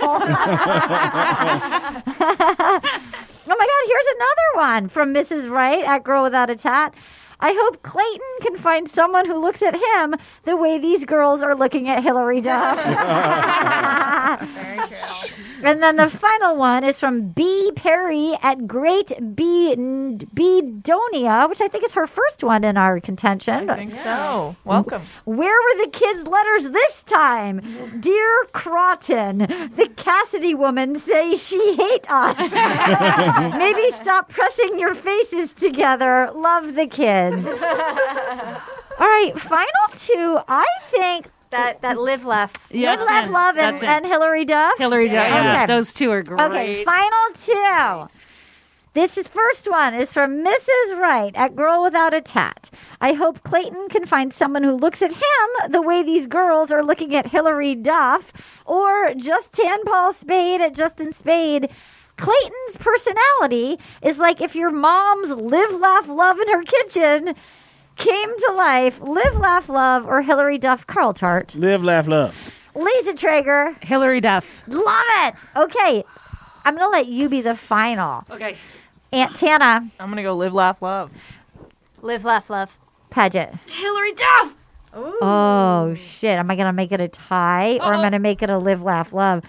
Oh my God, here's another one from Missus Wright at Girl Without a Tat. I hope Clayton can find someone who looks at him the way these girls are looking at Hillary Duff. Very true. And then the final one is from B. Perry at Great B. Bedonia, which I think is her first one in our contention. I think so. Welcome. Where were the kids' letters this time? Dear Crawton, the Cassidy woman say she hate us. Maybe stop pressing your faces together. Love the kids. All right, final two. I think That that live laugh. Live, Yeah, that's Laugh, it. Love and, That's it. and Hillary Duff. Hillary Duff. Yeah. Okay. Those two are great. Okay, final two. This is, first one is from Missus Wright at Girl Without a Tat. I hope Clayton can find someone who looks at him the way these girls are looking at Hillary Duff, or Justin Paul Spade at Justin Spade. Clayton's personality is like if your mom's live, laugh, love in her kitchen came to life. Live, laugh, love, or Hillary Duff Carl Tart. Live, laugh, love. Lisa Traeger. Hillary Duff. Love it. Okay. I'm going to let you be the final. Okay. Aunt Tana. I'm going to go live, laugh, love. Live laugh love. Paget. Hillary Duff. Oh, shit. Am I going to make it a tie or am I going to make it a live, laugh, love?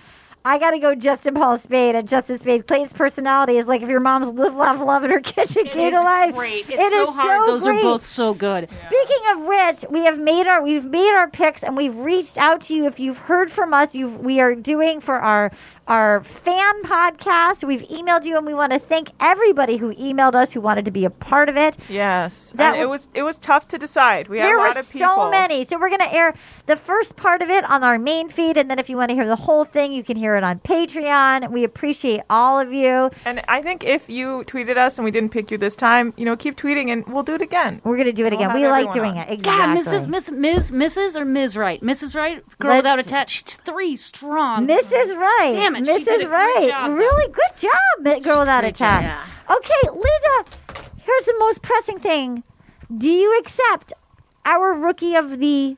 I got to go Justin Paul Spade and Justin Spade. Clay's personality is like if your mom's live, laugh, love in her kitchen. It Key is to life. great. It's It so is hard. so Those great. are both so good. Speaking of which, we have made our we've made our picks and we've reached out to you. If you've heard from us, you we are doing for our our fan podcast. We've emailed you, and we want to thank everybody who emailed us who wanted to be a part of it. Yes, That and it w- was it was tough to decide. We had There a lot were of people. so many. So we're going to air the first part of it on our main feed, and then if you want to hear the whole thing, you can hear it on Patreon. We appreciate all of you. And I think if you tweeted us and we didn't pick you this time, you know, keep tweeting and we'll do it again. We're going to do it We'll again. have We like everyone doing on. it. God, Exactly. Missus Miss Ms. Missus or Miz Right? Missus Right? Girl Let's- without a tat. She's three strong. Missus Right. Damn it, she Missus did a great Right. job, though. Really good job, Mi- Girl Without a Great job. Tat. Okay, Lisa, here's the most pressing thing. Do you accept our Rookie of the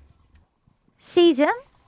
Season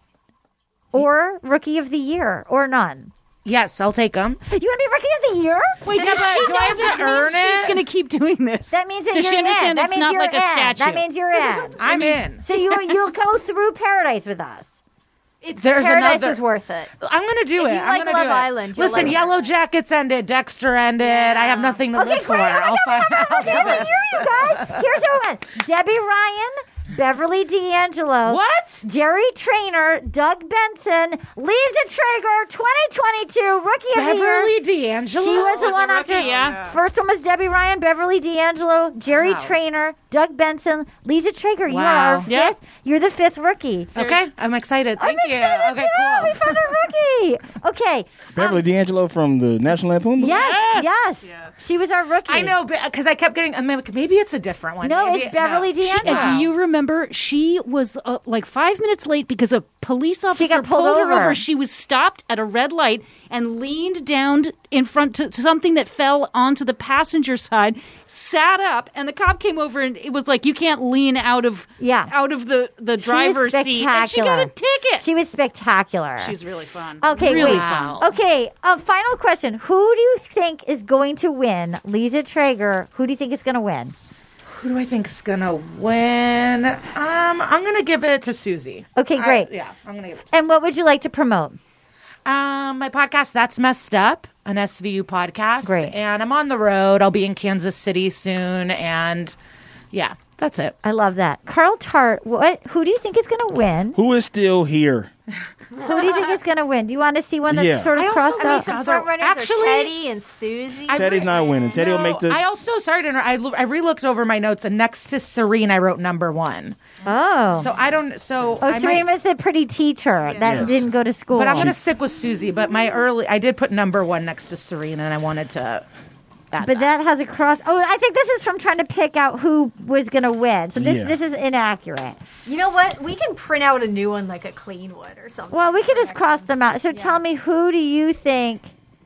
or Rookie of the Year or none? Yes, I'll take them. You want to be Rookie of the Year? Wait, Yeah, does but she do I have know to this earn means She's it? going to keep doing this. That means that Does you're she understand in. That it's means not you're like a in. statue? That means you're in. I'm in. So you you'll go through Paradise with us. It's There's Paradise another. is worth it. I'm gonna do If it. you I'm like gonna Love do it. Island, you'll Listen, like Yellow Jackets ended. Dexter ended. I have nothing to Okay, live for. great. Oh my I'll God, find. I'll okay, do well, this. here you guys. Here's who went. Debbie Ryan, Beverly D'Angelo. What? Jerry Trainer, Doug Benson, Lisa Traeger, twenty twenty-two Rookie of the Beverly Year. D'Angelo. She was the Was a one rookie, after. yeah. First one was Debbie Ryan, Beverly D'Angelo, Jerry Wow. Trainer, Doug Benson, Lisa Traeger. You are Wow. our fifth. Yeah. You're the fifth rookie. Okay, I'm excited. Thank I'm you. excited Okay, too. cool. We found a rookie. Okay. Beverly D'Angelo from the National Lampoon. movie? Yes, yes, She was our rookie. I know, because I kept getting. I mean, maybe it's a different one. No, Maybe, it's Beverly no. D'Angelo. And do you remember she was uh, like five minutes late because a police officer got pulled pulled her over. over. She was stopped at a red light and leaned down in front to, to something that fell onto the passenger side, sat up, and the cop came over and it was like, you can't lean out of Yeah. out of the, the She was driver's seat. And she got a spectacular. ticket. She was spectacular. She's really fun. Okay, really wait. fun. Okay, uh, final question. Who do you think is going to win? Lisa Traeger, who do you think is going to win? Who do I think's gonna win? Um, I'm gonna give it to Susie. Okay, I- great. yeah, I'm gonna give it. to And what would you like to promote? Um, my podcast, That's Messed Up, an S V U podcast. Great. And I'm on the road. I'll be in Kansas City soon. And yeah, that's it. I love that. Carl Tart, what? Who do you think is going to win? Who is still here? Who do you think is going to win? Do you want to see one that's Yeah. sort of I also- crossed I mean, up? some- Front runners Actually- are Teddy and Susie. I Teddy's re- not winning. Teddy will No, make the. I also, sorry to interrupt, I, lo- I re-looked over my notes, and next to Serene, I wrote number one. Oh. So I don't, so oh, I Serena might- was the pretty teacher that Yes. didn't go to school. but I'm going to stick with Susie. But my early, I did put number one next to Serene, and I wanted to add But that has a cross. Oh, I think this is from trying to pick out who was going to win. So this Yeah. this is inaccurate. You know what? We can print out a new one, like a clean one or something. Well, we could just cross them out. So tell me, who do you think?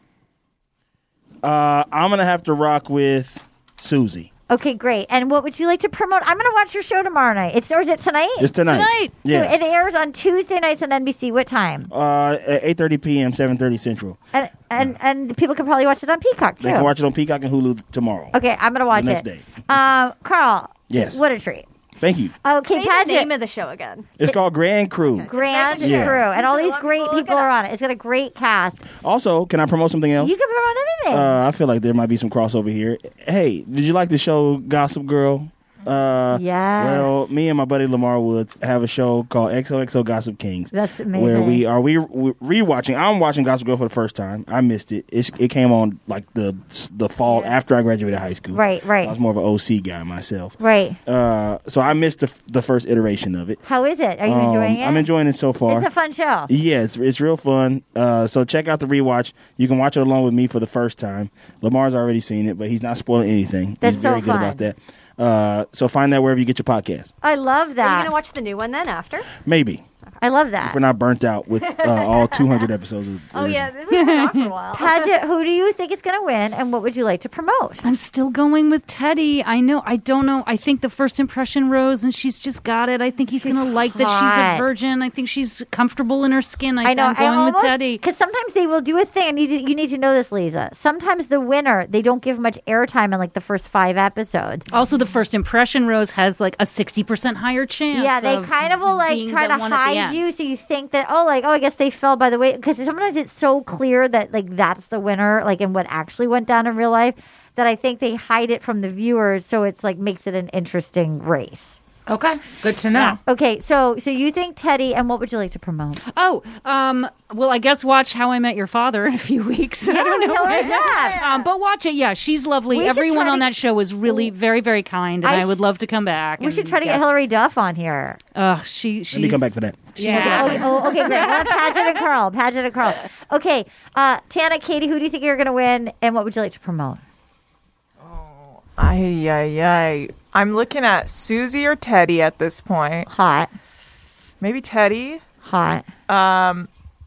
Uh, I'm gonna have to rock with Susie. Okay, great. And what would you like to promote? I'm going to watch your show tomorrow night. It's or is it tonight? It's tonight. Tonight. Yes. So it airs on Tuesday nights on N B C. What time? uh, at eight thirty p.m., seven thirty Central. And and and people can probably watch it on Peacock too. They can watch it on Peacock and Hulu tomorrow. Okay, I'm going to watch The next it. day. Um, Carl. Yes. What a treat. Thank you. Okay, Say the Paget. name of the show again. It's called Grand Crew. Grand Yeah. Crew, and all these Look- great look people it are up. on it. It's got a great cast. Also, can I promote something else? You can promote anything. Uh, I feel like there might be some crossover here. Hey, did you like the show Gossip Girl? Uh, Yes. Well, me and my buddy Lamar Woods have a show called X O X O Gossip Kings. That's amazing. Where we are we we rewatching. I'm watching Gossip Girl for the first time. I missed it. It's, it came on like the the fall after I graduated high school. Right, right. I was more of an O C guy myself. Right. Uh, so I missed the the first iteration of it. How is it? Are you Um, enjoying it? I'm enjoying it so far. It's a fun show. Yeah, it's it's real fun. Uh, so check out the rewatch. You can watch it along with me for the first time. Lamar's already seen it, but he's not spoiling anything. That's he's very so good fun. about that. Uh, so find that wherever you get your podcast. I love Are you that. going to watch the new one then after? Maybe I love if that. we're not burnt out with uh, all two hundred episodes. Of Oh, original. yeah. They've been off for a while. Paget, who do you think is going to win, and what would you like to promote? I'm still going with Teddy. I know. I don't know. I think the first impression Rose, and she's just got it. I think he's She's going to like that she's hot. a virgin. I think she's comfortable in her skin. I, I know. I'm going I almost, with Teddy. because sometimes they will do a thing. I need to, you need to know this, Lisa. Sometimes the winner they don't give much airtime in like the first five episodes. Also, the first impression Rose has like a sixty percent higher chance. Yeah, they of kind of will like being try the to one at the hide told you, so you think that, oh, like, oh, I guess they fell by the way. Because sometimes it's so clear that, like, that's the winner, like, in what actually went down in real life, that I think they hide it from the viewers, so it's, like, makes it an interesting race. Okay, good to know. Okay, so so you think Teddy, and what would you like to promote? Oh, um, well, I guess watch How I Met Your Father in a few weeks. I Yeah, don't know. Hillary Duff. Um, but watch it. Yeah, she's lovely. We should Everyone try on to- that show is really very, very kind, and I I, s- would love to come back. We and should try to get guest. Hillary Duff on here. Ugh, she. She's, Let me come back for that. Yeah. Oh, oh, okay, great. We'll have Paget and Carl. Paget and Carl. Okay, uh, Tana, Katie, who do you think you're going to win, and what would you like to promote? Ay, ay, ay. I'm looking at Susie or Teddy at this point. Hot. Maybe Teddy. Hot. Um,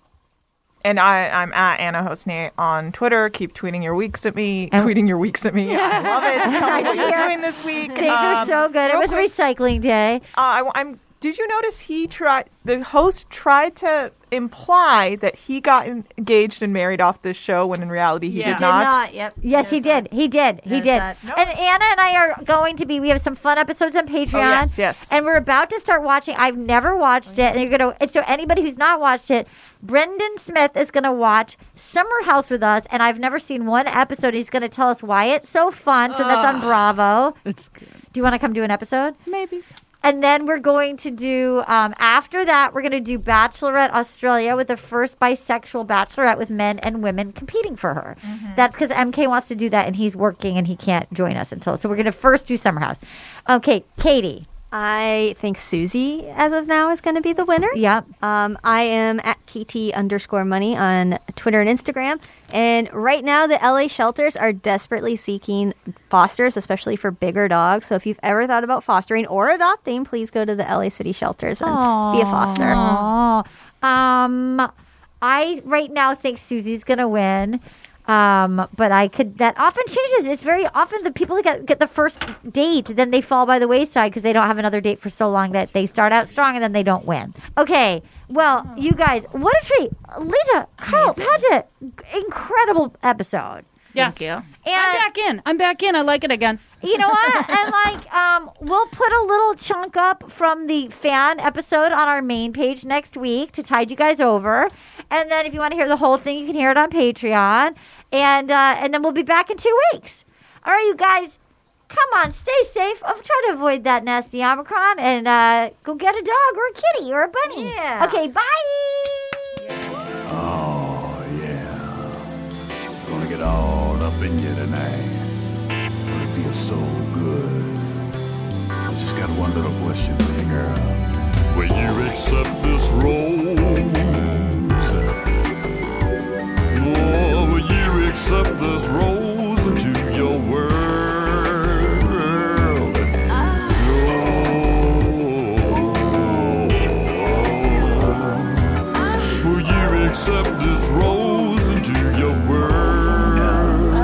and I, I'm at Anna Hosney on Twitter. Keep tweeting your weeks at me. And- tweeting your weeks at me. I love it. Just tell me what you're doing this week. Things are Um, so good. It real was quick, recycling day. uh, I, I'm. Did you notice he tried? The host tried to imply that he got engaged and married off this show when in reality he Yeah. did Did not. not. Yep. Yes, he did. He did. He There's did. that. No. And Anna and I are going to be. We have some fun episodes on Patreon. Oh, yes, yes. And we're about to start watching. I've never watched it, and you're gonna. And so anybody who's not watched it, Brendan Smith is gonna watch Summer House with us, and I've never seen one episode. He's gonna tell us why it's so fun. So that's on Bravo. It's good. Do you want to come do an episode? Maybe. And then we're going to do, um, after that, we're going to do Bachelorette Australia with the first bisexual bachelorette with men and women competing for her. That's because M K wants to do that and he's working and he can't join us until. So we're going to first do Summer House. Okay, Katie. I think Susie, as of now, is going to be the winner. Yep. Um, I am at K T underscore money on Twitter and Instagram. And right now, the L A shelters are desperately seeking fosters, especially for bigger dogs. So if you've ever thought about fostering or adopting, please go to the L A City shelters and be a foster. Aw. Um, I right now think Susie's going to win. Um, but I could, that often changes. It's very often the people that get, get the first date, then they fall by the wayside because they don't have another date for so long that they start out strong and then they don't win. Okay. Well, you guys, what a treat. Lisa, Carl, Paget, incredible episode. Yes. Thank you. And I'm back in. I'm back in. I like it again. you know what? And like, um, we'll put a little chunk up from the fan episode on our main page next week to tide you guys over. And then if you want to hear the whole thing, you can hear it on Patreon. And uh, and then we'll be back in two weeks. All right, you guys, come on, stay safe. I'll try to avoid that nasty Omicron and uh, go get a dog or a kitty or a bunny. Yeah. Okay, bye. Oh, yeah. Gonna get all up in you tonight. Gonna feel so good. I just got one little question for you, girl. Will you accept this rose? Oh, will you accept this rose into your world? Oh, will you accept this rose into your world?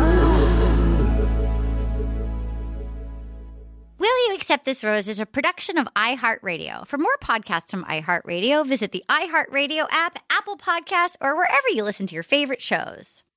Will You Accept This Rose is a production of iHeartRadio. For more podcasts from iHeartRadio, visit the iHeartRadio app, Apple Podcasts, or wherever you listen to your favorite shows.